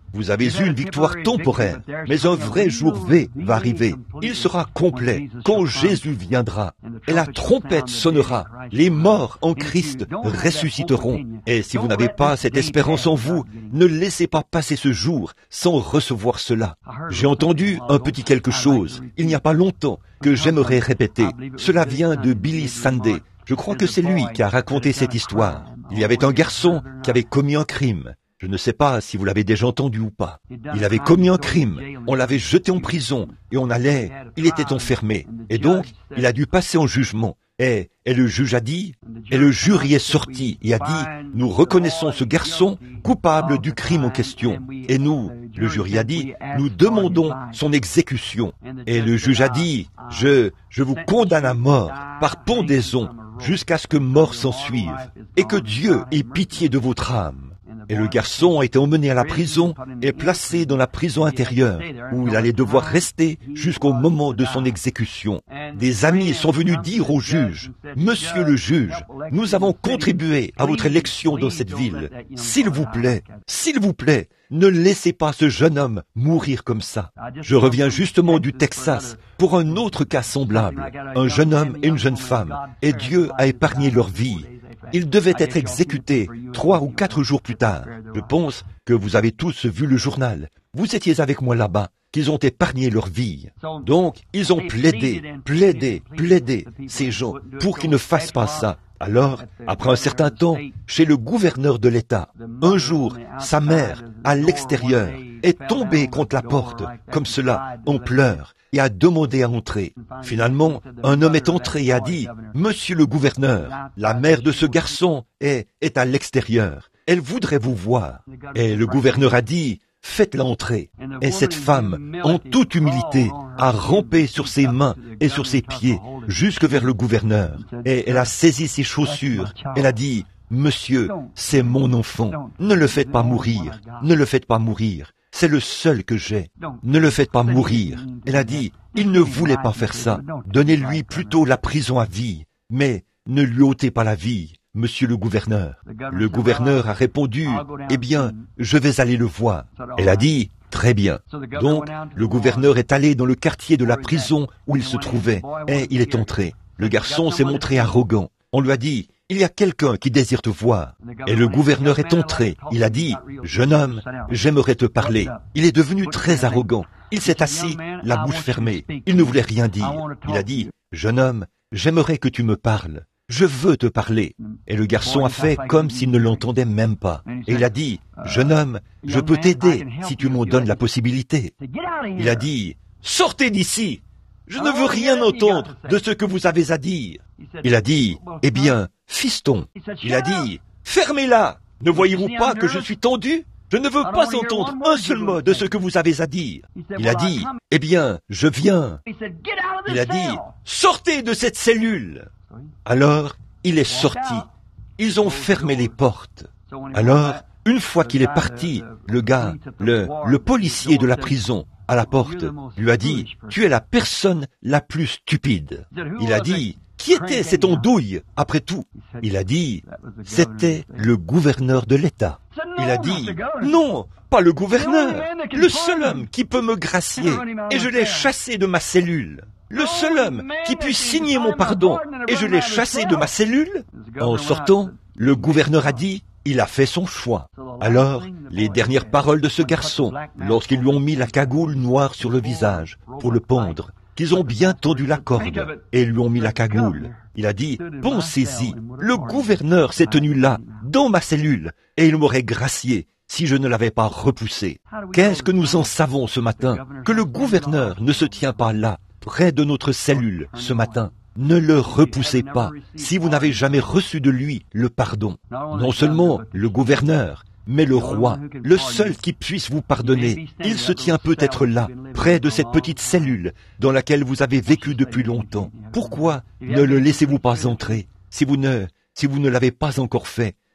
Vous avez eu une victoire temporaire, mais un vrai jour V va arriver. Il sera complet quand Jésus viendra. Et la trompette sonnera. Les morts en Christ ressusciteront. Et si vous n'avez pas cette espérance en vous, ne laissez pas passer ce jour sans recevoir cela. J'ai entendu un petit quelque chose, il n'y a pas longtemps, que j'aimerais répéter. Cela vient de Billy Sunday. Je crois que c'est lui qui a raconté cette histoire. Il y avait un garçon qui avait commis un crime. Je ne sais pas si vous l'avez déjà entendu ou pas. Il avait commis un crime, on l'avait jeté en prison, et on allait, il était enfermé. Et donc, il a dû passer en jugement. Et, et le juge a dit, et le jury est sorti et a dit, nous reconnaissons ce garçon coupable du crime en question. Et nous, le jury a dit, nous demandons son exécution. Et le juge a dit, je, je vous condamne à mort par pendaison jusqu'à ce que mort s'en suive, et que Dieu ait pitié de votre âme. Et le garçon a été emmené à la prison et placé dans la prison intérieure, où il allait devoir rester jusqu'au moment de son exécution. Des amis sont venus dire au juge, « Monsieur le juge, nous avons contribué à votre élection dans cette ville. S'il vous plaît, s'il vous plaît, ne laissez pas ce jeune homme mourir comme ça. » Je reviens justement du Texas pour un autre cas semblable, un jeune homme et une jeune femme, et Dieu a épargné leur vie. Ils devaient être exécutés trois ou quatre jours plus tard. Je pense que vous avez tous vu le journal. Vous étiez avec moi là-bas, qu'ils ont épargné leur vie. Donc, ils ont plaidé, plaidé, plaidé, ces gens, pour qu'ils ne fassent pas ça. Alors, après un certain temps, chez le gouverneur de l'État, un jour, sa mère, à l'extérieur, est tombée contre la porte, comme cela, en pleurs, et a demandé à entrer. Finalement, un homme est entré et a dit, « Monsieur le gouverneur, la mère de ce garçon est, est à l'extérieur. Elle voudrait vous voir. » Et le gouverneur a dit, « Faites-la entrer. » Et cette femme, en toute humilité, a rampé sur ses mains et sur ses pieds jusque vers le gouverneur. Et elle a saisi ses chaussures. Elle a dit, « Monsieur, c'est mon enfant. Ne le faites pas mourir. Ne le faites pas mourir. C'est le seul que j'ai. Ne le faites pas mourir. » Elle a dit, « Il ne voulait pas faire ça. Donnez-lui plutôt la prison à vie. Mais ne lui ôtez pas la vie, monsieur le gouverneur. » Le gouverneur a répondu, « Eh bien, je vais aller le voir. » Elle a dit, « Très bien. » Donc, le gouverneur est allé dans le quartier de la prison où il se trouvait, et il est entré. Le garçon s'est montré arrogant. On lui a dit, « Il y a quelqu'un qui désire te voir. » Et le gouverneur est entré. Il a dit, « Jeune homme, j'aimerais te parler. » Il est devenu très arrogant. Il s'est assis, la bouche fermée. Il ne voulait rien dire. Il a dit, « Jeune homme, j'aimerais que tu me parles. Je veux te parler. » Et le garçon a fait comme s'il ne l'entendait même pas. Et il a dit, « Jeune homme, je peux t'aider si tu m'en donnes la possibilité. » Il a dit, « Sortez d'ici. Je ne veux rien entendre de ce que vous avez à dire. » Il a dit, « Eh bien, fiston. » Il a dit, « Fermez-la. Ne voyez-vous pas que je suis tendu? Je ne veux pas entendre un seul mot de ce que vous avez à dire. » Il a dit, « Eh bien, je viens. » Il a dit, « Sortez de cette cellule. » Alors, il est sorti. Ils ont fermé les portes. Alors, une fois qu'il est parti, le gars, le, le policier de la prison, à la porte, lui a dit, « Tu es la personne la plus stupide. » Il a dit, « Qui était cette andouille, après tout ?» Il a dit, « C'était le gouverneur de l'État. » Il a dit, « Non, pas le gouverneur, le seul homme qui peut me gracier, et je l'ai chassé de ma cellule. Le seul homme qui puisse signer mon pardon, et je l'ai chassé de ma cellule. » En sortant, le gouverneur a dit, il a fait son choix. Alors, les dernières paroles de ce garçon, lorsqu'ils lui ont mis la cagoule noire sur le visage, pour le pendre, qu'ils ont bien tendu la corde, et lui ont mis la cagoule. Il a dit, pensez-y, le gouverneur s'est tenu là, dans ma cellule, et il m'aurait gracié si je ne l'avais pas repoussé. Qu'est-ce que nous en savons ce matin? Que le gouverneur ne se tient pas là, près de notre cellule, ce matin. Ne le repoussez pas si vous n'avez jamais reçu de lui le pardon. Non seulement le gouverneur, mais le roi, le seul qui puisse vous pardonner. Il se tient peut-être là, près de cette petite cellule dans laquelle vous avez vécu depuis longtemps. Pourquoi ne le laissez-vous pas entrer si vous ne, si vous ne l'avez pas encore fait?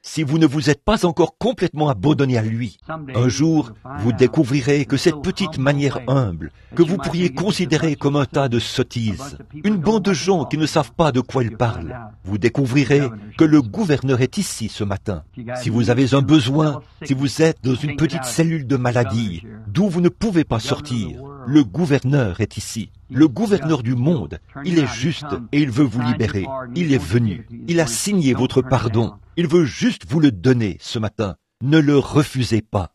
si vous ne vous êtes pas encore complètement abandonné à lui, un jour, vous découvrirez que cette petite manière humble, que vous pourriez considérer comme un tas de sottises, une bande de gens qui ne savent pas de quoi ils parlent, vous découvrirez que le gouverneur est ici ce matin. Si vous avez un besoin, si vous êtes dans une petite cellule de maladie, d'où vous ne pouvez pas sortir, le gouverneur est ici. Le gouverneur du monde, il est juste et il veut vous libérer. Il est venu. Il a signé votre pardon. Il veut juste vous le donner ce matin. Ne le refusez pas.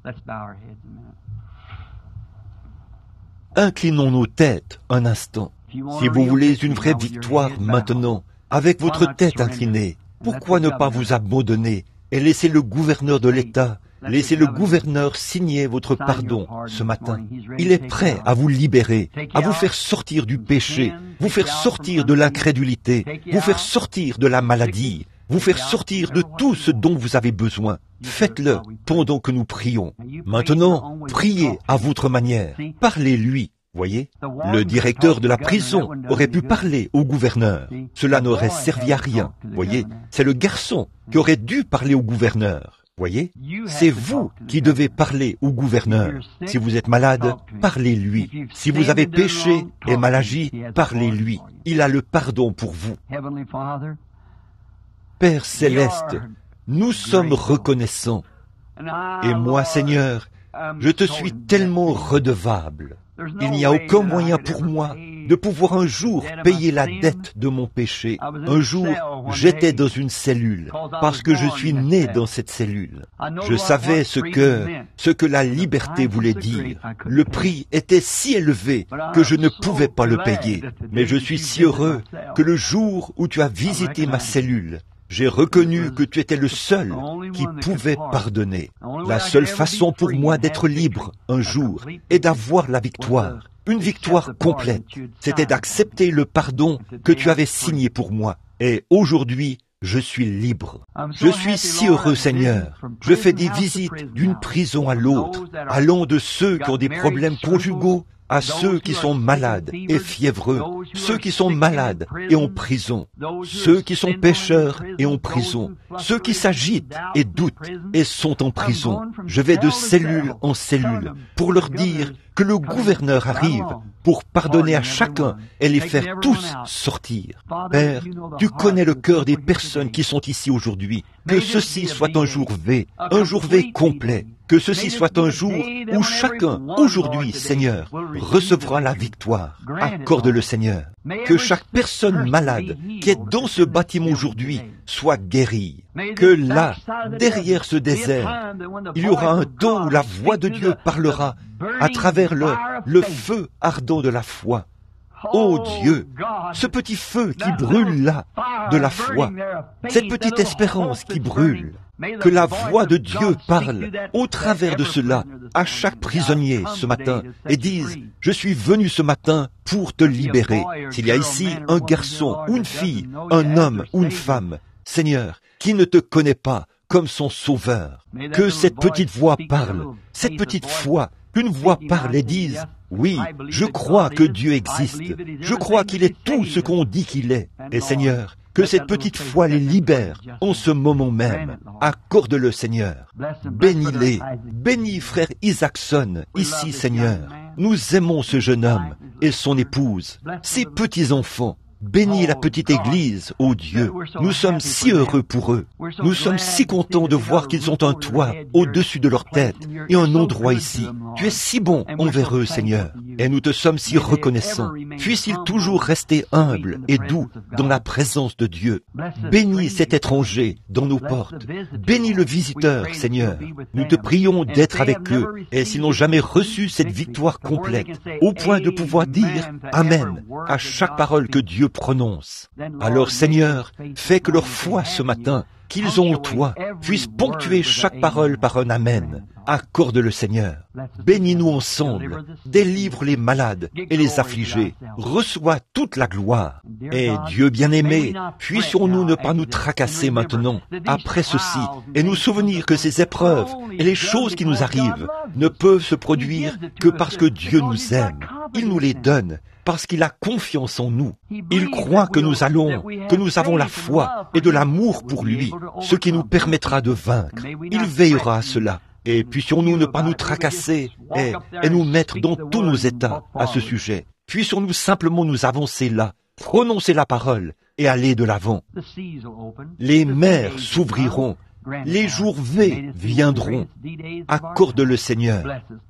Inclinons nos têtes un instant. Si vous voulez une vraie victoire maintenant, avec votre tête inclinée, pourquoi ne pas vous abandonner et laisser le gouverneur de l'État, laissez le gouverneur signer votre pardon ce matin. Il est prêt à vous libérer, à vous faire sortir du péché, vous faire sortir de l'incrédulité, vous faire sortir de la maladie, vous faire sortir de tout ce dont vous avez besoin. Faites-le pendant que nous prions. Maintenant, priez à votre manière. Parlez-lui. Voyez, le directeur de la prison aurait pu parler au gouverneur. Cela n'aurait servi à rien. Voyez, c'est le garçon qui aurait dû parler au gouverneur. Voyez, c'est vous qui devez parler au gouverneur. Si vous êtes malade, parlez-lui. Si vous avez péché et mal agi, parlez-lui. Il a le pardon pour vous. Père céleste, nous sommes reconnaissants. Et moi, Seigneur, je te suis tellement redevable. Il n'y a aucun moyen pour moi de pouvoir un jour payer la dette de mon péché. Un jour, j'étais dans une cellule, parce que je suis né dans cette cellule. Je savais ce que, ce que la liberté voulait dire. Le prix était si élevé que je ne pouvais pas le payer. Mais je suis si heureux que le jour où tu as visité ma cellule, j'ai reconnu que tu étais le seul qui pouvait pardonner. La seule façon pour moi d'être libre un jour et d'avoir la victoire, une victoire complète, c'était d'accepter le pardon que tu avais signé pour moi. Et aujourd'hui, je suis libre. Je suis si heureux, Seigneur. Je fais des visites d'une prison à l'autre, allant de ceux qui ont des problèmes conjugaux à ceux qui sont malades et fiévreux, ceux qui sont malades et en prison, ceux qui sont pécheurs et en prison, ceux qui s'agitent et doutent et sont en prison. Je vais de cellule en cellule pour leur dire que le gouverneur arrive pour pardonner à chacun et les faire tous sortir. Père, tu connais le cœur des personnes qui sont ici aujourd'hui. Que ceci soit un jour V, un jour V complet. Que ceci soit un jour où chacun, aujourd'hui, Seigneur, recevra la victoire. Accorde-le, Seigneur. Que chaque personne malade qui est dans ce bâtiment aujourd'hui soit guérie. Que là, derrière ce désert, il y aura un temps où la voix de Dieu parlera à travers le, le feu ardent de la foi. Oh Dieu, ce petit feu qui brûle là, de la foi, cette petite espérance qui brûle, que la voix de Dieu parle au travers de cela à chaque prisonnier ce matin et dise, je suis venu ce matin pour te libérer. S'il y a ici un garçon ou une fille, un homme ou une femme, Seigneur, qui ne te connaît pas comme son sauveur, que cette petite voix parle, cette petite foi, qu'une voix parle et dise, oui, je crois que Dieu existe. Je crois qu'il est tout ce qu'on dit qu'il est. Et Seigneur, que cette petite foi les libère en ce moment même. Accorde-le, Seigneur. Bénis-les. Bénis frère Isaacson, ici, Seigneur. Nous aimons ce jeune homme et son épouse, ses petits-enfants. Bénis la petite église, ô Dieu. Nous sommes si heureux pour eux. Nous sommes si contents de voir qu'ils ont un toit au-dessus de leur tête et un endroit ici. Tu es si bon envers eux, Seigneur. Et nous te sommes si reconnaissants. Puisse-t-il toujours rester humble et doux dans la présence de Dieu. Bénis cet étranger dans nos portes. Bénis le visiteur, Seigneur. Nous te prions d'être avec eux. Et s'ils n'ont jamais reçu cette victoire complète, au point de pouvoir dire Amen à chaque parole que Dieu prononce. Alors, Seigneur, fais que leur foi ce matin, qu'ils ont en toi, puisse ponctuer chaque parole par un Amen. Accorde-le, Seigneur. Bénis-nous ensemble. Délivre les malades et les affligés. Reçois toute la gloire. Et Dieu bien-aimé, puissions-nous ne pas nous tracasser maintenant, après ceci, et nous souvenir que ces épreuves et les choses qui nous arrivent ne peuvent se produire que parce que Dieu nous aime. Il nous les donne, parce qu'il a confiance en nous. Il croit que nous allons, que nous avons la foi et de l'amour pour lui, ce qui nous permettra de vaincre. Il veillera à cela. Et puissions-nous ne pas nous tracasser et, et nous mettre dans tous nos états à ce sujet. Puissions-nous simplement nous avancer là, prononcer la parole et aller de l'avant. Les mers s'ouvriront, les jours V viendront. Accorde le Seigneur.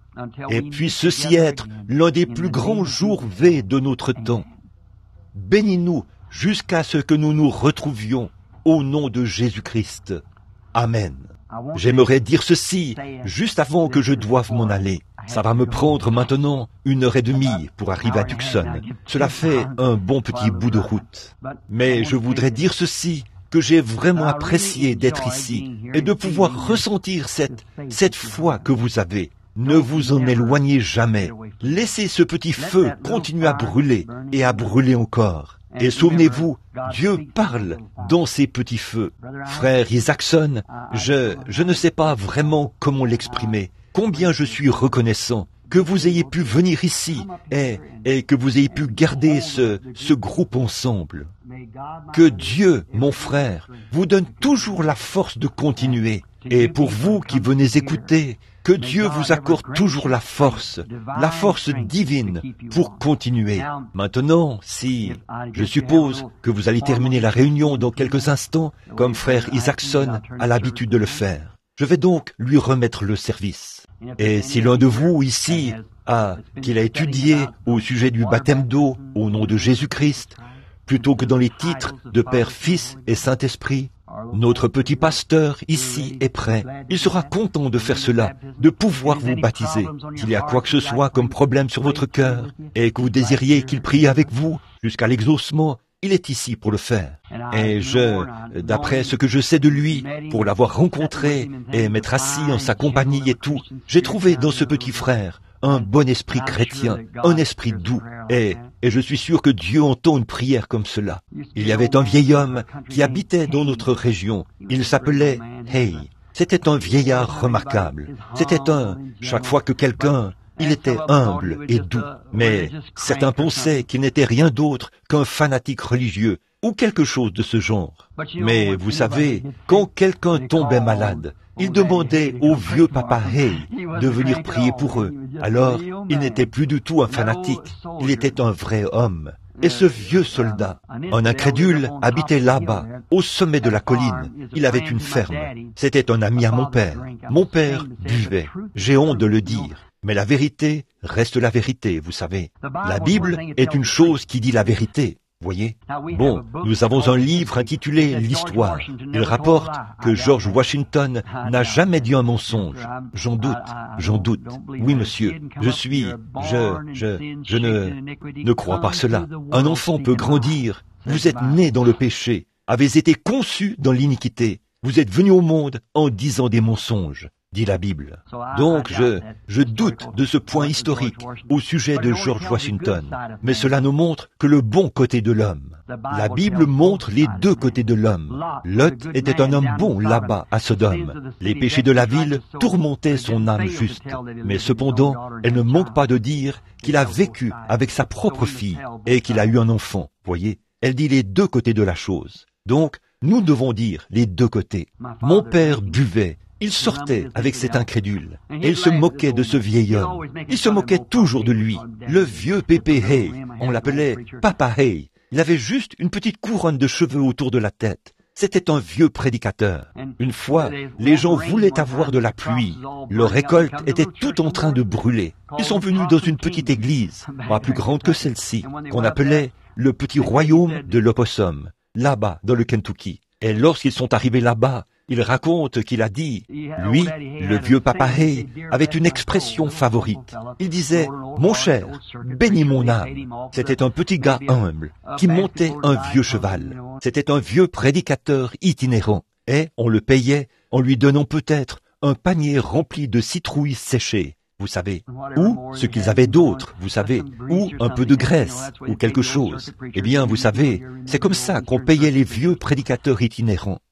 Et puisse ceci être l'un des plus grands jours V de notre temps. Bénis-nous jusqu'à ce que nous nous retrouvions au nom de Jésus-Christ. Amen. J'aimerais dire ceci juste avant que je doive m'en aller. Ça va me prendre maintenant une heure et demie pour arriver à Tucson. Cela fait un bon petit bout de route. Mais je voudrais dire ceci, que j'ai vraiment apprécié d'être ici et de pouvoir ressentir cette, cette foi que vous avez. Ne vous en éloignez jamais. Laissez ce petit feu continuer à brûler et à brûler encore. Et souvenez-vous, Dieu parle dans ces petits feux. Frère Isaacson, je, je ne sais pas vraiment comment l'exprimer. Combien je suis reconnaissant que vous ayez pu venir ici et, et que vous ayez pu garder ce, ce groupe ensemble. Que Dieu, mon frère, vous donne toujours la force de continuer. Et pour vous qui venez écouter, que Dieu vous accorde toujours la force, la force divine pour continuer. Maintenant, si je suppose que vous allez terminer la réunion dans quelques instants, comme frère Isaacson a l'habitude de le faire, je vais donc lui remettre le service. Et si l'un de vous ici a, qu'il a étudié au sujet du baptême d'eau au nom de Jésus-Christ, plutôt que dans les titres de Père, Fils et Saint-Esprit, notre petit pasteur ici est prêt. Il sera content de faire cela, de pouvoir vous baptiser. S'il y a quoi que ce soit comme problème sur votre cœur et que vous désiriez qu'il prie avec vous jusqu'à l'exaucement, il est ici pour le faire. Et je, d'après ce que je sais de lui, pour l'avoir rencontré et m'être assis en sa compagnie et tout, j'ai trouvé dans ce petit frère un bon esprit chrétien, un esprit doux. Et, et je suis sûr que Dieu entend une prière comme cela. Il y avait un vieil homme qui habitait dans notre région. Il s'appelait Hay. C'était un vieillard remarquable. C'était un, chaque fois que quelqu'un, il était humble et doux. Mais certains pensaient qu'il n'était rien d'autre qu'un fanatique religieux ou quelque chose de ce genre. Mais vous savez, quand quelqu'un tombait malade, il demandait au vieux papa Hay de venir prier pour eux. Alors, il n'était plus du tout un fanatique, il était un vrai homme. Et ce vieux soldat, un incrédule, habitait là-bas, au sommet de la colline. Il avait une ferme. C'était un ami à mon père. Mon père buvait. J'ai honte de le dire. Mais la vérité reste la vérité, vous savez. La Bible est une chose qui dit la vérité. Voyez? Bon, nous avons un livre intitulé L'Histoire. Il rapporte que George Washington n'a jamais dit un mensonge. J'en doute, j'en doute. Oui, monsieur, je suis, je, je, je ne, ne crois pas cela. Un enfant peut grandir. Vous êtes né dans le péché, avez été conçu dans l'iniquité. Vous êtes venu au monde en disant des mensonges, dit la Bible. Donc je, je doute de ce point historique au sujet de George Washington, mais cela nous montre que le bon côté de l'homme. La Bible montre les deux côtés de l'homme. Lot était un homme bon là-bas à Sodome. Les péchés de la ville tourmentaient son âme juste, mais cependant, elle ne manque pas de dire qu'il a vécu avec sa propre fille et qu'il a eu un enfant. Voyez, elle dit les deux côtés de la chose. Donc, nous devons dire les deux côtés. Mon père buvait. Il sortait avec cet incrédule, et il se moquait de ce vieil homme. Il se moquait toujours de lui. Le vieux Pépé Hay, on l'appelait Papa Hay. Il avait juste une petite couronne de cheveux autour de la tête. C'était un vieux prédicateur. Une fois, les gens voulaient avoir de la pluie. Leur récolte était tout en train de brûler. Ils sont venus dans une petite église, pas plus grande que celle-ci, qu'on appelait le petit royaume de l'opossum, là-bas, dans le Kentucky. Et lorsqu'ils sont arrivés là-bas, il raconte qu'il a dit, lui, le vieux papa Hay, avait une expression favorite. Il disait, « Mon cher, bénis mon âme ». C'était un petit gars humble qui montait un vieux cheval. C'était un vieux prédicateur itinérant. Et on le payait en lui donnant peut-être un panier rempli de citrouilles séchées, vous savez, ou ce qu'ils avaient d'autre, vous savez, ou un peu de graisse, ou quelque chose. Eh bien, vous savez, c'est comme ça qu'on payait les vieux prédicateurs itinérants.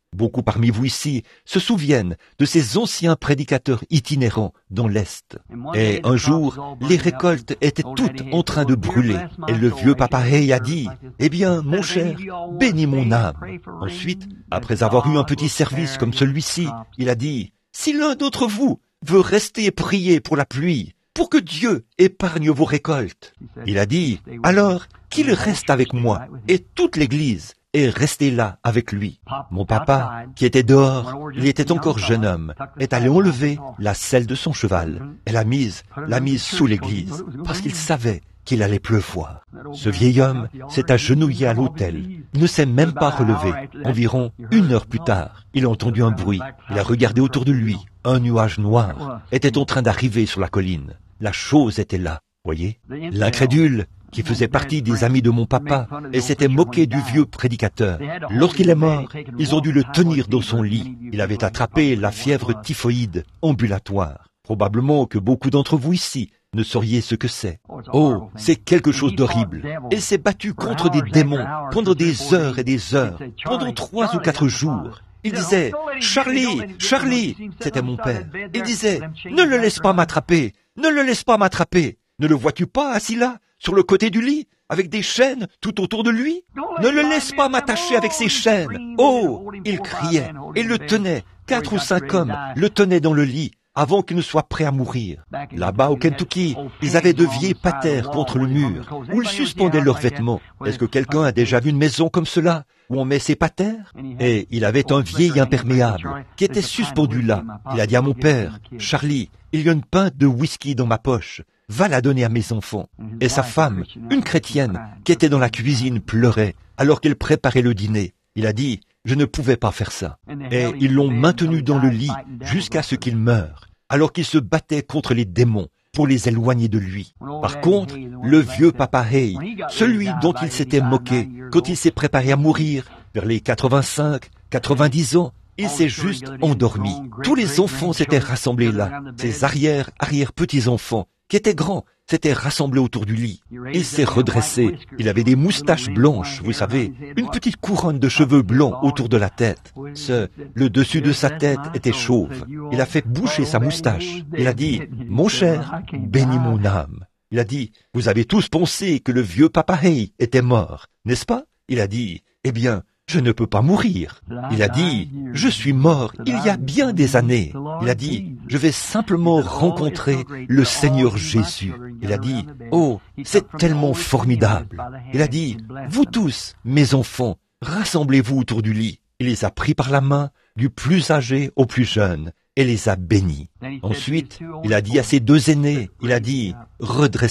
Beaucoup parmi vous ici se souviennent de ces anciens prédicateurs itinérants dans l'Est. Et un jour, les récoltes étaient toutes en train de brûler. Et le vieux Papa Hay a dit, « Eh bien, mon cher, bénis mon âme. » Ensuite, après avoir eu un petit service comme celui-ci, il a dit, « Si l'un d'entre vous veut rester et prier pour la pluie, pour que Dieu épargne vos récoltes. » Il a dit, « Alors, qu'il reste avec moi et toute l'Église. » Et rester là avec lui. Mon papa, qui était dehors, il était encore jeune homme, est allé enlever la selle de son cheval et l'a mise, l'a mise sous l'église, parce qu'il savait qu'il allait pleuvoir. Ce vieil homme s'est agenouillé à l'autel. Il ne s'est même pas relevé. Environ une heure plus tard, il a entendu un bruit. Il a regardé autour de lui. Un nuage noir était en train d'arriver sur la colline. La chose était là, voyez. L'incrédule, qui faisait partie des amis de mon papa, et s'était moqué du vieux prédicateur. Lorsqu'il est mort, ils ont dû le tenir dans son lit. Il avait attrapé la fièvre typhoïde ambulatoire. Probablement que beaucoup d'entre vous ici ne sauriez ce que c'est. Oh, c'est quelque chose d'horrible. Il s'est battu contre des démons pendant des heures et des heures, pendant trois ou quatre jours. Il disait, « Charlie, Charlie !» C'était mon père. Il disait, « Ne le laisse pas m'attraper, ne le laisse pas m'attraper. Ne le vois-tu pas assis là, sur le côté du lit, avec des chaînes tout autour de lui? Ne le laisse pas m'attacher avec ces chaînes. » Oh, il criait et le tenait. Quatre ou cinq hommes le tenaient dans le lit avant qu'il ne soit prêt à mourir. Là-bas au Kentucky, ils avaient de vieilles patères contre le mur où ils suspendaient leurs vêtements. Est-ce que quelqu'un a déjà vu une maison comme cela où on met ses patères? Et il avait un vieil imperméable qui était suspendu là. Il a dit à mon père, « Charlie, il y a une pinte de whisky dans ma poche. Va la donner à mes enfants. » Et sa femme, une chrétienne, qui était dans la cuisine, pleurait alors qu'elle préparait le dîner. Il a dit, « Je ne pouvais pas faire ça. » Et ils l'ont maintenu dans le lit jusqu'à ce qu'il meure, alors qu'il se battait contre les démons pour les éloigner de lui. Par contre, le vieux Papa Hay, celui dont il s'était moqué quand il s'est préparé à mourir, vers les quatre-vingt-cinq, quatre-vingt-dix ans, il s'est juste endormi. Tous les enfants s'étaient rassemblés là, ses arrière-arrière-petits-enfants, qui étaient grands, s'étaient rassemblés autour du lit. Il s'est redressé. Il avait des moustaches blanches, vous savez, une petite couronne de cheveux blancs autour de la tête. Ce, le dessus de sa tête était chauve. Il a fait boucher sa moustache. Il a dit, « Mon cher, bénis mon âme. » Il a dit, « Vous avez tous pensé que le vieux Papa Hay était mort, n'est-ce pas? » Il a dit, « Eh bien, je ne peux pas mourir. » Il a dit, « Je suis mort il y a bien des années. » Il a dit, « Je vais simplement rencontrer le Seigneur Jésus. » Il a dit, « Oh, c'est tellement formidable. » Il a dit, « Vous tous, mes enfants, rassemblez-vous autour du lit. » Il les a pris par la main, du plus âgé au plus jeune, et les a bénis. Ensuite, il a dit à ses deux aînés, il a dit, « Redressez-moi. »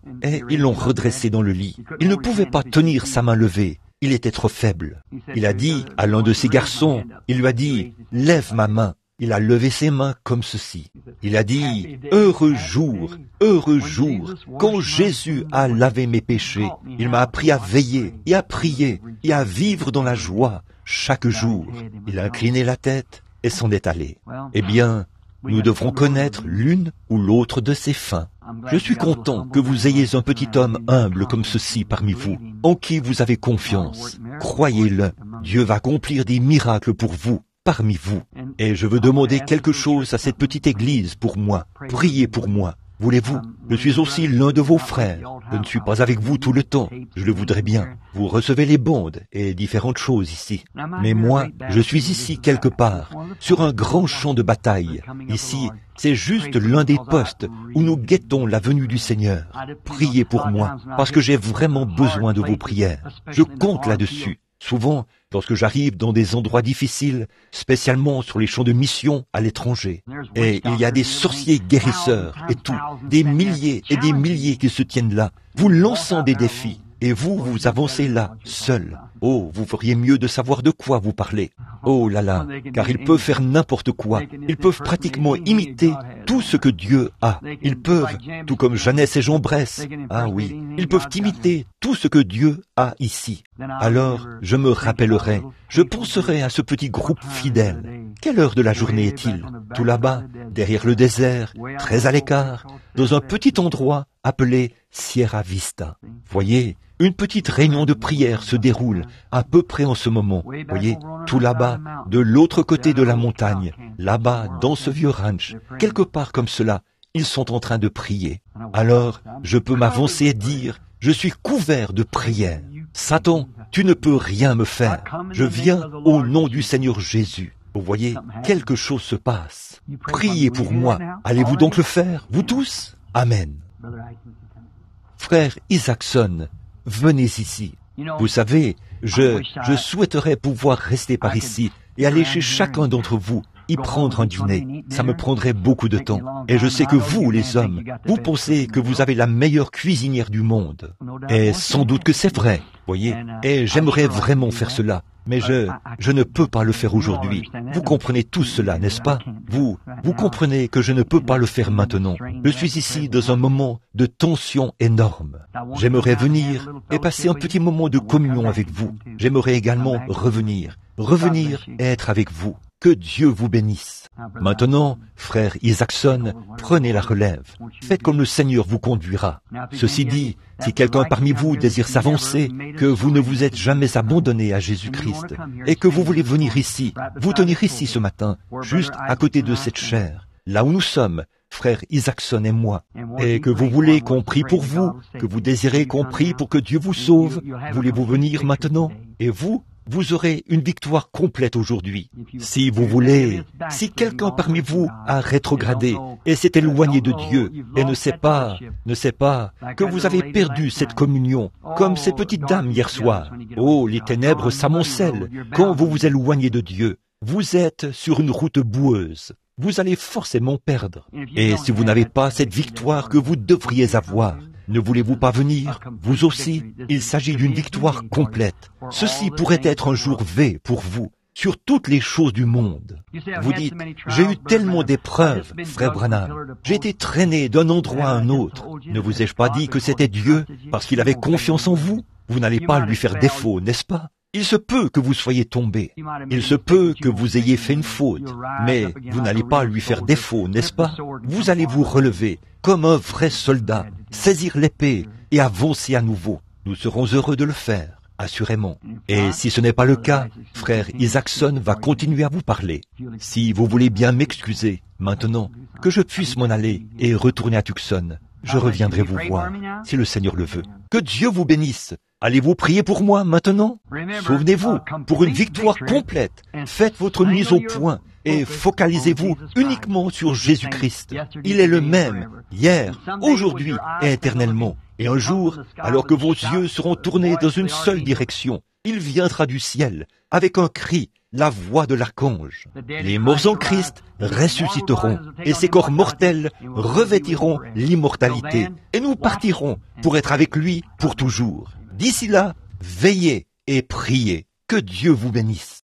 Et ils l'ont redressé dans le lit. Il ne pouvait pas tenir sa main levée. Il était trop faible. Il a dit à l'un de ses garçons, il lui a dit, « Lève ma main. » Il a levé ses mains comme ceci. Il a dit, « Heureux jour, heureux jour, quand Jésus a lavé mes péchés. Il m'a appris à veiller et à prier et à vivre dans la joie chaque jour. » Il a incliné la tête et s'en est allé. Eh bien, nous devrons connaître l'une ou l'autre de ses fins. Je suis content que vous ayez un petit homme humble comme ceci parmi vous, en qui vous avez confiance. Croyez-le, Dieu va accomplir des miracles pour vous, parmi vous. Et je veux demander quelque chose à cette petite église pour moi. Priez pour moi. Voulez-vous? Je suis aussi l'un de vos frères. Je ne suis pas avec vous tout le temps. Je le voudrais bien. Vous recevez les bandes et différentes choses ici. Mais moi, je suis ici quelque part, sur un grand champ de bataille. Ici, c'est juste l'un des postes où nous guettons la venue du Seigneur. Priez pour moi, parce que j'ai vraiment besoin de vos prières. Je compte là-dessus. Souvent, lorsque j'arrive dans des endroits difficiles, spécialement sur les champs de mission à l'étranger, et il y a des sorciers guérisseurs et tout, des milliers et des milliers qui se tiennent là, vous lançant des défis, et vous, vous avancez là, seul. Oh, vous feriez mieux de savoir de quoi vous parlez. Oh là là, car ils peuvent faire n'importe quoi. Ils peuvent pratiquement imiter tout ce que Dieu a. Ils peuvent, tout comme Jeannès et Jean Bresse, ah oui, ils peuvent imiter tout ce que Dieu a ici. Alors, je me rappellerai, je penserai à ce petit groupe fidèle. Quelle heure de la journée est-il? Tout là-bas, derrière le désert, très à l'écart, dans un petit endroit appelé Sierra Vista. Voyez, une petite réunion de prière se déroule à peu près en ce moment. Voyez, tout là-bas, de l'autre côté de la montagne, là-bas, dans ce vieux ranch, quelque part comme cela, ils sont en train de prier. Alors, je peux m'avancer et dire, je suis couvert de prières. Satan, tu ne peux rien me faire. Je viens au nom du Seigneur Jésus. Vous voyez, quelque chose se passe. Priez pour moi. Allez-vous donc le faire, vous tous? Amen. Frère Isaacson, venez ici. Vous savez, je, je souhaiterais pouvoir rester par ici et aller chez chacun d'entre vous, y prendre un dîner. Ça me prendrait beaucoup de temps. Et je sais que vous, les hommes, vous pensez que vous avez la meilleure cuisinière du monde. Et sans doute que c'est vrai, voyez. Et j'aimerais vraiment faire cela. Mais je, je ne peux pas le faire aujourd'hui. Vous comprenez tout cela, n'est-ce pas? Vous, vous comprenez que je ne peux pas le faire maintenant. Je suis ici dans un moment de tension énorme. J'aimerais venir et passer un petit moment de communion avec vous. J'aimerais également revenir, revenir et être avec vous. Que Dieu vous bénisse. Maintenant, frère Isaacson, prenez la relève. Faites comme le Seigneur vous conduira. Ceci dit, si quelqu'un parmi vous désire s'avancer, que vous ne vous êtes jamais abandonné à Jésus-Christ, et que vous voulez venir ici, vous tenir ici ce matin, juste à côté de cette chaire, là où nous sommes, frère Isaacson et moi, et que vous voulez qu'on prie pour vous, que vous désirez qu'on prie pour que Dieu vous sauve, voulez-vous venir maintenant? Et vous, vous aurez une victoire complète aujourd'hui. Si vous voulez, si quelqu'un parmi vous a rétrogradé et s'est éloigné de Dieu et ne sait pas, ne sait pas que vous avez perdu cette communion, comme cette petite dame hier soir. Oh, les ténèbres s'amoncellent quand vous vous éloignez de Dieu. Vous êtes sur une route boueuse. Vous allez forcément perdre. Et si vous n'avez pas cette victoire que vous devriez avoir, ne voulez-vous pas venir? Vous aussi, il s'agit d'une victoire complète. Ceci pourrait être un jour V pour vous, sur toutes les choses du monde. Vous dites, j'ai eu tellement d'épreuves, frère Branham. J'ai été traîné d'un endroit à un autre. Ne vous ai-je pas dit que c'était Dieu, parce qu'il avait confiance en vous? Vous n'allez pas lui faire défaut, n'est-ce pas? Il se peut que vous soyez tombé. Il se peut que vous ayez fait une faute. Mais vous n'allez pas lui faire défaut, n'est-ce pas? Vous allez vous relever comme un vrai soldat, saisir l'épée et avancer à nouveau. Nous serons heureux de le faire, assurément. Et si ce n'est pas le cas, frère Isaacson va continuer à vous parler. Si vous voulez bien m'excuser, maintenant, que je puisse m'en aller et retourner à Tucson, je reviendrai vous voir, si le Seigneur le veut. Que Dieu vous bénisse. Allez-vous prier pour moi maintenant? Souvenez-vous, pour une victoire complète, faites votre mise au point et focalisez-vous uniquement sur Jésus-Christ. Il est le même, hier, aujourd'hui et éternellement. Et un jour, alors que vos yeux seront tournés dans une seule direction, il viendra du ciel, avec un cri, la voix de l'archange. Les morts en Christ ressusciteront, et ces corps mortels revêtiront l'immortalité, et nous partirons pour être avec lui pour toujours. D'ici là, veillez et priez. Que Dieu vous bénisse.